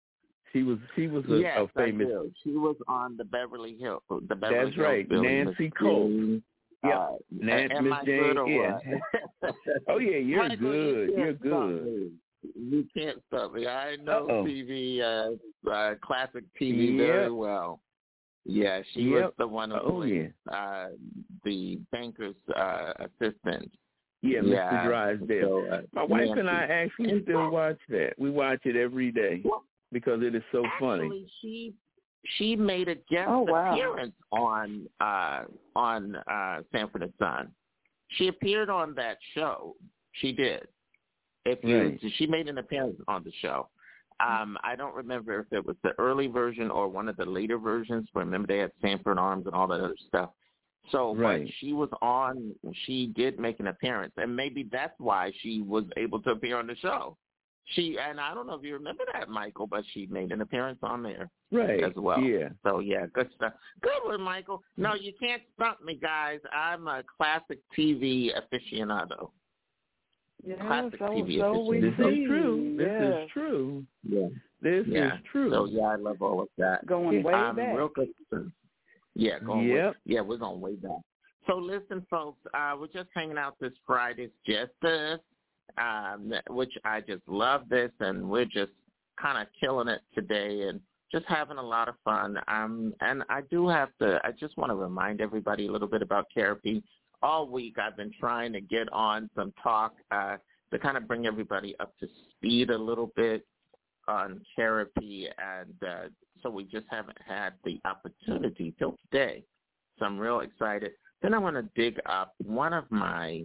She was she was a,
yes,
a famous.
I do. She was on the Beverly Hills. The Beverly
That's
Hills
right,
Billy,
Nancy
Miss
Cole.
Jane.
Yeah,
Uh,
Nancy,
am
Miss
I
Jane.
good or
Yeah.
what?
Oh yeah, you're
Michael,
good.
You
You're
can't stop
good.
me. You can't stop me. I know
Uh-oh.
T V, uh, uh, classic T V
Yep.
very well. Yeah, she
Yep.
was the one who
Oh,
played uh, the banker's uh, assistant.
Yeah,
Yeah,
Mister Drysdale.
so, uh,
My wife
Nancy.
and I actually still watch that. We watch it every day because it is so funny.
Actually, she she made a guest
Oh, wow.
appearance on uh, on uh, Sanford and Son. She appeared on that show. She did. If you,
Right.
she made an appearance on the show. Um, I don't remember if it was the early version or one of the later versions. But remember, they had Sanford Arms and all that other stuff. So,
Right.
but she was on. She did make an appearance, and maybe that's why she was able to appear on the show. She and I don't know if you remember that, Michael, but she made an appearance on there
Right.
as well.
Yeah.
So yeah, good stuff. Good one, Michael. No, you can't stump me, guys. I'm a classic T V aficionado.
Yes,
Classic
so,
T V
so we
This
see.
is true. This
Yes.
is true.
Yeah.
This
Yeah.
is true.
So yeah, I love all of that.
Going way
um,
back.
Real good. Yeah, going
Yep.
way, yeah, we're going way back. So listen, folks, uh, we're just hanging out this Friday. It's just us, um, which I just love this, and we're just kind of killing it today and just having a lot of fun. Um, and I do have to, I just want to remind everybody a little bit about Therapy. All week I've been trying to get on some talk uh, to kind of bring everybody up to speed a little bit on therapy, and uh, so we just haven't had the opportunity till today. So I'm real excited. Then I want to dig up one of my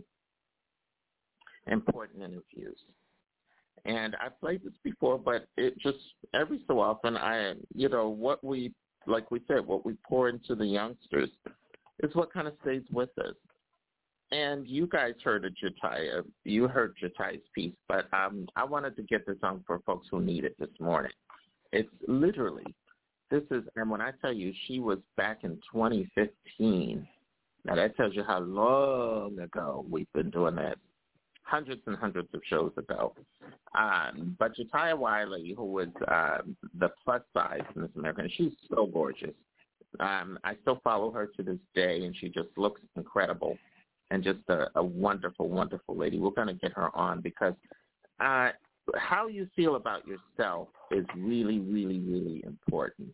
important interviews. And I've played this before, but it just, every so often, I, you know, what we, like we said, what we pour into the youngsters is what kind of stays with us. And you guys heard of Jataya. You heard Jataya's piece, but um, I wanted to get this on for folks who need it this morning. It's literally, this is, and when I tell you she was back in twenty fifteen, now that tells you how long ago we've been doing that, hundreds and hundreds of shows ago. Um, but Jataya Wiley, who was uh, the plus size Miss America, and she's so gorgeous. Um, I still follow her to this day, and she just looks incredible. And just a, a wonderful, wonderful lady. We're going to get her on because uh, how you feel about yourself is really, really, really important.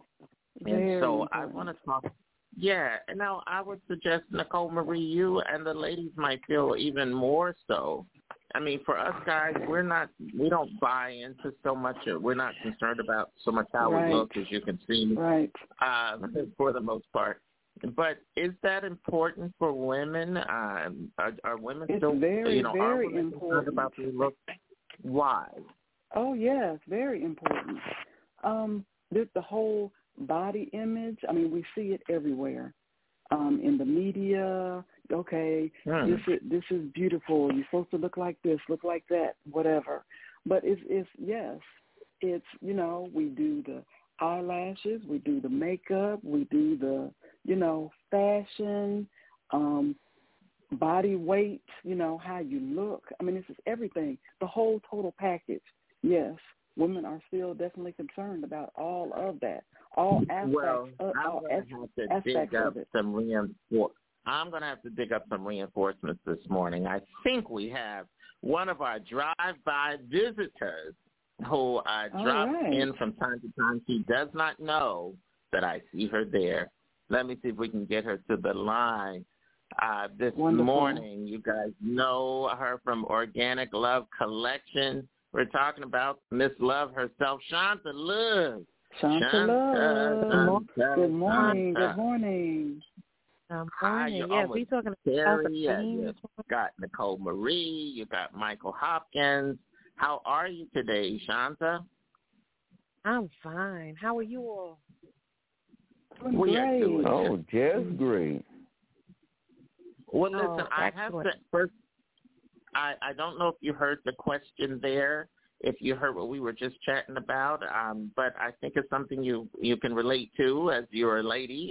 Very
and so
important.
I want to talk. Yeah, and now I would suggest, Nicole Marie, you and the ladies might feel even more so. I mean, for us guys, we're not, we don't buy into so much. We're not concerned about so much how
Right.
we look, as you can see,
Right.
uh, for the most part. But is that important for women? Um, are, are women
It's
still,
very,
you know,
very
are women
important.
concerned about their look? Why?
Oh, yes, very important. Um, this, the whole body image, I mean, we see it everywhere. Um, in the media, okay,
Hmm.
this is this is beautiful. You're supposed to look like this, look like that, whatever. But it's, it's yes, it's, you know, we do the eyelashes, we do the makeup, we do the, you know, fashion, um, body weight, you know, how you look. I mean, this is everything, the whole total package. Yes, women are still definitely concerned about all of that, all aspects
Well,
of,
I'm
all
going
as,
to have to
aspects
dig up
of it.
some reinfor- I'm going to have to dig up some reinforcements this morning. I think we have one of our drive-by visitors who uh,
All
drops
right.
in from time to time. She does not know that I see her there. Let me see if we can get her to the line. Uh, this
Wonderful.
morning, you guys know her from Organic Love Collection. We're talking about Miss Love herself, Shanta Love.
Shanta Love.
Shanta,
Good morning.
Shanta.
Good morning.
Um,
Hi, you're
yeah,
on
we
with
talking about
Terry.
the
Yeah,
theme.
you got Nicole Marie. You got Michael Hopkins. How are you today, Shanta?
I'm fine. How are you all?
Doing
We are
great.
doing
Oh, just great.
Well,
Oh,
listen, I have to
excellent.
first. I I don't know if you heard the question there. If you heard what we were just chatting about, um, but I think it's something you you can relate to as you're a lady.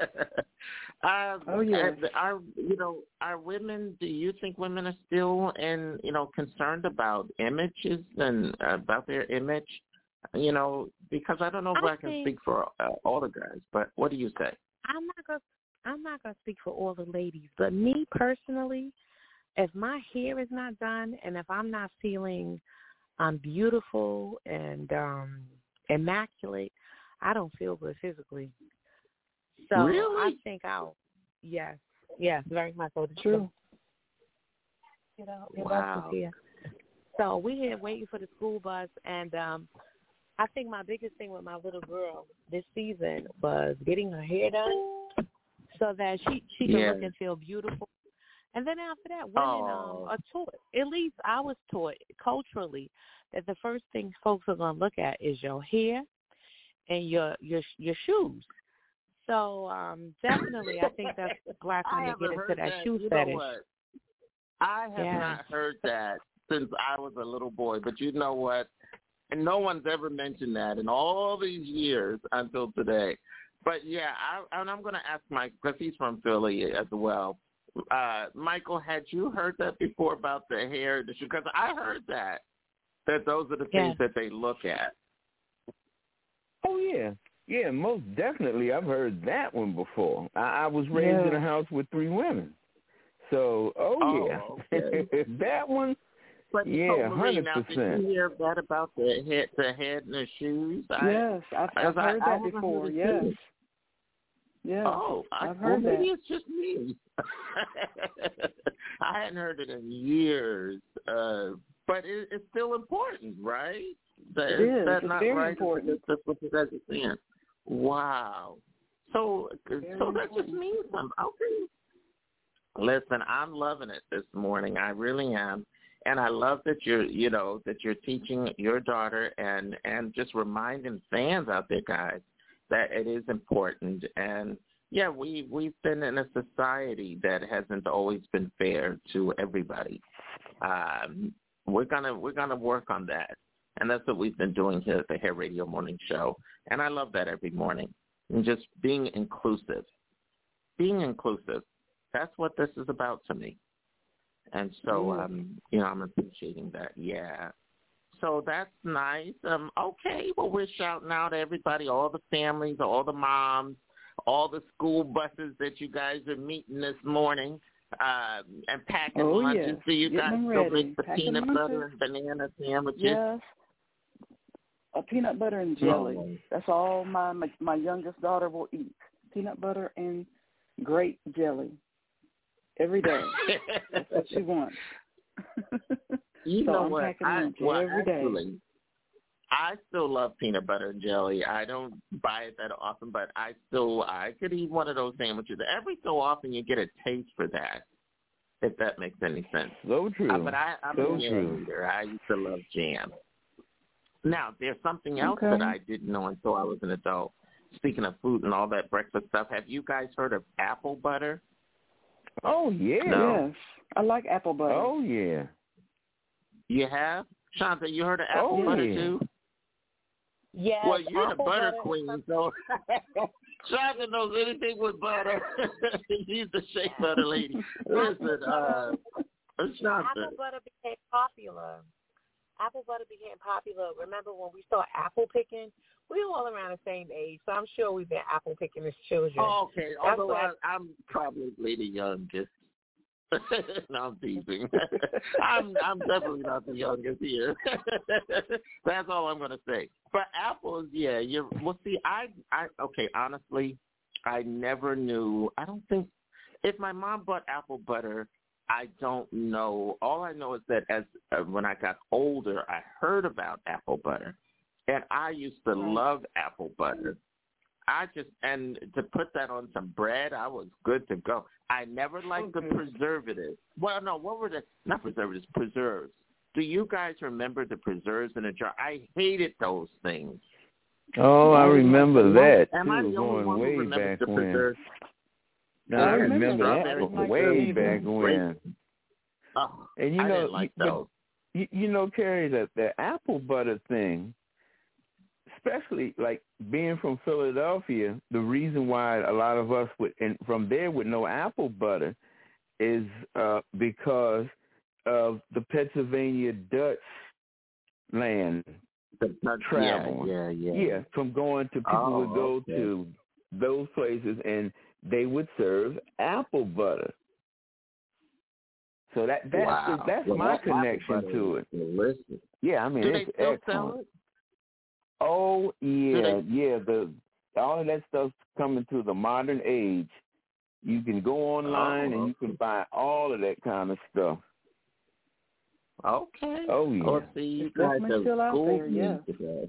um,
Oh, yes.
and Are you know are women? Do you think women are still and you know concerned about images and about their image? You know, because I don't know if I,
I
can
think,
speak for uh, all the guys, but what do you say?
I'm not gonna I'm not gonna speak for all the ladies, but me personally, if my hair is not done and if I'm not feeling um beautiful and um immaculate, I don't feel good physically. So
Really?
I think I'll yes, yes, very much so.
True.
You know, your
Wow.
bus is here. So we here waiting for the school bus, and um, I think my biggest thing with my little girl this season was getting her hair done so that she she can
Yeah.
look and feel beautiful. And then after that, women
Oh.
um, are taught, at least I was taught culturally, that the first thing folks are going to look at is your hair and your your your shoes. So um, definitely, I think that's black
I
women get
haven't
into
heard
that,
that.
shoe
You
fetish.
know what? I have
Yeah.
not heard that since I was a little boy, but you know what? And no one's ever mentioned that in all these years until today. But, yeah, I, and I'm going to ask Mike, because he's from Philly as well. Uh, Michael, had you heard that before about the hair? Because I heard that, that those are the things
Yeah.
that they look at.
Oh, yeah. Yeah, most definitely. I've heard that one before. I, I was raised
Yeah.
in a house with three women. So, oh,
Oh,
yeah.
okay.
That one,
But
yeah,
so,
one
Marie,
hundred
now, did
percent.
you hear that about the head, the head and the shoes? I,
Yes, I've, I've
I-
heard
I
that
haven't
before.
heard it
Yes.
too.
Yes.
Oh, I,
I've
well,
heard
maybe
that.
it's just me. I hadn't heard it in years, uh, but it, it's still important, right? That,
It is.
that
It's
not
very
right?
important.
That's what you guys are saying. Wow. So,
Very
so that just
important.
means something. Okay. Listen, I'm loving it this morning. I really am. And I love that you're, you know, that you're teaching your daughter and, and just reminding fans out there, guys, that it is important. And, yeah, we, we've been in a society that hasn't always been fair to everybody. Um, we're going to we're gonna work on that. And that's what we've been doing here at the Hair Radio Morning Show. And I love that every morning. And just being inclusive. Being inclusive. That's what this is about to me. And so,
Mm.
um, you know, I'm appreciating that. Yeah. So that's nice. Um, okay, well, we're shouting out to everybody, all the families, all the moms, all the school buses that you guys are meeting this morning uh, and packing
Oh,
lunches.
yes.
Do you
Getting
guys
them
still
ready.
make the
Packing
peanut
lunches.
butter and banana sandwiches?
Yes. A peanut butter and jelly.
Oh.
That's all my, my my youngest daughter will eat. Peanut butter and grape jelly. Every day. That's what she wants.
You
so
know
I'm
what?
packing
I,
lunch
well,
every day.
actually, I still love peanut butter and jelly. I don't buy it that often, but I still I could eat one of those sandwiches. Every so often you get a taste for that, if that makes any sense.
So true.
Uh, but I, I'm
so
a jam
true.
eater. I used to love jam. Now, there's something else
Okay.
that I didn't know until I was an adult. Speaking of food and all that breakfast stuff, have you guys heard of apple butter?
Oh, yeah.
No.
Yes. I like apple butter.
Oh, yeah.
You have? Shanta, you heard of apple
Oh,
butter
yeah.
too?
Yes,
Well, you're the
apple
butter
butter-
queen, so Shanta knows anything with butter. She's the shea butter lady. Listen, uh, Shanta.
Apple butter became popular. Apple butter became popular. Remember when we started apple picking? We were all around the same age, so I'm sure we've been apple picking as children.
Oh, okay,
That's
although
why-
I, I'm probably the youngest. No, I'm teasing. I'm I'm definitely not the youngest here. That's all I'm gonna say. But apples, yeah, you're. Well, see, I, I, okay, honestly, I never knew. I don't think if my mom bought apple butter, I don't know. All I know is that as uh, when I got older, I heard about apple butter, and I used to love apple butter. I just, and to put that on some bread, I was good to go. I never liked
Okay.
the preservatives. Well, no, what were the, not preservatives, preserves. Do you guys remember the preserves in a jar? I hated those things.
Oh, I remember that,
Am I
too,
the only
going
one who
way
remembers
back
the
when.
preserves?
No,
Yeah,
I
I
remember
remember
that
strawberry
from
preserves.
way back when.
Oh,
And you
I
know,
didn't like
you,
those.
but you, you know, Carrie, the, the apple butter thing, especially like being from Philadelphia, the reason why a lot of us would, and from there would know apple butter is uh, because of the Pennsylvania Dutch land
The, the,
traveling.
Yeah, yeah, yeah.
Yeah, from going to people
oh,
would go
okay.
to those places and they would serve apple butter. So that that's
wow.
the, that's
well,
my
that
connection to it.
Delicious.
Yeah, I mean
Do
it's
they still
excellent.
sell it?
Oh yeah,
they...
yeah. The all of that stuff's coming to the modern age. You can go online
oh,
and you can buy all of that kind of stuff.
Okay.
Oh yeah.
Well, see, you
it's
guys have
still out
schooled
there,
me
yeah.
today.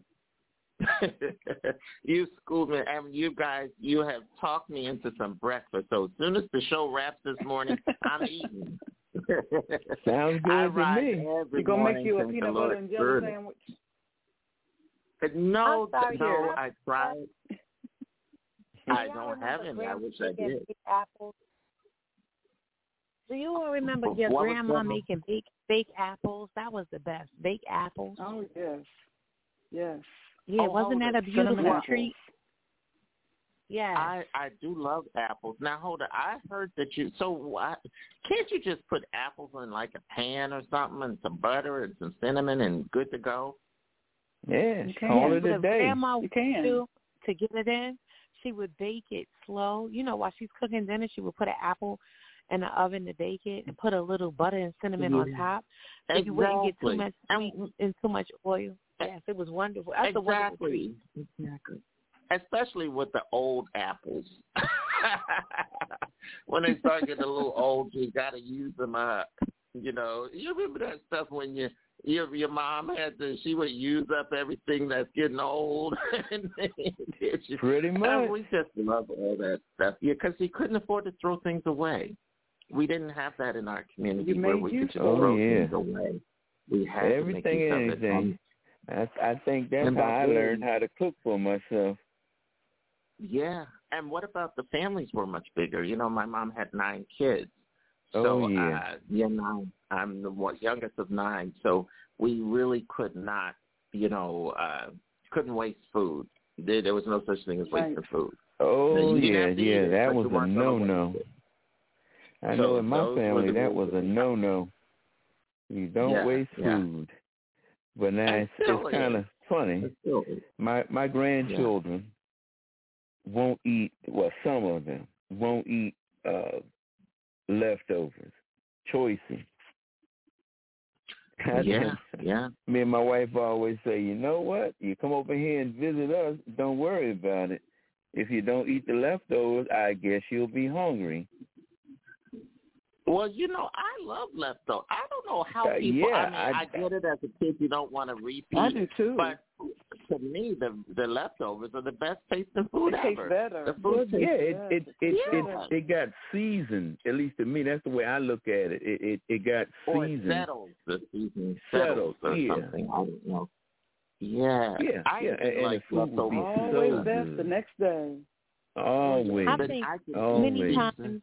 You schooled me, and you guys, you have talked me into some breakfast. So as soon as the show wraps this morning, I'm eating.
Sounds good
I
to
rise
me.
every
You gonna
morning
make you a
to
peanut butter and jelly
early.
sandwich?
But no,
sorry,
no,
Sarah.
I tried.
Do
I
y'all
don't have
remember
any. I
Grandma
wish I
making
did.
baked apples? Do you all remember your
What was
grandma
that?
making baked baked apples? That was the best. Baked apples.
Oh yes, yes.
Yeah,
Oh,
wasn't
hold
that
it.
a beautiful
Cinnamon
treat? Yeah.
I I do love apples. Now hold on. I heard that you. So I, can't you just put apples in like a pan or something and some butter and some cinnamon and good to go?
Yeah,
You can.
call it
What
a
a
day.
grandma
You
would
can.
do to get it in, she would bake it slow. You know, while she's cooking dinner, she would put an apple in the oven to bake it and put a little butter and cinnamon
Yeah.
on top. So
Exactly.
you wouldn't get too much
And-
sweet and too much oil. Yes, it was wonderful. That's a wonderful treat.
Exactly. Exactly. Especially with the old apples. When they start getting a little old, you got to use them up. You know, you remember that stuff when you, your your mom had to, she would use up everything that's getting old. and you,
Pretty much.
And we just love all that stuff. Yeah, because you couldn't afford to throw things away. We didn't have that in our community
You
where
made
we
use
could just
of it.
throw
Oh, yeah.
things away. We had
Everything
to make use
and
of it.
anything. I, I think that's
And
how
back
I
then-
learned how to cook for myself.
Yeah. And what about the families were much bigger? You know, my mom had nine kids.
Oh,
So,
yeah.
uh, you know, I'm the one- youngest of nine, so we really could not, you know, uh, couldn't waste food. There, there was no such thing as wasting
Right.
food.
Oh,
You didn't
yeah,
have to eat
yeah,
it,
that
but you
was a
weren't gonna waste
no-no.
it.
I
So
know in my
those were
family
the
that
rules.
was a no-no. You don't
Yeah,
waste
yeah.
food. But now
And
it's,
still
it's kind of
is.
funny.
It still is.
My my grandchildren won't eat, well, some of them won't eat uh, leftovers, choices.
Yeah, yeah.
Me and my wife always say, you know what? You come over here and visit us, don't worry about it. If you don't eat the leftovers, I guess you'll be hungry.
Well, you know, I love leftovers. I don't know how
Uh,
people.
yeah,
I mean, I,
I-
get it as a kid. You don't want to repeat.
I do too.
But to me, the the leftovers are the best tasting food
It tastes
ever.
better.
The
Well,
food tastes
yeah, it
yes,
it
it
it,
tastes
it,
better.
it got seasoned. At least to me, that's the way I look at it. It it, it got
or it
seasoned.
settles. The seasoning
Settled,
settles or
yeah.
something. I don't know. Yeah,
Yeah,
I
yeah,
even
and, and
like
the food would be
leftovers.
Always
so
best
good.
the next day.
Always,
I
But
think
I can-
always.
many times,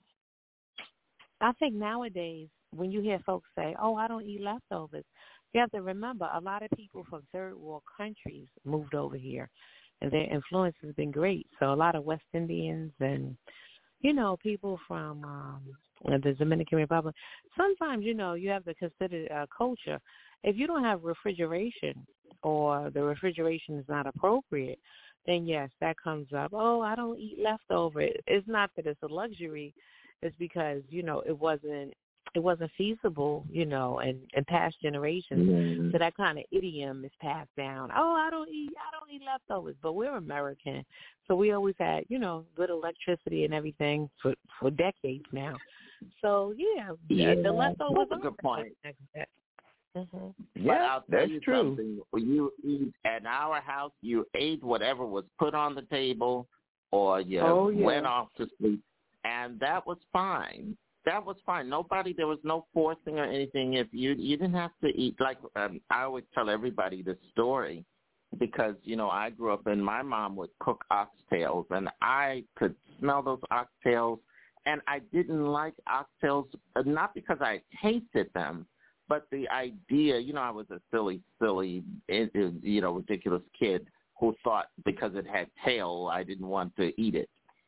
I think nowadays when you hear folks say, "Oh, I don't eat leftovers," you have to remember a lot of people from third world countries moved over here, and their influence has been great. So a lot of West Indians and you know people from um, the Dominican Republic. Sometimes you know you have to consider uh, culture. If you don't have refrigeration or the refrigeration is not appropriate, then yes, that comes up. Oh, I don't eat leftover. It's not that it's a luxury. It's because, you know, it wasn't it wasn't feasible, you know, in, in past generations.
Mm-hmm.
So that kind of idiom is passed down. Oh, I don't eat I don't eat leftovers. But we're American. So we always had, you know, good electricity and everything for for decades now. So yeah,
Yeah,
the leftovers
that's a good
are
point.
mm-hmm.
But
Yeah,
I'll tell
that's
you
true.
something. When you eat at our house, you ate whatever was put on the table, or you
Oh, yeah.
went off to sleep, and that was fine. That was fine. Nobody, there was no forcing or anything. If you you didn't have to eat, like um, I always tell everybody this story, because you know I grew up and my mom would cook oxtails, and I could smell those oxtails, and I didn't like oxtails, uh, not because I tasted them. But the idea, you know, I was a silly, silly, you know, ridiculous kid who thought because it had tail, I didn't want to eat it.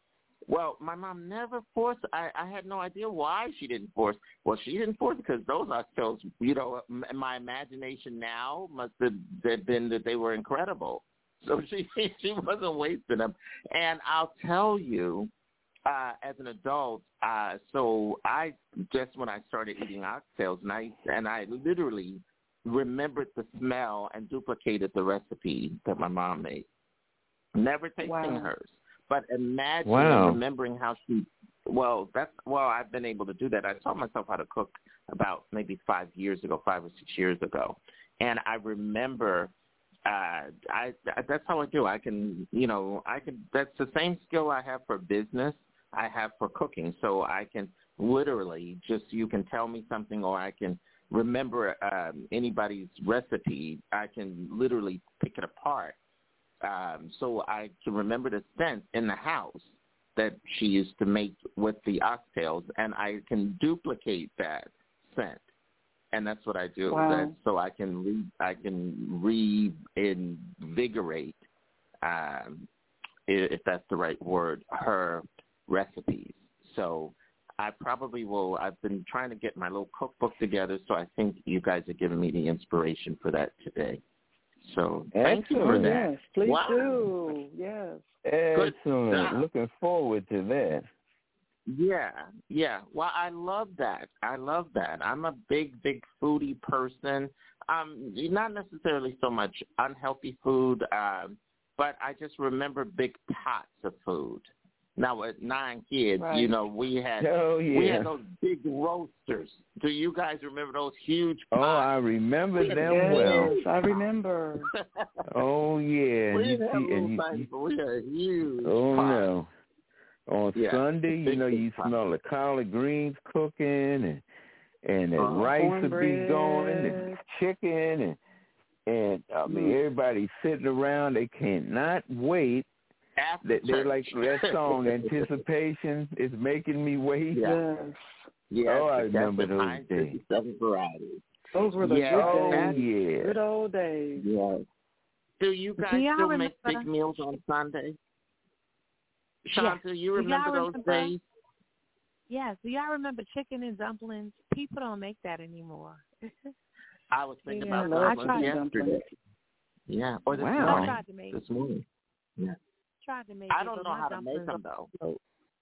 Well, my mom never forced. I, I had no idea why she didn't force. Well, she didn't force it because those oxtails, you know, m- my imagination now must have been that they were incredible. So she she wasn't wasting them. And I'll tell you, uh, as an adult, uh, so I just when I started eating oxtails, and I and I literally remembered the smell and duplicated the recipe that my mom made. Never tasting
Wow.
hers. But imagine
Wow.
remembering how she, well, that's, well, I've been able to do that. I taught myself how to cook about maybe five years ago, five or six years ago. And I remember, uh, I, that's how I do. I can, you know, I can, that's the same skill I have for business I have for cooking. So I can literally just, you can tell me something or I can remember um, anybody's recipe. I can literally pick it apart. Um, so I can remember the scent in the house that she used to make with the oxtails, and I can duplicate that scent, and that's what I do.
Wow.
That, so I can re, I can reinvigorate, um, if that's the right word, her recipes. So I probably will. I've been trying to get my little cookbook together, so I think you guys are giving me the inspiration for that today. So thank you for that.
Yes, please
wow.
do. Yes.
Excellent. Looking forward to that.
Yeah, yeah. Well, I love that. I love that. I'm a big, big foodie person. Um, not necessarily so much unhealthy food, um, but I just remember big pots of food. Now, with nine kids,
Right.
you know, we had
Oh, yeah.
we had those big roasters. Do you guys remember those huge pots?
Oh, I remember
We
them
had
well.
Yes, I remember.
Oh, yeah.
We
You
had
see,
little
and you,
things,
you,
but we had huge
oh,
pots.
no. On
Yeah,
Sunday, you
big,
know,
big
you
pots.
smell the collard greens cooking, and and the
Uh-huh.
rice would be
Cornbread.
going, and chicken, and and I mean,
Mm.
everybody sitting around. They cannot wait.
After
They, they're like
church.
that song, "Anticipation is making me wait."
Yeah.
Yes.
Yes,
Oh, I
that's
remember
the
those
nine
days.
fifty-seven varieties.
Those were the
Yeah,
good
Oh,
days.
yeah.
Good old days.
Yeah. Do you guys
Do y'all
still
remember?
make big meals on Sunday?
Yes.
Shanta, you
Do
remember
y'all
those
remember?
days?
Yes. Do y'all remember chicken and dumplings? People don't make that anymore.
I was thinking
Yeah,
about
I
those
tried-
yesterday. Yeah, or this
Wow.
I
morning.
tried to make.
This morning. Yeah.
Tried to make.
I
it,
don't
but
know
my
how to make
dumplings
them though.
always-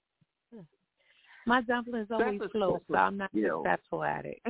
My dumplings always
That's a
float, so
special
I'm not
skill.
successful at it.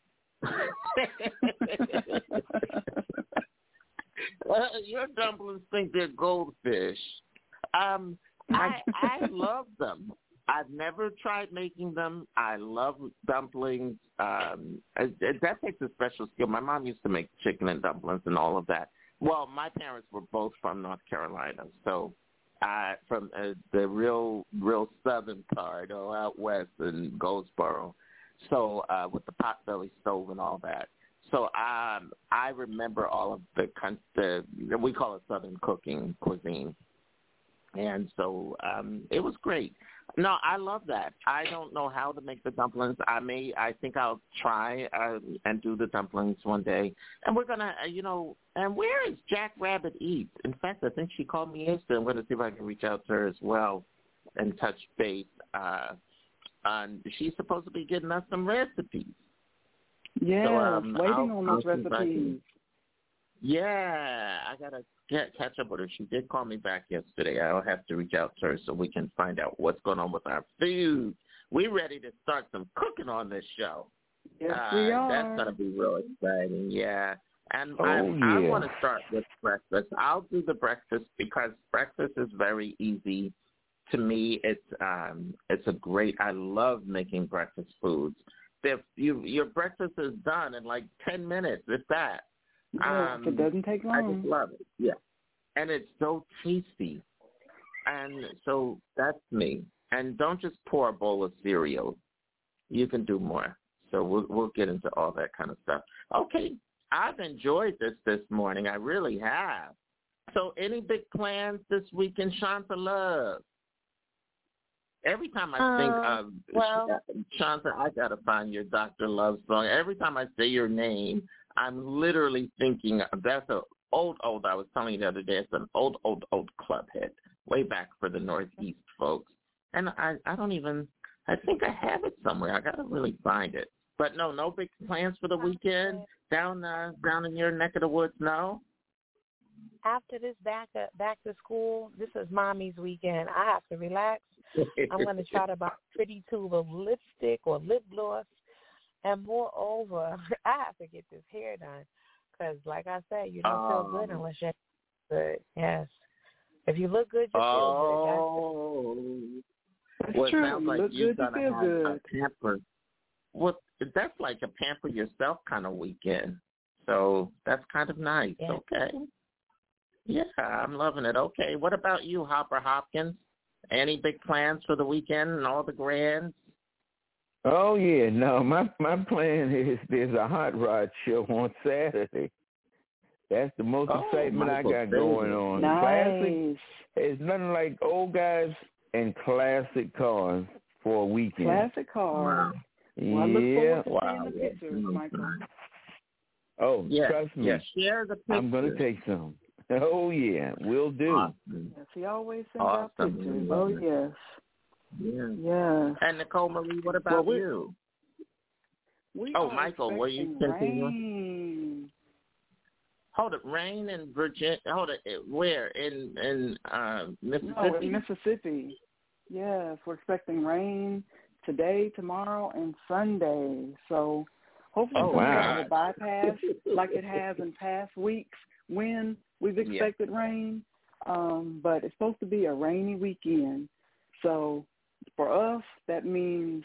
Well, your dumplings think they're goldfish. Um, I I love them. I've never tried making them. I love dumplings. Um, it, that takes a special skill. My mom used to make chicken and dumplings and all of that. Well, my parents were both from North Carolina, so I from uh, the real real southern part, or out west in Goldsboro. So uh, with the potbelly stove and all that. So um, I remember all of the, the we call it Southern cooking cuisine, and so um, it was great. No, I love that. I don't know how to make the dumplings. I may, I think I'll try uh, and do the dumplings one day. And we're gonna, uh, you know, and where is Jack Rabbit Eats? In fact, I think she called me yesterday. I'm going to see if I can reach out to her as well and touch base. Uh, and she's supposed to be getting us some recipes.
Yes,
So, um,
waiting
I'll-
on
I'll
those
see if I can-
recipes.
Yeah, I gotta get, catch up with her. She did call me back yesterday. I'll have to reach out to her so we can find out what's going on with our food. We're ready to start some cooking on this show.
Yes,
uh,
we are.
That's gonna be real exciting. Yeah, and
Oh,
I, I
yeah.
want to start with breakfast. I'll do the breakfast because breakfast is very easy. To me, it's um, it's a great. I love making breakfast foods. If you your breakfast is done in like ten minutes, if that.
Yes,
Um,
it doesn't take
I
long.
just love it. Yeah, and it's so tasty, and so that's me. And don't just pour a bowl of cereal. You can do more. So we'll we'll get into all that kind of stuff. Okay, I've enjoyed this this morning. I really have. So any big plans this weekend, Shanta Love? Every time I think
Um,
of
well-
Shanta, I gotta find your Doctor Love song. Every time I say your name, I'm literally thinking that's a old, old. I was telling you the other day, it's an old, old, old club hit, way back for the Northeast folks. And I, I don't even, I think I have it somewhere. I got to really find it. But no, no big plans for the weekend down uh, down in your neck of the woods, no?
After this back uh, back to school, this is mommy's weekend. I have to relax. I'm going to try to buy a pretty tube of lipstick or lip gloss. And moreover, I have to get this hair done because, like I said, you don't oh. feel good unless you're good. Yes. If you look good, you
oh.
feel good.
That's well, it
true.
sounds like
look
you're
good,
going to
you
have
good.
a pamper. Well, that's like a pamper yourself kind of weekend. So that's kind of nice.
Yeah.
Okay. Yeah, I'm loving it. Okay. What about you, Hopper Hopkins? Any big plans for the weekend and all the grands?
Oh, yeah. No, my, my plan is there's a hot rod show on Saturday. That's the most
oh,
excitement
Michael
I got
Davis.
going on.
Nice.
Classic. It's nothing like old guys and classic cars for a weekend.
Classic cars.
Wow.
Well, I look
yeah.
forward to
wow.
seeing the pictures, Michael.
Oh,
yeah.
trust me.
Yeah, share the pictures.
I'm going to take some. Oh, yeah. Will do.
Awesome.
Yes, he always sends
awesome.
out pictures. Oh, yes.
Yeah.
Yes.
And Nicole Marie, what about
well,
you?
We
oh, Michael, were you
continuing?
Hold it, rain in Virginia. Hold it, where in in uh, Mississippi?
No, in Mississippi. Yes, we're expecting rain today, tomorrow, and Sunday. So hopefully,
oh,
some
wow.
of it will bypass like it has in past weeks when we've expected yeah. rain. Um, but it's supposed to be a rainy weekend. So for us, that means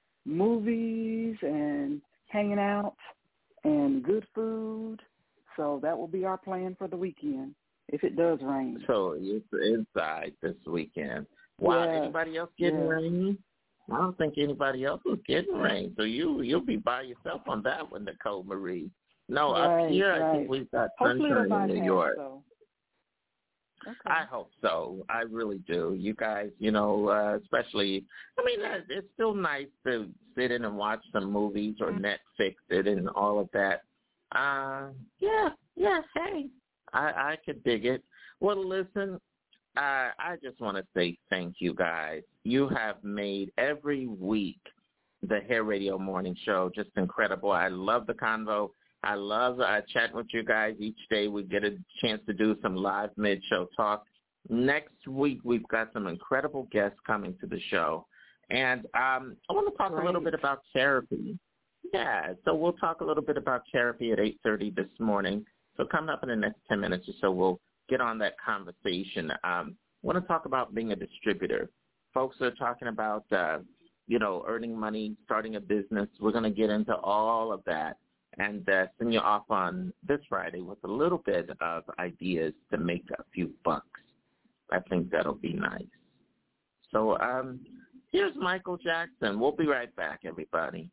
movies and hanging out and good food. So that will be our plan for the weekend if it does rain.
So it's inside this weekend. Wow,
yes.
anybody else getting
yes.
rain? I don't think anybody else is getting rain. So you, you'll be by yourself on that one, Nicole Marie. No,
right,
up here
right.
I think we've got
Hopefully
sunshine in New York.
Though. Okay.
I hope so. I really do. You guys, you know, uh, especially, I mean, uh, it's still nice to sit in and watch some movies or Netflix it and all of that. Uh, yeah, yeah, hey, I, I could dig it. Well, listen, uh, I just want to say thank you guys. You have made every week the Hair Radio Morning Show just incredible. I love the convo. I love uh, chatting with you guys each day. We get a chance to do some live mid-show talk. Next week, we've got some incredible guests coming to the show. And um, I want to talk Great. a little bit about therapy. Yeah, so we'll talk a little bit about therapy at eight thirty this morning. So coming up in the next ten minutes or so, we'll get on that conversation. Um, I want to talk about being a distributor. Folks are talking about, uh, you know, earning money, starting a business. We're going to get into all of that and uh, send you off on this Friday with a little bit of ideas to make a few bucks. I think that'll be nice. So um, here's Michael Jackson. We'll be right back, everybody.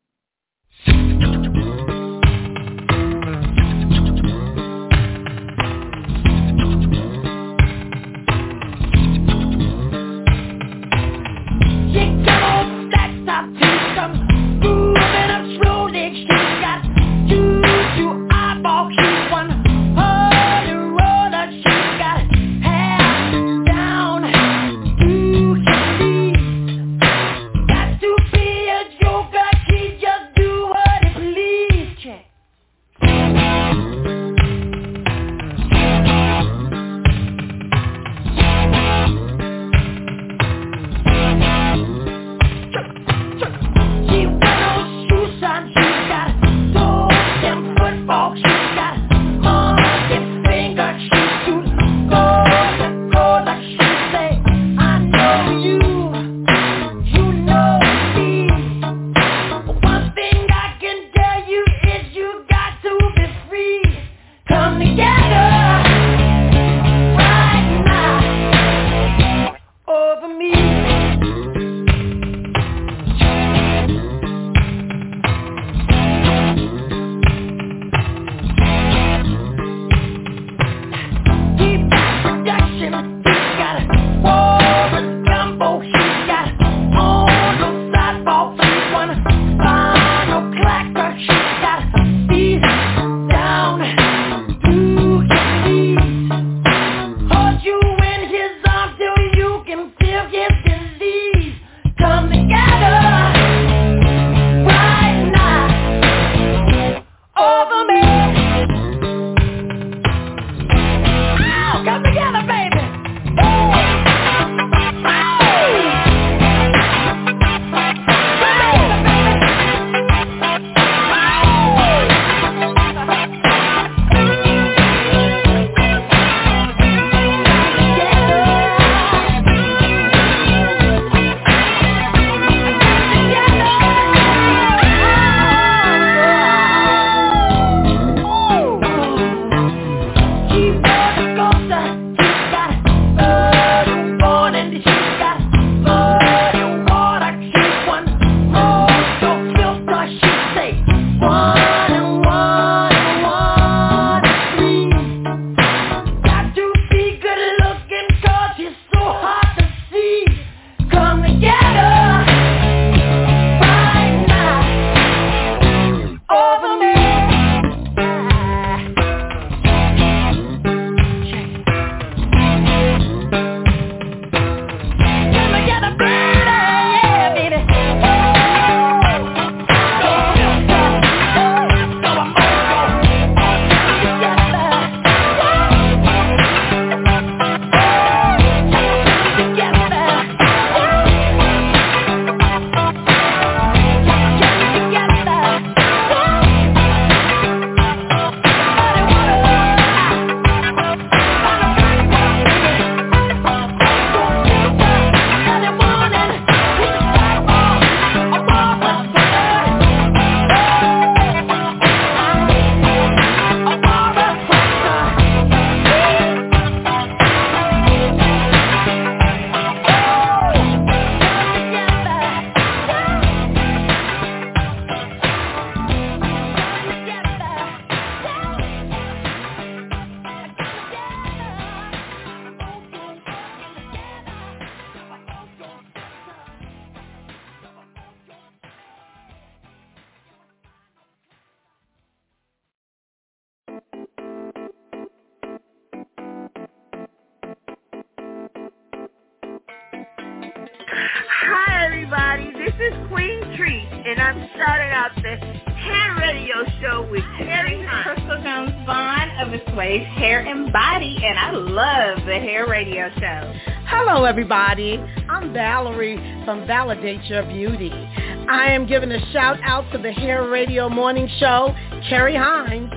Hi, everybody. This is Queen Treat, and I'm starting out the hair radio show with Terry Hines.
Crystal Jones Vaughn of Assuage Hair and Body, and I love the hair radio show.
Hello, everybody. I'm Valerie from Validate Your Beauty. I am giving a shout out to the hair radio morning show, Terry Hines.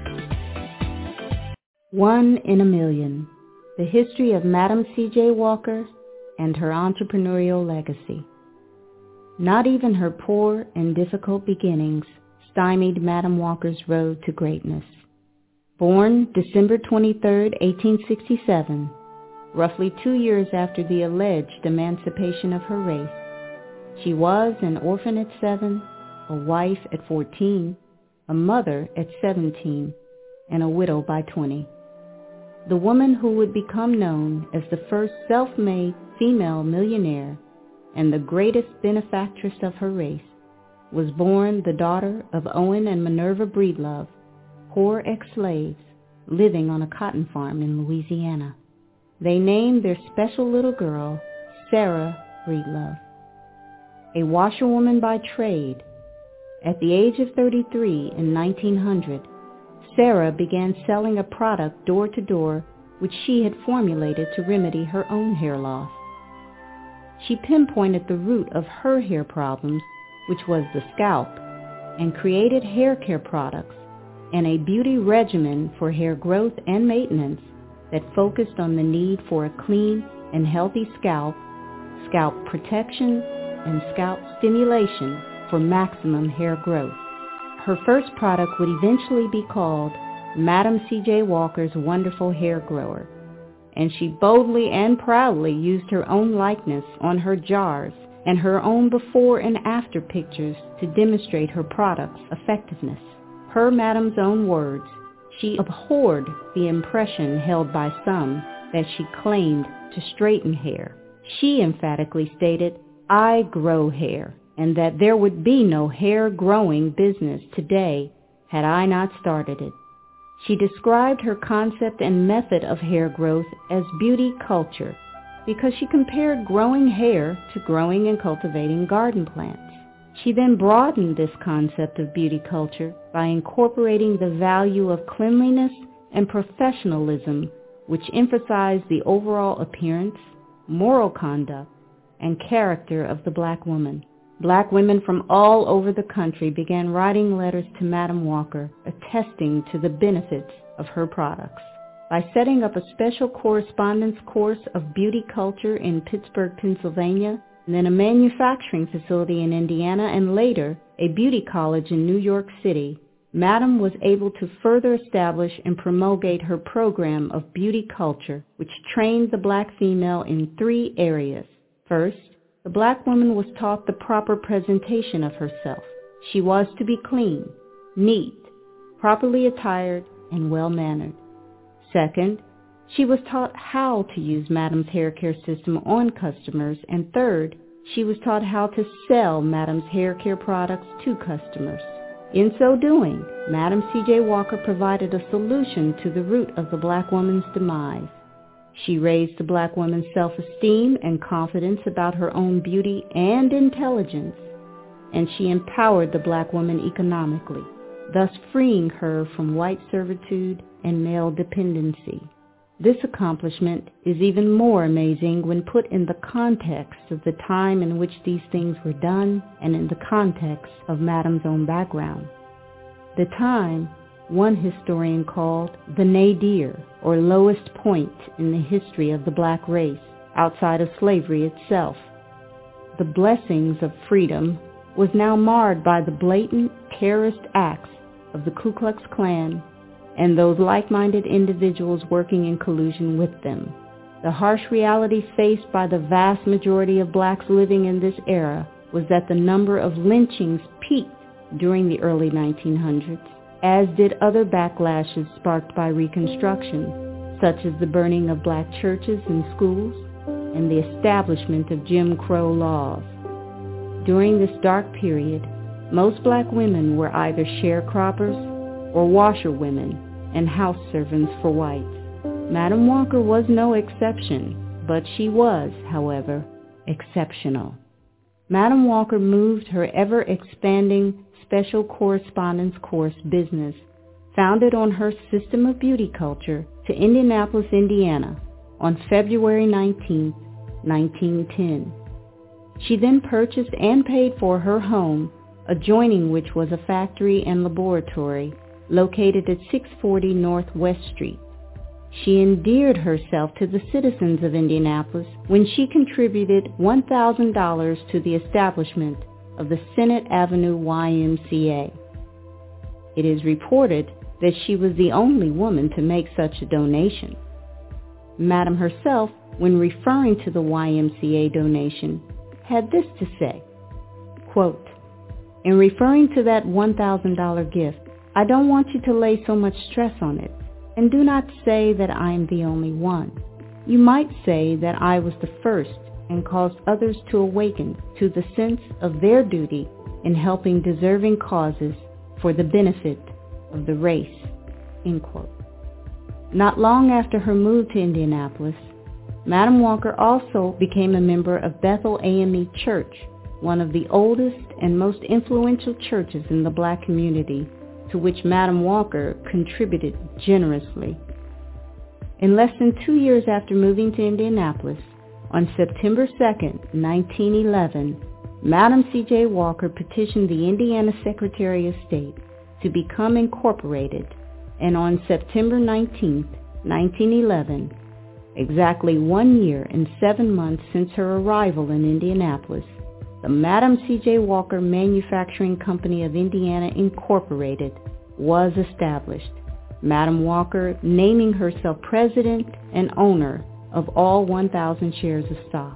One in a Million, the history of Madam C J Walker and her entrepreneurial legacy. Not even her poor and difficult beginnings stymied Madam Walker's road to greatness. Born December twenty-third, eighteen sixty-seven, roughly two years after the alleged emancipation of her race, she was an orphan at seven, a wife at fourteen, a mother at seventeen, and a widow by twenty. The woman who would become known as the first self-made female millionaire and the greatest benefactress of her race was born the daughter of Owen and Minerva Breedlove, poor ex-slaves living on a cotton farm in Louisiana. They named their special little girl Sarah Breedlove. A washerwoman by trade, at the age of thirty-three in nineteen hundred, Sarah began selling a product door to door which she had formulated to remedy her own hair loss. She pinpointed the root of her hair problems, which was the scalp, and created hair care products and a beauty regimen for hair growth and maintenance that focused on the need for a clean and healthy scalp, scalp protection, and scalp stimulation for maximum hair growth. Her first product would eventually be called Madam C J Walker's Wonderful Hair Grower, and she boldly and proudly used her own likeness on her jars and her own before and after pictures to demonstrate her product's effectiveness. Per Madam's own words, she abhorred the impression held by some that she claimed to straighten hair. She emphatically stated, "I grow hair," and that there would be no hair-growing business today had I not started it. She described her concept and method of hair growth as beauty culture because she compared growing hair to growing and cultivating garden plants. She then broadened this concept of beauty culture by incorporating the value of cleanliness and professionalism, which emphasized the overall appearance, moral conduct, and character of the black woman. Black women from all over the country began writing letters to Madam Walker attesting to the benefits of her products. By setting up a special correspondence course of beauty culture in Pittsburgh, Pennsylvania, and then a manufacturing facility in Indiana, and later a beauty college in New York City, Madam was able to further establish and promulgate her program of beauty culture, which trained the black female in three areas. First, the black woman was taught the proper presentation of herself. She was to be clean, neat, properly attired, and well-mannered. Second, she was taught how to use Madam's hair care system on customers. And third, she was taught how to sell Madam's hair care products to customers. In so doing, Madam C J Walker provided a solution to the root of the black woman's demise. She raised the black woman's self-esteem and confidence about her own beauty and intelligence, and she empowered the black woman economically, thus freeing her from white servitude and male dependency. This accomplishment is even more amazing when put in the context of the time in which these things were done and in the context of Madam's own background. The time, one historian called the nadir, or lowest point in the history of the black race, outside of slavery itself. The blessings of freedom was now marred by the blatant terrorist acts of the Ku Klux Klan and those like-minded individuals working in collusion with them. The harsh reality faced by the vast majority of blacks living in this era was that the number of lynchings peaked during the early nineteen hundreds, as did other backlashes sparked by Reconstruction, such as the burning of black churches and schools and the establishment of Jim Crow laws. During this dark period, most black women were either sharecroppers or washerwomen and house servants for whites. Madam Walker was no exception, but she was, however, exceptional. Madam Walker moved her ever-expanding special correspondence course business, founded on her system of beauty culture, to Indianapolis, Indiana, on February nineteenth, nineteen ten. She then purchased and paid for her home, adjoining which was a factory and laboratory located at six forty North West Street. She endeared herself to the citizens of Indianapolis when she contributed one thousand dollars to the establishment of the Senate Avenue Y M C A. It is reported that she was the only woman to make such a donation. Madam herself, when referring to the Y M C A donation, had this to say, quote, "In referring to that one thousand dollars gift, I don't want you to lay so much stress on it, and do not say that I am the only one. You might say that I was the first and caused others to awaken to the sense of their duty in helping deserving causes for the benefit of the race." End quote. Not long after her move to Indianapolis, Madam Walker also became a member of Bethel A M E Church, one of the oldest and most influential churches in the black community, to which Madam Walker contributed generously. In less than two years after moving to Indianapolis, on September second, nineteen eleven, Madam C J Walker petitioned the Indiana Secretary of State to become incorporated, and on September nineteenth, nineteen eleven, exactly one year and seven months since her arrival in Indianapolis, the Madam C J Walker Manufacturing Company of Indiana Incorporated was established, Madam Walker naming herself president and owner of all one thousand shares of stock.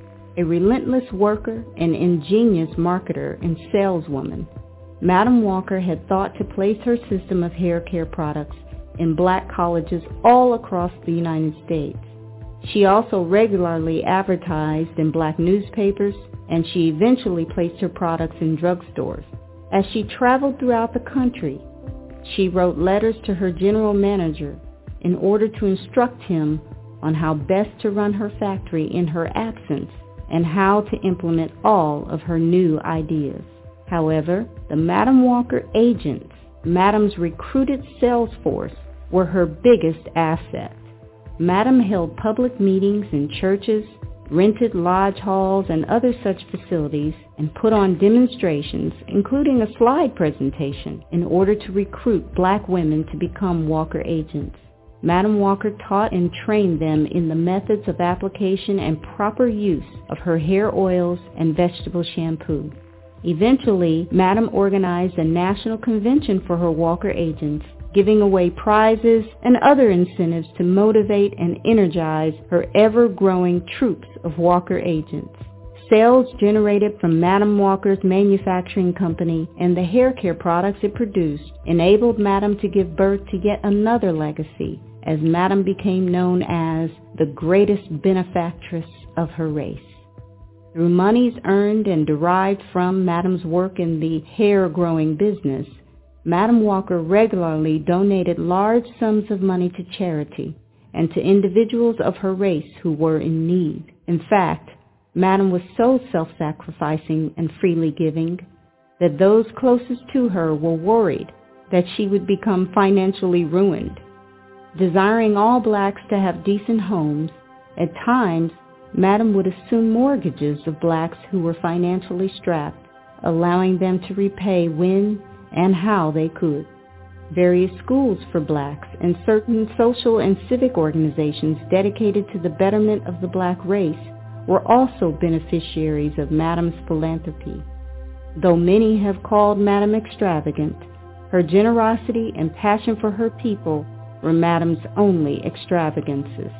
A relentless worker and ingenious marketer and saleswoman, Madam Walker had thought to place her system of hair care products in black colleges all across the United States. She also regularly advertised in black newspapers, and she eventually placed her products in drugstores. As she traveled throughout the country, she wrote letters to her general manager in order to instruct him on how best to run her factory in her absence and how to implement all of her new ideas. However, the Madam Walker agents, Madam's recruited sales force, were her biggest asset. Madam held public meetings in churches, rented lodge halls and other such facilities, and put on demonstrations, including a slide presentation, in order to recruit black women to become Walker agents. Madam Walker taught and trained them in the methods of application and proper use of her hair oils and vegetable shampoo. Eventually, Madam organized a national convention for her Walker agents, giving away prizes and other incentives to motivate and energize her ever-growing troops of Walker agents. Sales generated from Madam Walker's manufacturing company and the hair care products it produced enabled Madam to give birth to yet another legacy, as Madam became known as the greatest benefactress of her race. Through monies earned and derived from Madam's work in the hair-growing business, Madam Walker regularly donated large sums of money to charity and to individuals of her race who were in need. In fact, Madam was so self-sacrificing and freely giving that those closest to her were worried that she would become financially ruined. Desiring all blacks to have decent homes, at times Madam would assume mortgages of blacks who were financially strapped, allowing them to repay when and how they could. Various schools for blacks and certain social and civic organizations dedicated to the betterment of the black race were also beneficiaries of Madam's philanthropy. Though many have called Madam extravagant, her generosity and passion for her people were Madam's only extravagances.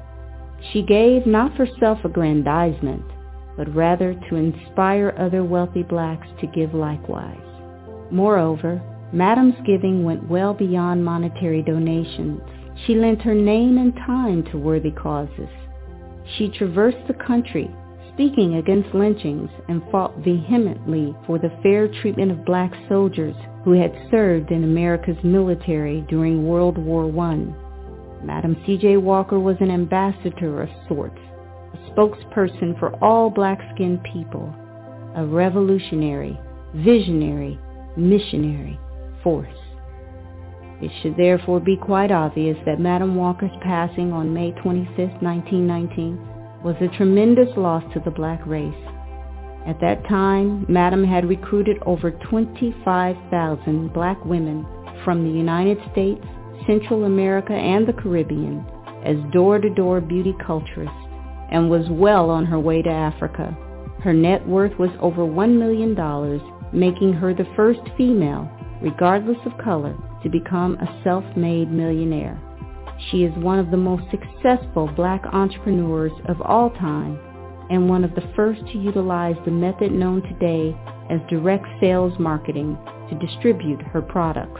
She gave not for self-aggrandizement, but rather to inspire other wealthy blacks to give likewise. Moreover, Madam's giving went well beyond monetary donations. She lent her name and time to worthy causes. She traversed the country, speaking against lynchings, and fought vehemently for the fair treatment of black soldiers who had served in America's military during World War One. Madam C J Walker was an ambassador of sorts, a spokesperson for all black-skinned people, a revolutionary, visionary, missionary force. It should therefore be quite obvious that Madam Walker's passing on May twenty-fifth, nineteen nineteen was a tremendous loss to the black race. At that time, Madam had recruited over twenty-five thousand black women from the United States, Central America, and the Caribbean as door-to-door beauty culturists and was well on her way to Africa. Her net worth was over one million dollars, making her the first female, regardless of color, to become a self-made millionaire. She is one of the most successful black entrepreneurs of all time and one of the first to utilize the method known today as direct sales marketing to distribute her products.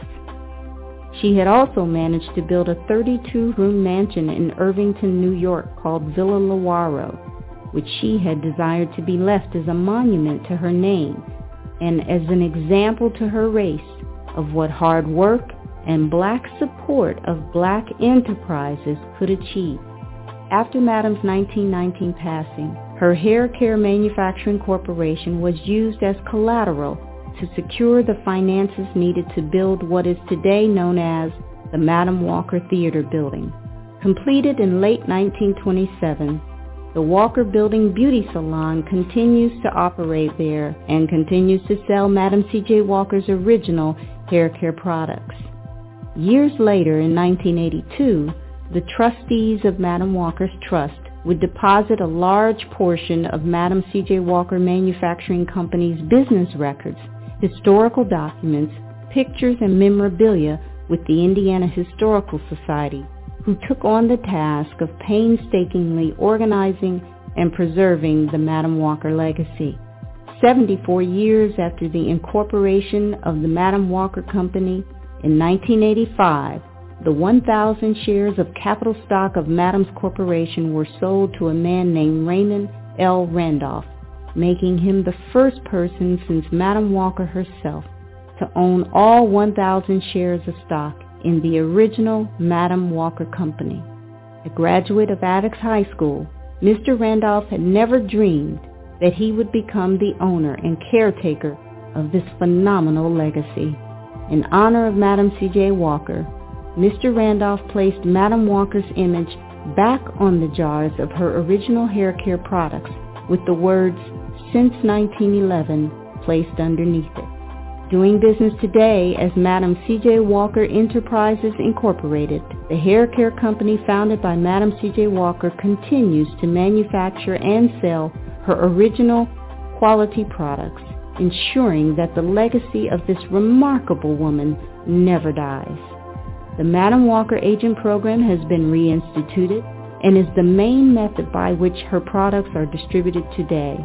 She had also managed to build a thirty-two room mansion in Irvington, New York called Villa Lawaro, which she had desired to be left as a monument to her name and as an example to her race of what hard work and black support of black enterprises could achieve. After Madam's nineteen nineteen passing, her hair care manufacturing corporation was used as collateral to secure the finances needed to build what is today known as the Madam Walker Theater Building. Completed in late nineteen twenty-seven, the Walker Building Beauty Salon continues to operate there and continues to sell Madam C J Walker's original hair care products. Years later, in nineteen eighty-two, the trustees of Madam Walker's Trust would deposit a large portion of Madam C J Walker Manufacturing Company's business records, historical documents, pictures, and memorabilia with the Indiana Historical Society, who took on the task of painstakingly organizing and preserving the Madam Walker legacy. seventy-four years after the incorporation of the Madam Walker Company, in nineteen eighty-five, the one thousand shares of capital stock of Madam's Corporation were sold to a man named Raymond L. Randolph, making him the first person since Madam Walker herself to own all one thousand shares of stock in the original Madam Walker Company. A graduate of Attucks High School, Mister Randolph had never dreamed that he would become the owner and caretaker of this phenomenal legacy. In honor of Madam C J Walker, Mister Randolph placed Madam Walker's image back on the jars of her original hair care products with the words, "Since nineteen eleven," placed underneath it. Doing business today as Madam C J Walker Enterprises Incorporated, the hair care company founded by Madam C J Walker continues to manufacture and sell her original quality products, ensuring that the legacy of this remarkable woman never dies. The Madam Walker Agent Program has been reinstituted and is the main method by which her products are distributed today.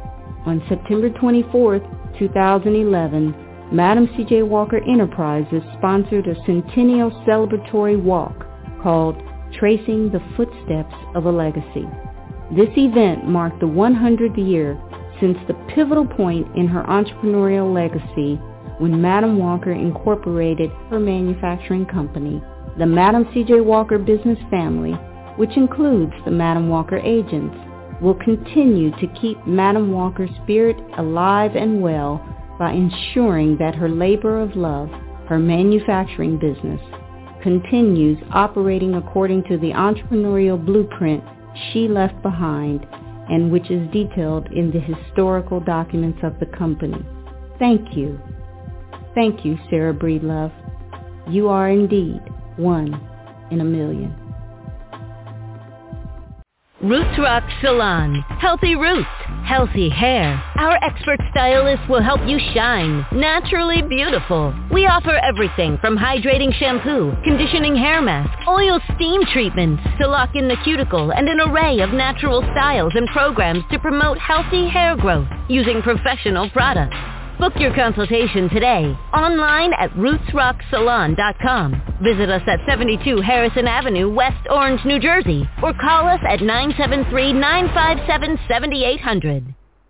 On September twenty-fourth, two thousand eleven, Madam C J Walker Enterprises sponsored a centennial celebratory walk called Tracing the Footsteps of a Legacy. This event marked the one hundredth year since the pivotal point in her entrepreneurial legacy when Madam Walker incorporated her manufacturing company, the Madam C J Walker business family, which includes the Madam Walker agents, will continue to keep Madam Walker's spirit alive and well by ensuring that her labor of love, her manufacturing business, continues operating according to the entrepreneurial blueprint she left behind and which is detailed in the historical documents of the company. Thank you. Thank you, Sarah Breedlove. You are indeed one in a million.
Roots Rock Salon. Healthy roots, healthy hair. Our expert stylists will help you shine naturally beautiful. We offer everything from hydrating shampoo, conditioning hair mask, oil steam treatments to lock in the cuticle, and an array of natural styles and programs to promote healthy hair growth using professional products. Book your consultation today online at roots rock salon dot com. Visit us at seventy-two Harrison Avenue, West Orange, New Jersey, or call us at nine seven three, nine five seven, seven eight zero zero.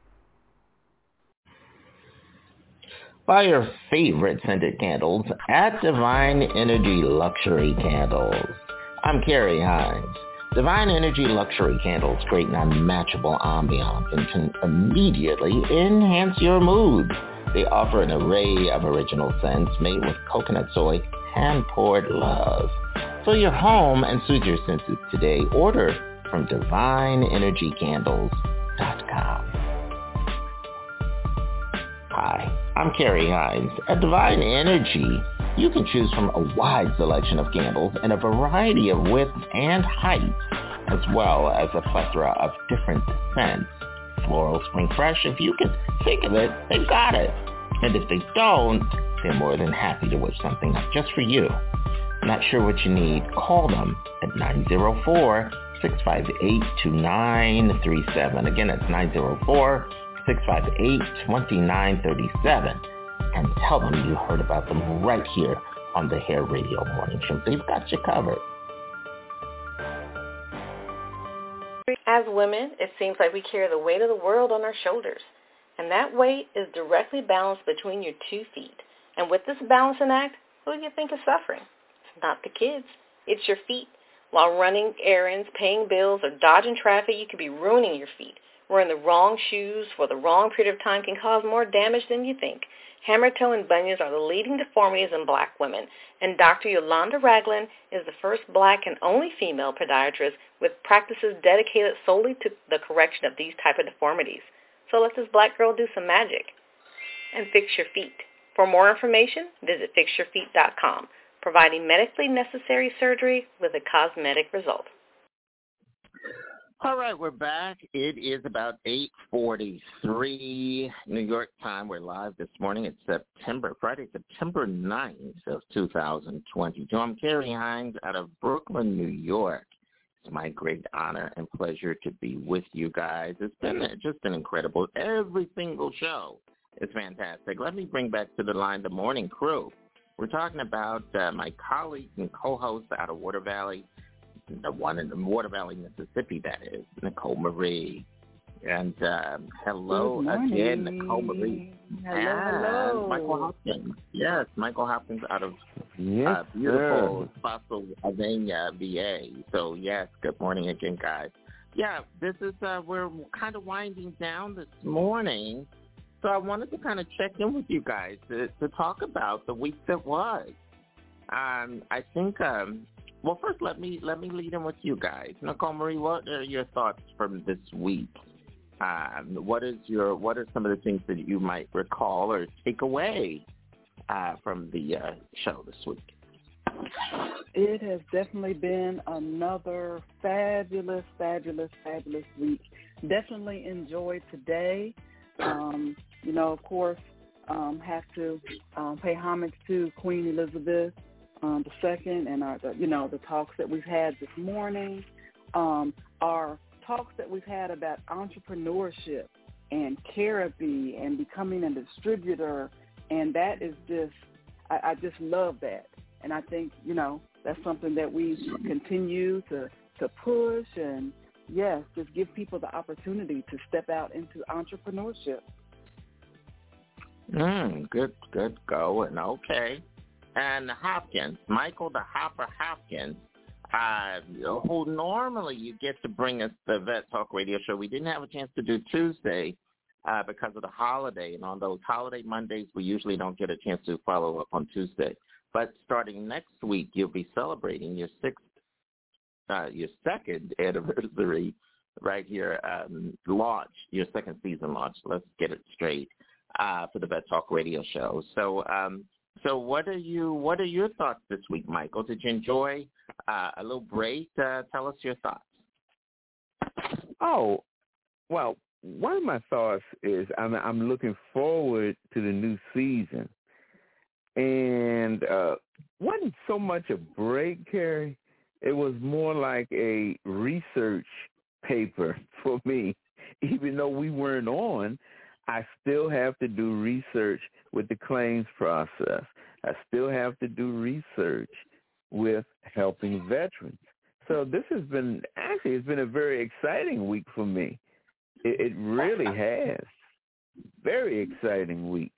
Buy your favorite scented candles at Divine Energy Luxury Candles. I'm Carrie Hines. Divine Energy luxury candles create an unmatchable ambiance and can immediately enhance your mood. They offer an array of original scents made with coconut soy, hand-poured love. Fill your home and soothe your senses today. Order from divine energy candles dot com. Hi, I'm Carrie Hines. At Divine Energy, you can choose from a wide selection of candles in a variety of widths and heights, as well as a plethora of different scents. Floral, spring fresh, if you can think of it, they've got it. And if they don't, they're more than happy to whip something up just for you. Not sure what you need? Call them at nine zero four, six five eight, two nine three seven. Again, that's nine zero four, six five eight, two nine three seven. And tell them you heard about them right here on the Hair Radio Morning Show. They've got you covered.
As women, it seems like we carry the weight of the world on our shoulders. And that weight is directly balanced between your two feet. And with this balancing act, who do you think is suffering? It's not the kids. It's your feet. While running errands, paying bills, or dodging traffic, you could be ruining your feet. Wearing the wrong shoes for the wrong period of time can cause more damage than you think. Hammer toe and bunions are the leading deformities in black women, and Doctor Yolanda Ragland is the first black and only female podiatrist with practices dedicated solely to the correction of these type of deformities. So let this black girl do some magic and fix your feet. For more information, visit fix your feet dot com, providing medically necessary surgery with a cosmetic result.
All right, we're back. It is about eight forty-three New York time. We're live this morning. It's September, Friday, September ninth of two thousand twenty-two. I'm Carrie Hines out of Brooklyn, New York. It's my great honor and pleasure to be with you guys. It's been just been incredible. Every single show is fantastic. Let me bring back to the line the morning crew. We're talking about uh, my colleague and co-host out of Water Valley, the one in the Water Valley, Mississippi, that is, Nicole Marie. And um, hello again, Nicole Marie.
Hello,
and
hello.
Michael Hopkins. Yes, Michael Hopkins out of
yes,
uh, beautiful Spotsylvania, V A. So, yes, good morning again, guys. Yeah, this is, uh, we're kind of winding down this morning. So I wanted to kind of check in with you guys to, to talk about the week that was. Um, I think... Um, Well, first, let me let me lead in with you guys. Nicole Marie, what are your thoughts from this week? Um, what is your what are some of the things that you might recall or take away uh, from the uh, show this week?
It has definitely been another fabulous, fabulous, fabulous week. Definitely enjoyed today. Um, you know, of course, um, have to um, pay homage to Queen Elizabeth Um, the second, and our, the, you know, the talks that we've had this morning, um, our talks that we've had about entrepreneurship and therapy and becoming a distributor, and that is just, I, I just love that, and I think, you know, that's something that we continue to to push, and yes, just give people the opportunity to step out into entrepreneurship.
Mm, good, good going. Okay. And Hopkins, Michael the Hopper Hopkins, uh, who normally you get to bring us the Vet Talk Radio Show. We didn't have a chance to do Tuesday uh, because of the holiday, and on those holiday Mondays, we usually don't get a chance to follow up on Tuesday. But starting next week, you'll be celebrating your sixth, uh, your second anniversary right here, um, launch, your second season launch. Let's get it straight uh, for the Vet Talk Radio Show. So. Um, So what are you? What are your thoughts this week, Michael? Did you enjoy uh, a little break? Uh, tell us your thoughts.
Oh, well, one of my thoughts is I'm, I'm looking forward to the new season. And uh, wasn't so much a break, Carrie. It was more like a research paper for me. Even though we weren't on, I still have to do research with the claims process. I still have to do research with helping veterans. So this has been, actually, it's been a very exciting week for me. It, it really has. Very exciting week.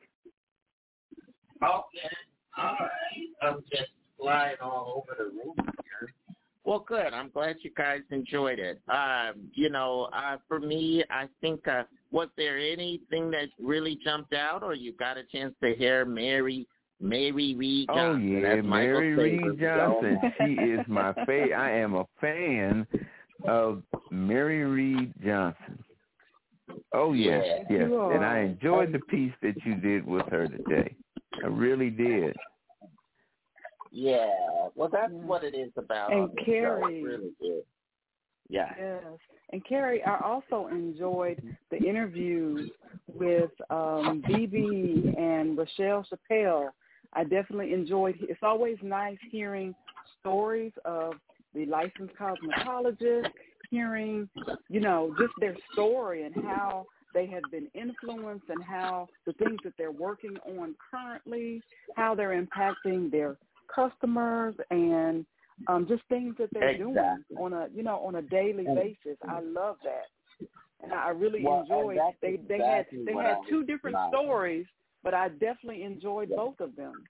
Okay. All right. I'm just flying all over the room here. Well, good. I'm glad you guys enjoyed it. Um, you know, uh, for me, I think, uh, was there anything that really jumped out, or you got a chance to hear Mary Mary Reed Johnson?
Oh, yeah,
That's
Mary
Michael's
Reed Johnson. She is my favorite. I am a fan of Mary Reed Johnson. Oh, yes,
Yeah.
yes.
You
And I
are.
enjoyed the piece that you did with her today. I really did.
Yeah. Well, that's what it is about.
And
on the show.
Carrie.
It really is. Yeah.
Yes. And Carrie, I also enjoyed the interviews with um, B B and Rochelle Chappelle. I definitely enjoyed. It's always nice hearing stories of the licensed cosmetologist, hearing, you know, just their story and how they have been influenced and how the things that they're working on currently, how they're impacting their customers and um, just things that they're
Exactly.
doing on a, you know, on a daily basis. I love that. And I really
Well,
enjoyed,
and that's
they, they
exactly
had, they
what
had
I
two
was
different
about.
stories, but I definitely enjoyed
Yeah.
both of them.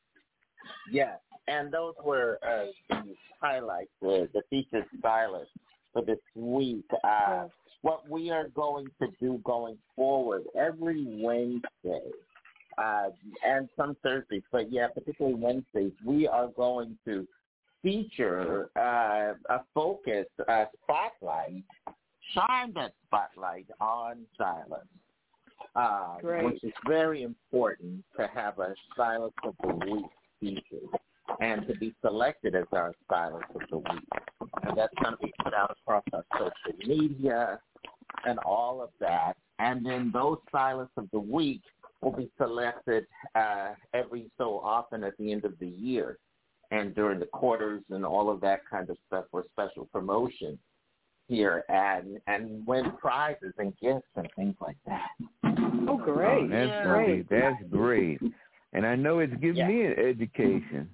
Yes, and those were uh, the highlights, uh, the featured stylists for this week. Uh, what we are going to do going forward every Wednesday uh, and some Thursdays, but yeah, particularly Wednesdays, we are going to feature uh, a focus uh, spotlight, shine that spotlight on stylists. Uh,
Great.
which is very important to have a stylist of the week featured and to be selected as our stylist of the week. And that's going to be put out across our social media and all of that. And then those stylists of the week will be selected uh, every so often at the end of the year and during the quarters and all of that kind of stuff for special promotion here and and win prizes and gifts and things like that.
Oh, great.
Oh, that's
Yeah.
great. That's great. And I know it's giving
Yeah.
me an education.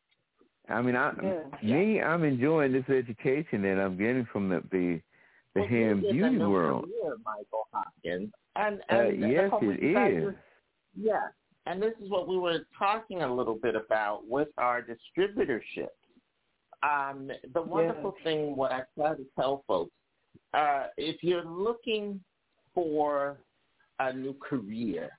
I mean, I,
Yeah.
me, I'm enjoying this education that I'm getting from the the, the
Well,
hair and
you're in
beauty
a new
world.
career, Michael Hopkins. And,
Uh,
and
yes,
hopefully
it
you guys
is.
are- Yeah, and this is what we were talking a little bit about with our distributorship. Um, the wonderful
Yes.
thing, what I try to tell folks, uh, if you're looking for a new career,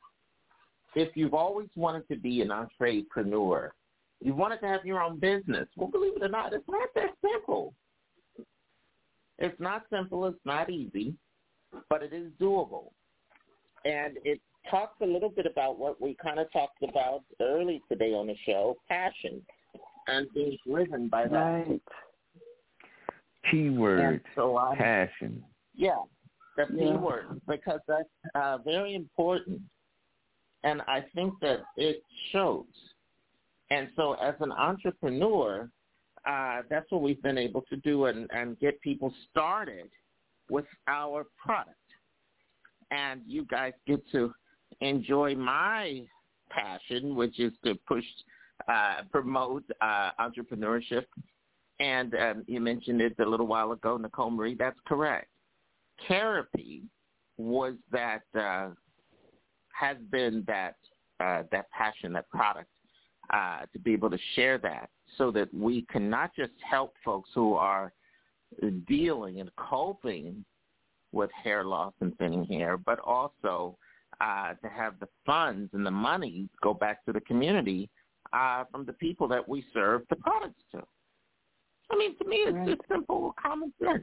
if you've always wanted to be an entrepreneur, you wanted to have your own business, well, believe it or not, it's not that simple. It's not simple. It's not easy, but it is doable. And it talks a little bit about what we kind of talked about early today on the show, passion, and being driven by that.
Right.
Keyword,
And so I,
passion.
yeah, the P
Yeah.
word, because that's uh, very important. And I think that it shows. And so as an entrepreneur, uh, that's what we've been able to do and, and get people started with our product. And you guys get to enjoy my passion, which is to push, uh, promote uh, entrepreneurship. And um, you mentioned it a little while ago, Nicole Marie. That's correct. Therapy was that, uh, has been that uh, that passion, that product, uh, to be able to share that so that we can not just help folks who are dealing and coping with hair loss and thinning hair, but also uh, to have the funds and the money go back to the community uh, from the people that we serve the products to. I mean, to me, it's
Right.
just simple common sense.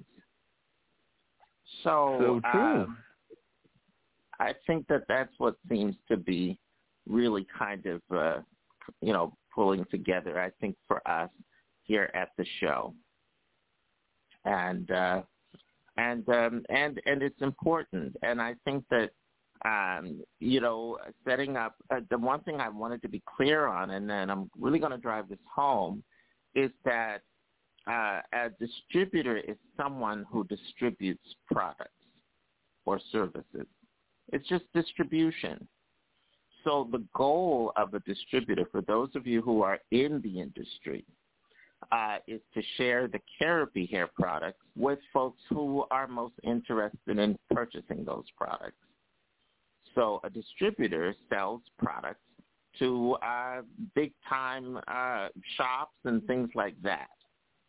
So,
So true.
Um, I think that that's what seems to be really kind of, uh, you know, pulling together, I think, for us here at the show. And uh, and um, and and it's important. And I think that, um, you know, setting up, uh, the one thing I wanted to be clear on, and then I'm really going to drive this home, is that uh, a distributor is someone who distributes products or services. It's just distribution. So the goal of a distributor, for those of you who are in the industry, uh, is to share the Kerapi hair products with folks who are most interested in purchasing those products. So a distributor sells products to uh, big-time uh, shops and things like that.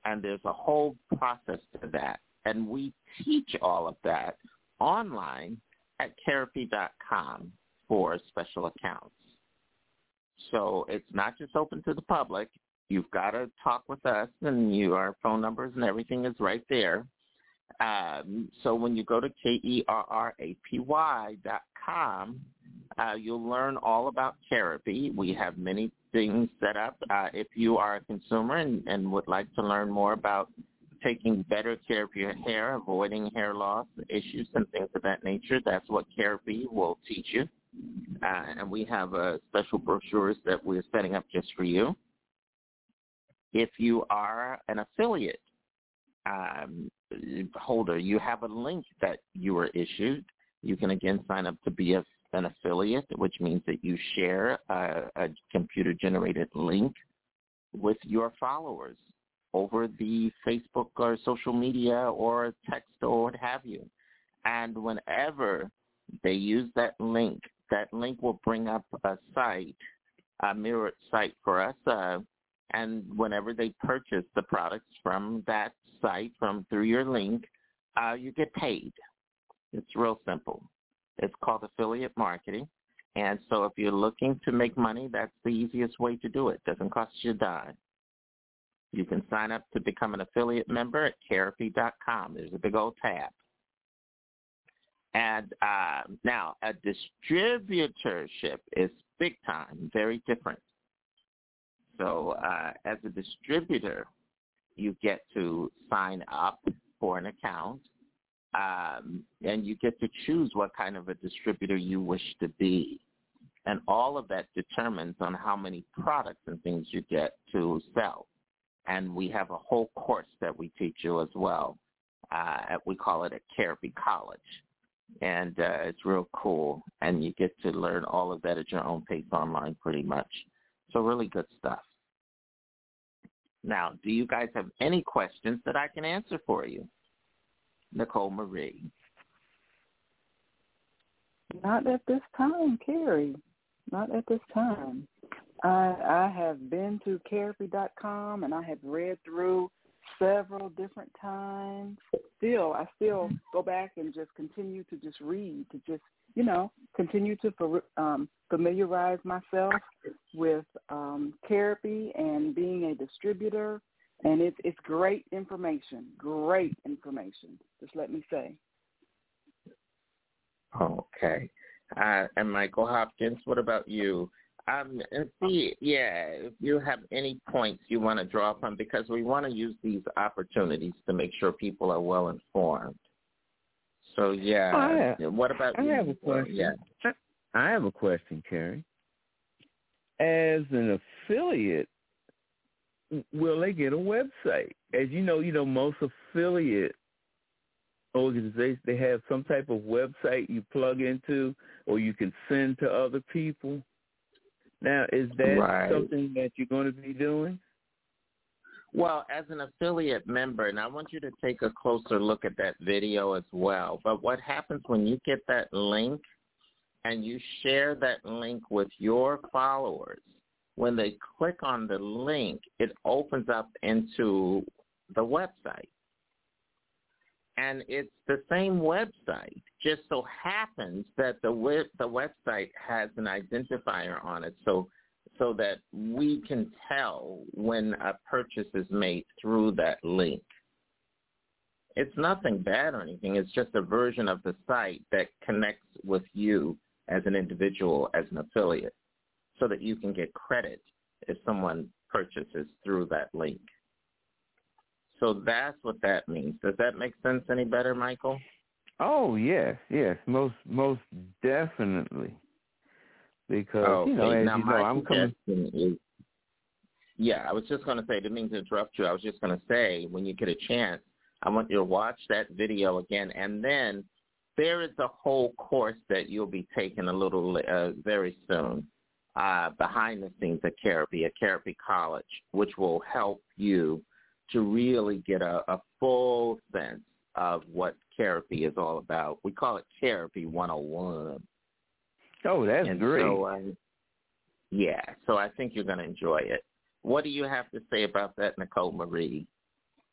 And there's a whole process to that. And we teach all of that online at Carapy dot com for special accounts. So it's not just open to the public. You've got to talk with us, and you, our phone numbers and everything is right there. Um, so when you go to K E R R A P Y dot com, uh, you'll learn all about Carapy. We have many things set up. Uh, if you are a consumer and, and would like to learn more about taking better care of your hair, avoiding hair loss issues and things of that nature, that's what Carapy will teach you. Uh, and we have uh, special brochures that we're setting up just for you. If you are an affiliate um, holder, you have a link that you were issued. You can, again, sign up to be a, an affiliate, which means that you share a, a computer-generated link with your followers over the Facebook or social media or text or what have you. And whenever they use that link, that link will bring up a site, a mirrored site for us, uh, and whenever they purchase the products from that site, from through your link, uh, you get paid. It's real simple. It's called affiliate marketing. And so if you're looking to make money, that's the easiest way to do it. It doesn't cost you a dime. You can sign up to become an affiliate member at Carapy dot com. There's a big old tab. And uh, now, a distributorship is big time, very different. So uh, as a distributor, you get to sign up for an account, um, and you get to choose what kind of a distributor you wish to be. And all of that determines on how many products and things you get to sell. And we have a whole course that we teach you as well. Uh, we call it a Carapy College. And uh, it's real cool. And you get to learn all of that at your own pace online pretty much. So really good stuff. Now, do you guys have any questions that I can answer for you? Nicole Marie.
Not at this time, Carrie. Not at this time. I, I have been to Carapy dot com, and I have read through several different times. Still, I still go back and just continue to just read, to just, you know, continue to um, familiarize myself with um, Carapy and being a distributor. And it's it's great information, great information, just let me say.
Okay. Uh, and Michael Hopkins, what about you? Um, and see, yeah, if you have any points you want to draw from, because we want to use these opportunities to make sure people are well informed. So, yeah,
oh, have,
what about
I
you?
I have a question.
Yeah.
I have a question, Carrie. As an affiliate, will they get a website? As you know, you know, most affiliate organizations, they have some type of website you plug into or you can send to other people. Now, is that
right.
something that you're going to be doing?
Well, as an affiliate member, and I want you to take a closer look at that video as well, but what happens when you get that link and you share that link with your followers, when they click on the link, it opens up into the website. And it's the same website, just so happens that the web, the website has an identifier on it so so that we can tell when a purchase is made through that link. It's nothing bad or anything. It's just a version of the site that connects with you as an individual, as an affiliate, so that you can get credit if someone purchases through that link. So that's what that means. Does that make sense any better, Michael?
Oh, yes, yes, most most definitely. Because,
okay.
you know, as
now,
you know, I'm coming.
Is, yeah, I was just going to say, didn't mean to interrupt you. I was just going to say, when you get a chance, I want you to watch that video again. And then there is a whole course that you'll be taking a little uh, very soon uh, behind the scenes at Carapy, at Carapy College, which will help you to really get a, a full sense of what Carapy is all about. We call it Carapy one oh one.
Oh, that's
and
great.
So, uh, yeah, so I think you're going to enjoy it. What do you have to say about that, Nicole Marie?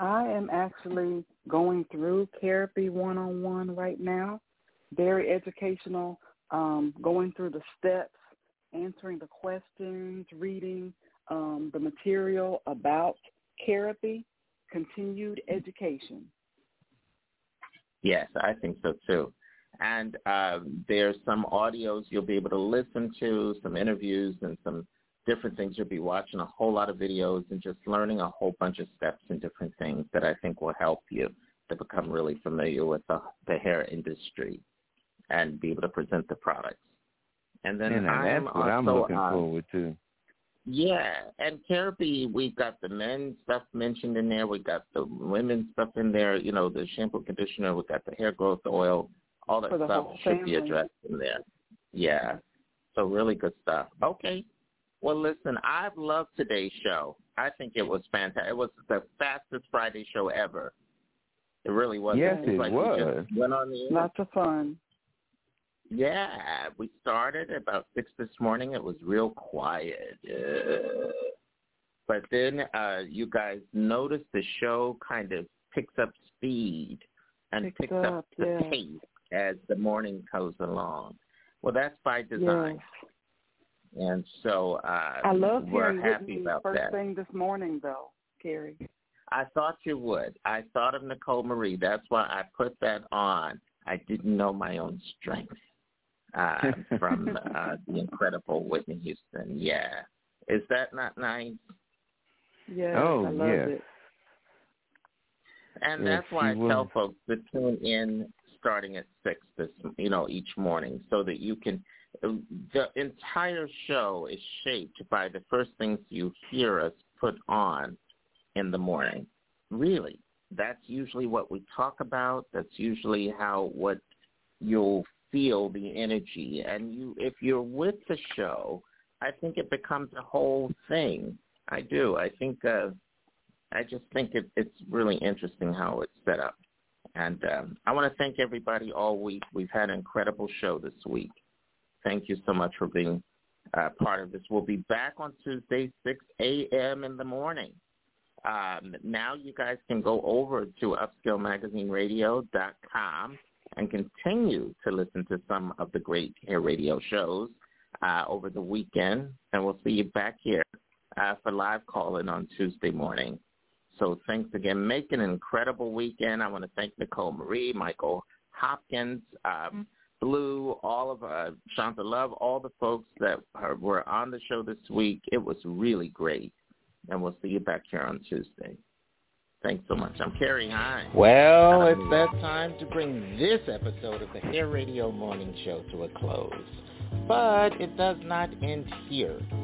I am actually going through Therapy one oh one right now. Very educational, um, going through the steps, answering the questions, reading um, the material about therapy, continued education.
Yes, I think so too. And um, there's some audios you'll be able to listen to, some interviews and some different things. You'll be watching a whole lot of videos and just learning a whole bunch of steps and different things that I think will help you to become really familiar with the, the hair industry and be able to present the products. And then
and
I'm
that's what
also,
I'm looking
uh,
forward to.
Yeah, and therapy, we've got the men's stuff mentioned in there. We got the women's stuff in there, you know, the shampoo, conditioner. We got the hair growth oil. All that stuff should be addressed in there. Yeah, so really good stuff. Okay. Well, listen, I've loved today's show. I think it was fantastic. It was the fastest Friday show ever. It really was.
Yes,
it,
it
like
was.
We just went on the air.
Lots of fun.
Yeah, we started about six this morning. It was real quiet. Uh, but then uh, you guys noticed the show kind of picks up speed and
picks,
picks
up,
up the
yeah.
pace as the morning goes along. Well, that's by design.
Yes.
And so uh,
I love
we're
hearing
happy
Whitney
about
first
that.
thing this morning, though, Carrie.
I thought you would. I thought of Nicole Marie. That's why I put that on. I didn't know my own strength uh, from uh, the incredible Whitney Houston. Yeah. Is that not nice?
Yes,
oh,
I love
yes.
it.
And
yes,
that's why I
will.
tell folks to tune in starting at six this, you know, each morning so that you can – the entire show is shaped by the first things you hear us put on in the morning. Really. That's usually what we talk about. That's usually how what you'll feel the energy. And you, if you're with the show, I think it becomes a whole thing. I do. I think uh, I just think it, it's really interesting how it's set up. And um, I want to thank everybody all week. We've had an incredible show this week. Thank you so much for being uh, part of this. We'll be back on Tuesday, six a.m. in the morning. Um, now you guys can go over to upscale magazine radio dot com and continue to listen to some of the great hair radio shows uh, over the weekend. And we'll see you back here uh, for live calling on Tuesday morning. So thanks again. Make an incredible weekend. I want to thank Nicole Marie, Michael Hopkins, um, Blue, all of uh, Shanta Love, all the folks that are, were on the show this week. It was really great. And we'll see you back here on Tuesday. Thanks so much. I'm Carrie Hines.
Well, it's that time to bring this episode of the Hair Radio Morning Show to a close. But it does not end here.